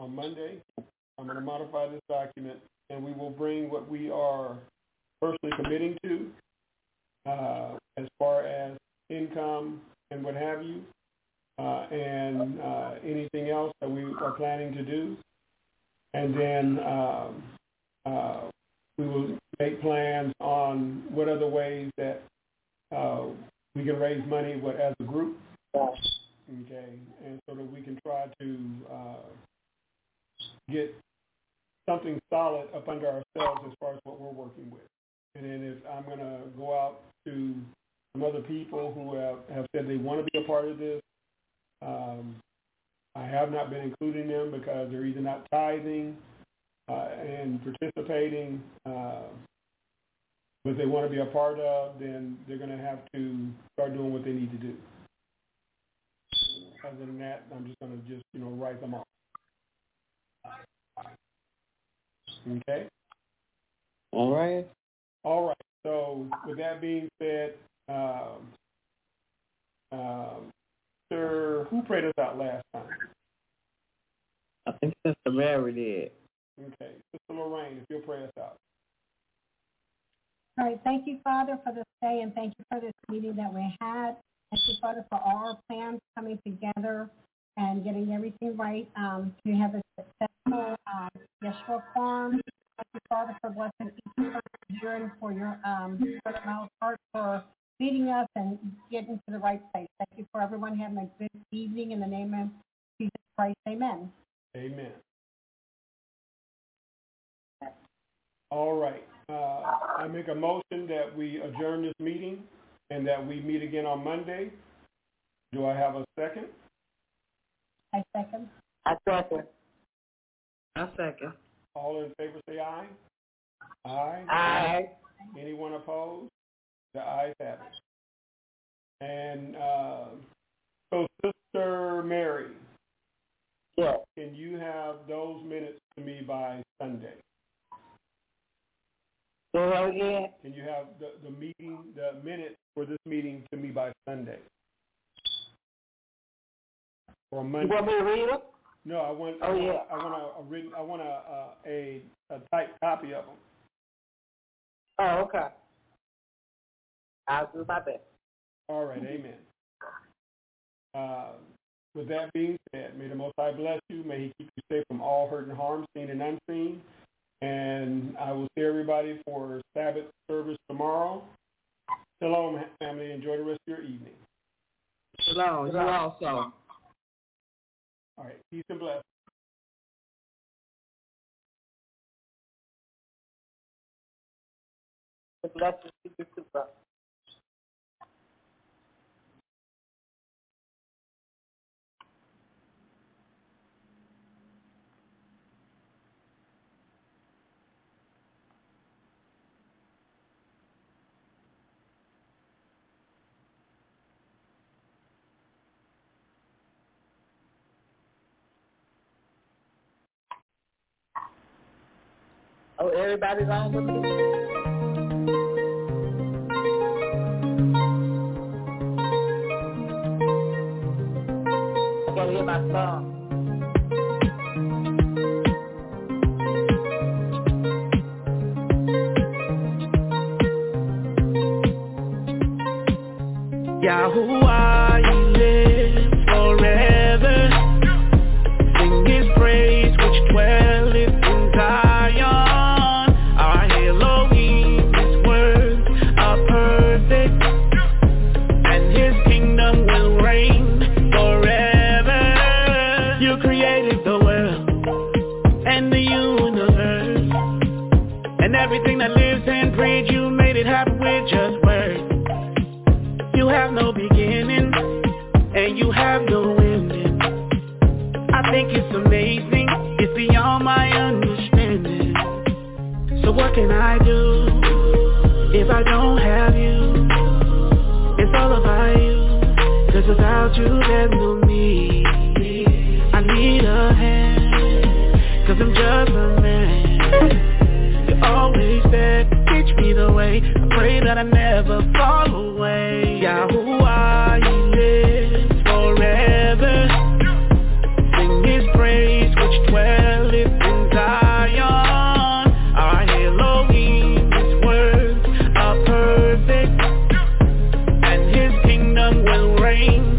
on Monday. I'm going to modify this document, and we will bring what we are personally committing to uh, as far as income and what have you, uh, and uh, anything else that we are planning to do. And then um, uh, we will make plans on what other ways that uh, we can raise money what, as a group. Okay, and so that we can try to uh, get something solid up under ourselves as far as what we're working with. And then if I'm going to go out to some other people who have, have said they want to be a part of this, um, I have not been including them because they're either not tithing uh, and participating, uh, but they want to be a part of, then they're going to have to start doing what they need to do. Other than that, I'm just going to just, you know, write them off. Okay? All right. All right. So with that being said, um, um, Sir, who prayed us out last time? I think Sister Mary did. Okay. Sister Lorraine, if you'll pray us out. All right. Thank you, Father, for this day, and thank you for this meeting that we had. Thank you, Father, for all our plans coming together and getting everything right um, to have a successful um, Yeshua Farm. Thank you, Father, for blessing each of us here and for your um, mouth heart for leading us and getting to the right place. Thank you for everyone having a good evening in the name of Jesus Christ. Amen. Amen. All right. Uh, I make a motion that we adjourn this meeting and that we meet again on Monday. Do I have a second? I second. I second. I second. All in favor say aye. Aye. Aye. Anyone opposed? The ayes have it. And uh, so, Sister Mary, Yes. can you have those minutes to me by Sunday? Say that again. Can you have the, the meeting, the minutes for this meeting to me by Sunday? Or Monday? You want me to read them? No, I want. Oh, yeah. I want a, a written. I want a a, a typed copy of them. Oh, okay. I'll do my best. All right. Amen. Uh, with that being said, may the Most High bless you. May He keep you safe from all hurt and harm, seen and unseen. And I will see everybody for Sabbath service tomorrow. Shalom, family. Enjoy the rest of your evening. Shalom. You also. All right. Peace and blessings. The blessings to you too, brother. Oh, everybody's on with me? I gotta hear my song. Yahuwah, He lives forever. Sing His praise which dwelleth in Zion. Our Elohim, His words are perfect, and His kingdom will reign forever. You created the world and the universe, and everything that lives and breathes. You made it happen with just words. You have no beginning, and you have no ending. I think it's amazing, it's beyond my understanding. So what can I do if I don't have you? It's all about you, cause without you there's no me. I need a hand, cause I'm just a man. You're always there, teach me the way. I pray that I never fall away. Yahuwah, He lives forever. Sing His praise which which dwelleth in Zion. Our Elohim, his words are perfect, and his kingdom will reign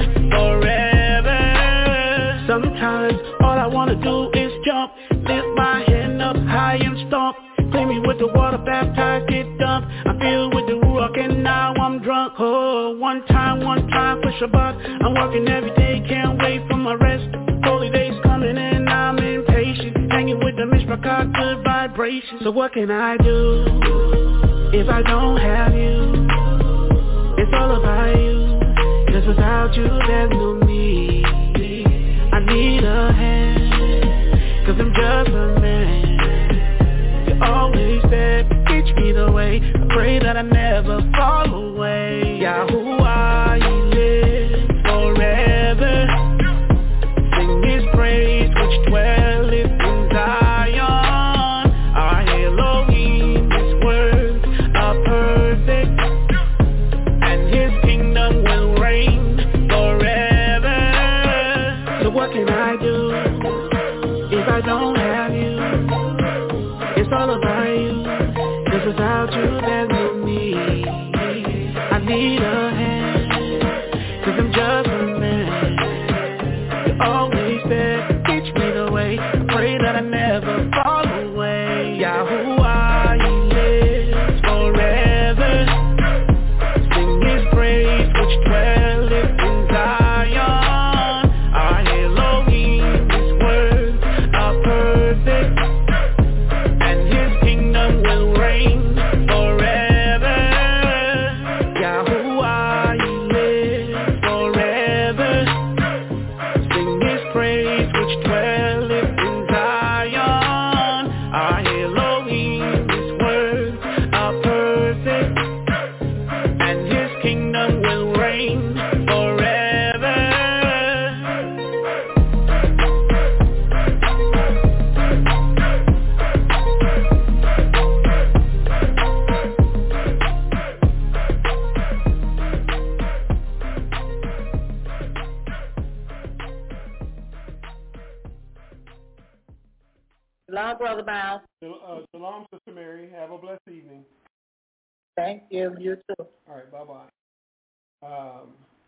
forever. Sometimes all I wanna do is jump, lift my hand up high and stomp. Clean me with the water, baptized, get dumped. I'm filled with the Ruach and now I'm drunk. Oh, one time, one time for Shabbat. I'm working every day, can't wait for my rest. Holy days coming and I'm impatient. Hanging with the Mishpachah, good vibrations. So what can I do if I don't have you? It's all about you, 'cause without you there's no me. I need a hand, 'cause I'm just a man. Always said, teach me the way. I pray that I never fall away. Yahuwah, he lives forever. Sing his praise which dwelleth in Zion. Our Elohim, his words are perfect, and his kingdom will reign forever. So what can I do if I don't have you? It's all about you, 'cause without you there's no me. I need a hand, 'cause I'm just a man. You always said, teach me the way. I pray that I never fall away. Yahuwah, he lives forever. Sing his praise which dwelleth in Zion. Our Elohim, his words are perfect, will reign forever. Yahuwah, he lives forever. Sing his praise which dwelleth in Zion. Our Elohim, his words are perfect, and his kingdom will reign forever. Shalom, Brother Miles. Uh, shalom, Sister Mary. Have a blessed evening. Thank you. You too. All right, bye-bye. Um,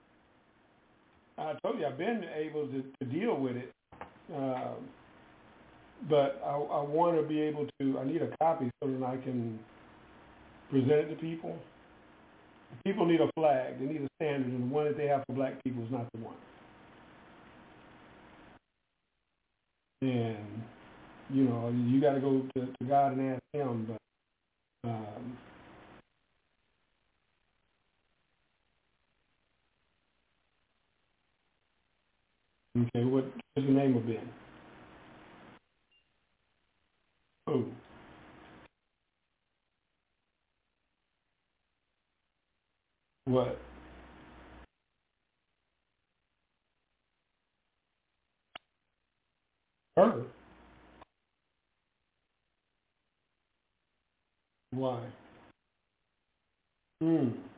I told you I've been able to, to deal with it, um, but I, I want to be able to, I need a copy so that I can present it to people. People need a flag. They need a standard, and the one that they have for black people is not the one. And you know, you got to go to, to God and ask him, but um, okay, what is the name of Ben? Oh. What? Her? Why? Hmm.